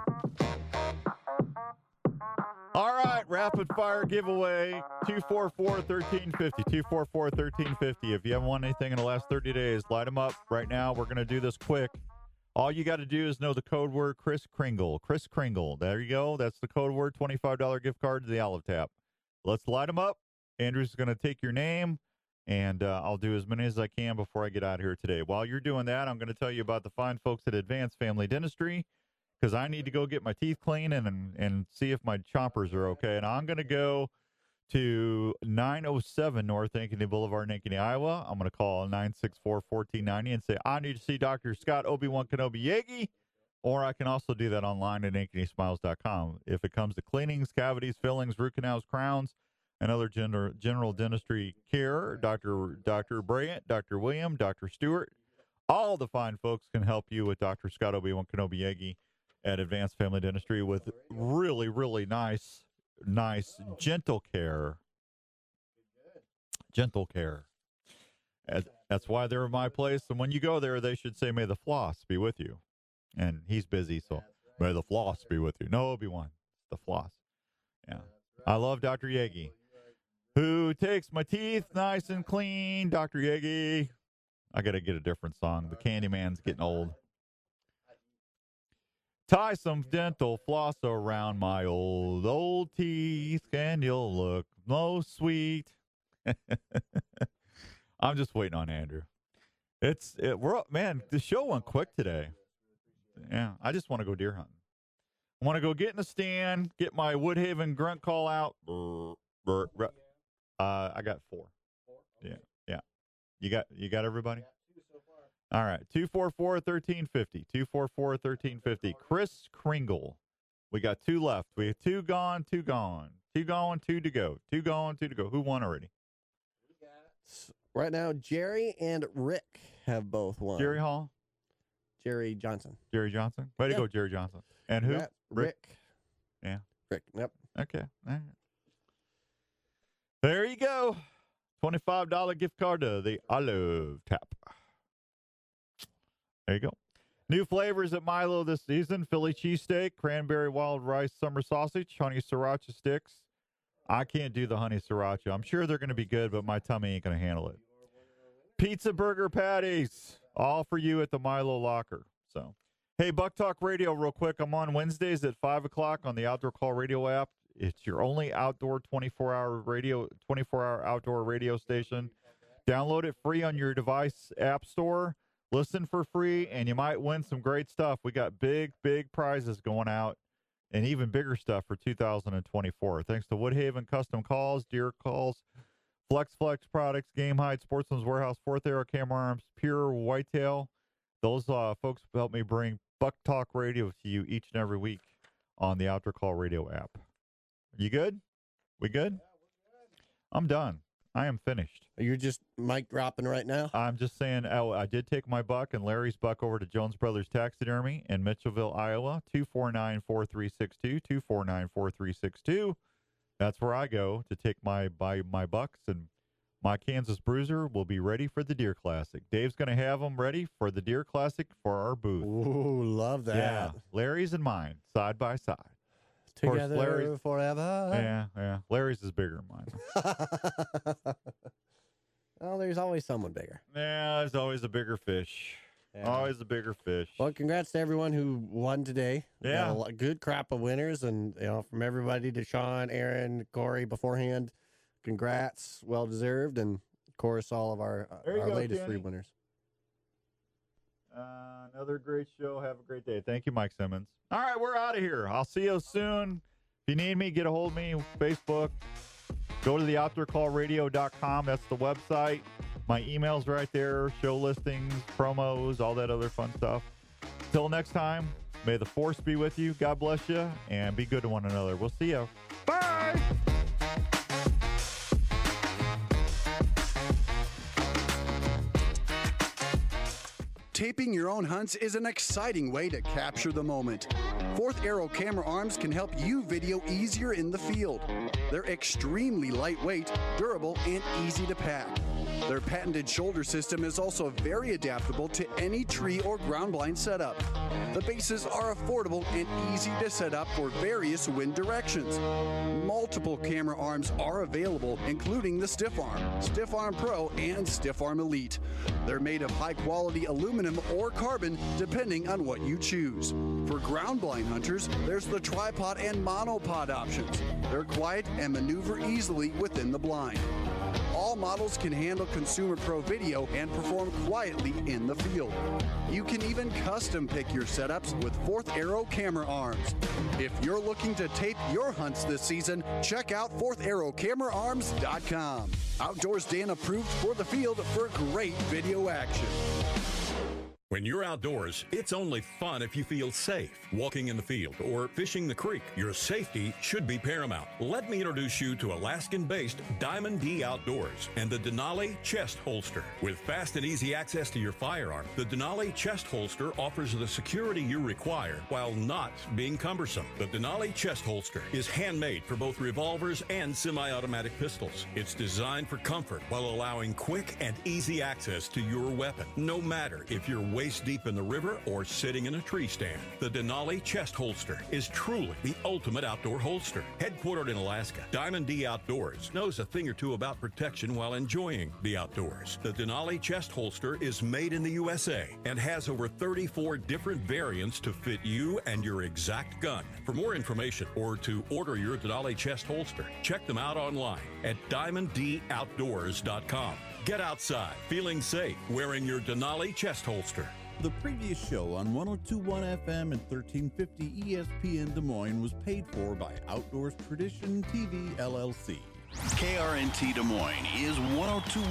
All right, rapid fire giveaway 244-1350. 244-1350. If you haven't won anything in the last 30 days, light them up right now. We're going to do this quick. All you got to do is know the code word Kris Kringle. Kris Kringle. There you go. That's the code word. $25 gift card to the Olive Tap. Let's light them up. Andrew's going to take your name, and I'll do as many as I can before I get out of here today. While you're doing that, I'm going to tell you about the fine folks at Advanced Family Dentistry, because I need to go get my teeth clean and see if my chompers are okay. And I'm going to go to 907 North Ankeny Boulevard in Ankeny, Iowa. I'm going to call 964-1490 and say, I need to see Dr. Scott Obi-Wan Kenobi Yagi. Or I can also do that online at ankenysmiles.com. If it comes to cleanings, cavities, fillings, root canals, crowns, and other general dentistry care, Dr. Bryant, Dr. William, Dr. Stewart, all the fine folks can help you with Dr. Scott Obi-Wan Kenobi Yagi at Advanced Family Dentistry with really, really nice, gentle care. Gentle care. That's why they're my place. And when you go there, they should say, may the floss be with you. And he's busy, so may the floss be with you. No, Obi-Wan, the floss. Yeah. I love Dr. Yagi, who takes my teeth nice and clean. Dr. Yagi. I got to get a different song. The Candyman's getting old. Tie some dental floss around my old teeth, and you'll look most sweet. I'm just waiting on Andrew. Man, the show went quick today. Yeah, I just want to go deer hunting. I want to go get in the stand, get my Woodhaven grunt call out. I got 4. Yeah. You got everybody? All right, 244-1350. 244-1350. Kris Kringle. We got 2 left. We have 2 gone, 2 gone. 2 going, 2 to go. 2 going, 2 to go. Who won already? Right now, Jerry and Rick have both won. Jerry Hall? Jerry Johnson. Jerry Johnson? Way to go, Jerry Johnson. And who? Rick. Yeah. Rick, yep. Okay. All right. There you go. $25 gift card to the Olive Tap. There you go. New flavors at Milo this season: Philly cheesesteak, cranberry wild rice summer sausage, honey sriracha sticks. I can't do the honey sriracha. I'm sure they're going to be good, but my tummy ain't going to handle it. Pizza burger patties, all for you at the Milo Locker. So, hey, Buck Talk Radio real quick. I'm on Wednesdays at 5 o'clock on the Outdoor Call Radio app. It's your only outdoor 24-hour outdoor radio station. Download it free on your device app store. Listen for free, and you might win some great stuff. We got big prizes going out, and even bigger stuff for 2024. Thanks to Woodhaven Custom Calls, Deer Calls, Flex Products, Game Hide, Sportsman's Warehouse, Fourth Arrow Camera Arms, Pure Whitetail. Those folks help me bring Buck Talk Radio to you each and every week on the Outdoor Call Radio app. You good? We good? I'm done. I am finished. You're just mic dropping right now? I'm just saying, I did take my buck and Larry's buck over to Jones Brothers Taxidermy in Mitchellville, Iowa, 249-4362, 249-4362. That's where I go to take my bucks and My Kansas Bruiser will be ready for the Deer Classic. Dave's going to have them ready for the Deer Classic for our booth. Ooh, love that. Yeah, Larry's and mine, side by side. Together Larry's, forever. Yeah. Larry's is bigger than mine. Well, there's always someone bigger. Yeah, there's always a bigger fish. Yeah. Always a bigger fish. Well, congrats to everyone who won today. We Yeah. got a good crop of winners, and from everybody to Sean, Aaron, Corey beforehand. Congrats, well deserved, and of course all of our go, latest Kenny. 3 winners. Another great show. Have a great day. Thank you, Mike Simmons. All right, we're out of here. I'll see you soon. If you need me, get a hold of me. Facebook. Go to the outdoorcallradio.com. That's the website. My email's right there. Show listings, promos, all that other fun stuff. Till next time, may the force be with you. God bless you, and be good to one another. We'll see you. Bye! Taping your own hunts is an exciting way to capture the moment. Fourth Arrow camera arms can help you video easier in the field. They're extremely lightweight, durable, and easy to pack. Their patented shoulder system is also very adaptable to any tree or ground blind setup. The bases are affordable and easy to set up for various wind directions. Multiple camera arms are available, including the Stiff Arm, Stiff Arm Pro, and Stiff Arm Elite. They're made of high-quality aluminum or carbon, depending on what you choose. For ground blind hunters, there's the tripod and monopod options. They're quiet and maneuver easily within the blind. All models can handle Consumer Pro video and perform quietly in the field. You can even custom pick your setups with Fourth Arrow camera arms. If you're looking to tape your hunts this season, check out FourthArrowCameraArms.com. Outdoors Dan approved for the field for great video action. When you're outdoors, it's only fun if you feel safe. Walking in the field or fishing the creek, your safety should be paramount. Let me introduce you to Alaskan-based Diamond D Outdoors and the Denali Chest Holster. With fast and easy access to your firearm, the Denali Chest Holster offers the security you require while not being cumbersome. The Denali Chest Holster is handmade for both revolvers and semi-automatic pistols. It's designed for comfort while allowing quick and easy access to your weapon, no matter if you're waist deep in the river or sitting in a tree stand. The Denali Chest Holster is truly the ultimate outdoor holster. Headquartered in Alaska, Diamond D Outdoors knows a thing or two about protection while enjoying the outdoors. The Denali Chest Holster is made in the USA and has over 34 different variants to fit you and your exact gun. For more information or to order your Denali Chest Holster, check them out online at DiamondDOutdoors.com. Get outside, feeling safe, wearing your Denali Chest Holster. The previous show on 102.1 FM and 1350 ESPN Des Moines was paid for by Outdoors Tradition TV, LLC. KRNT Des Moines is 102.1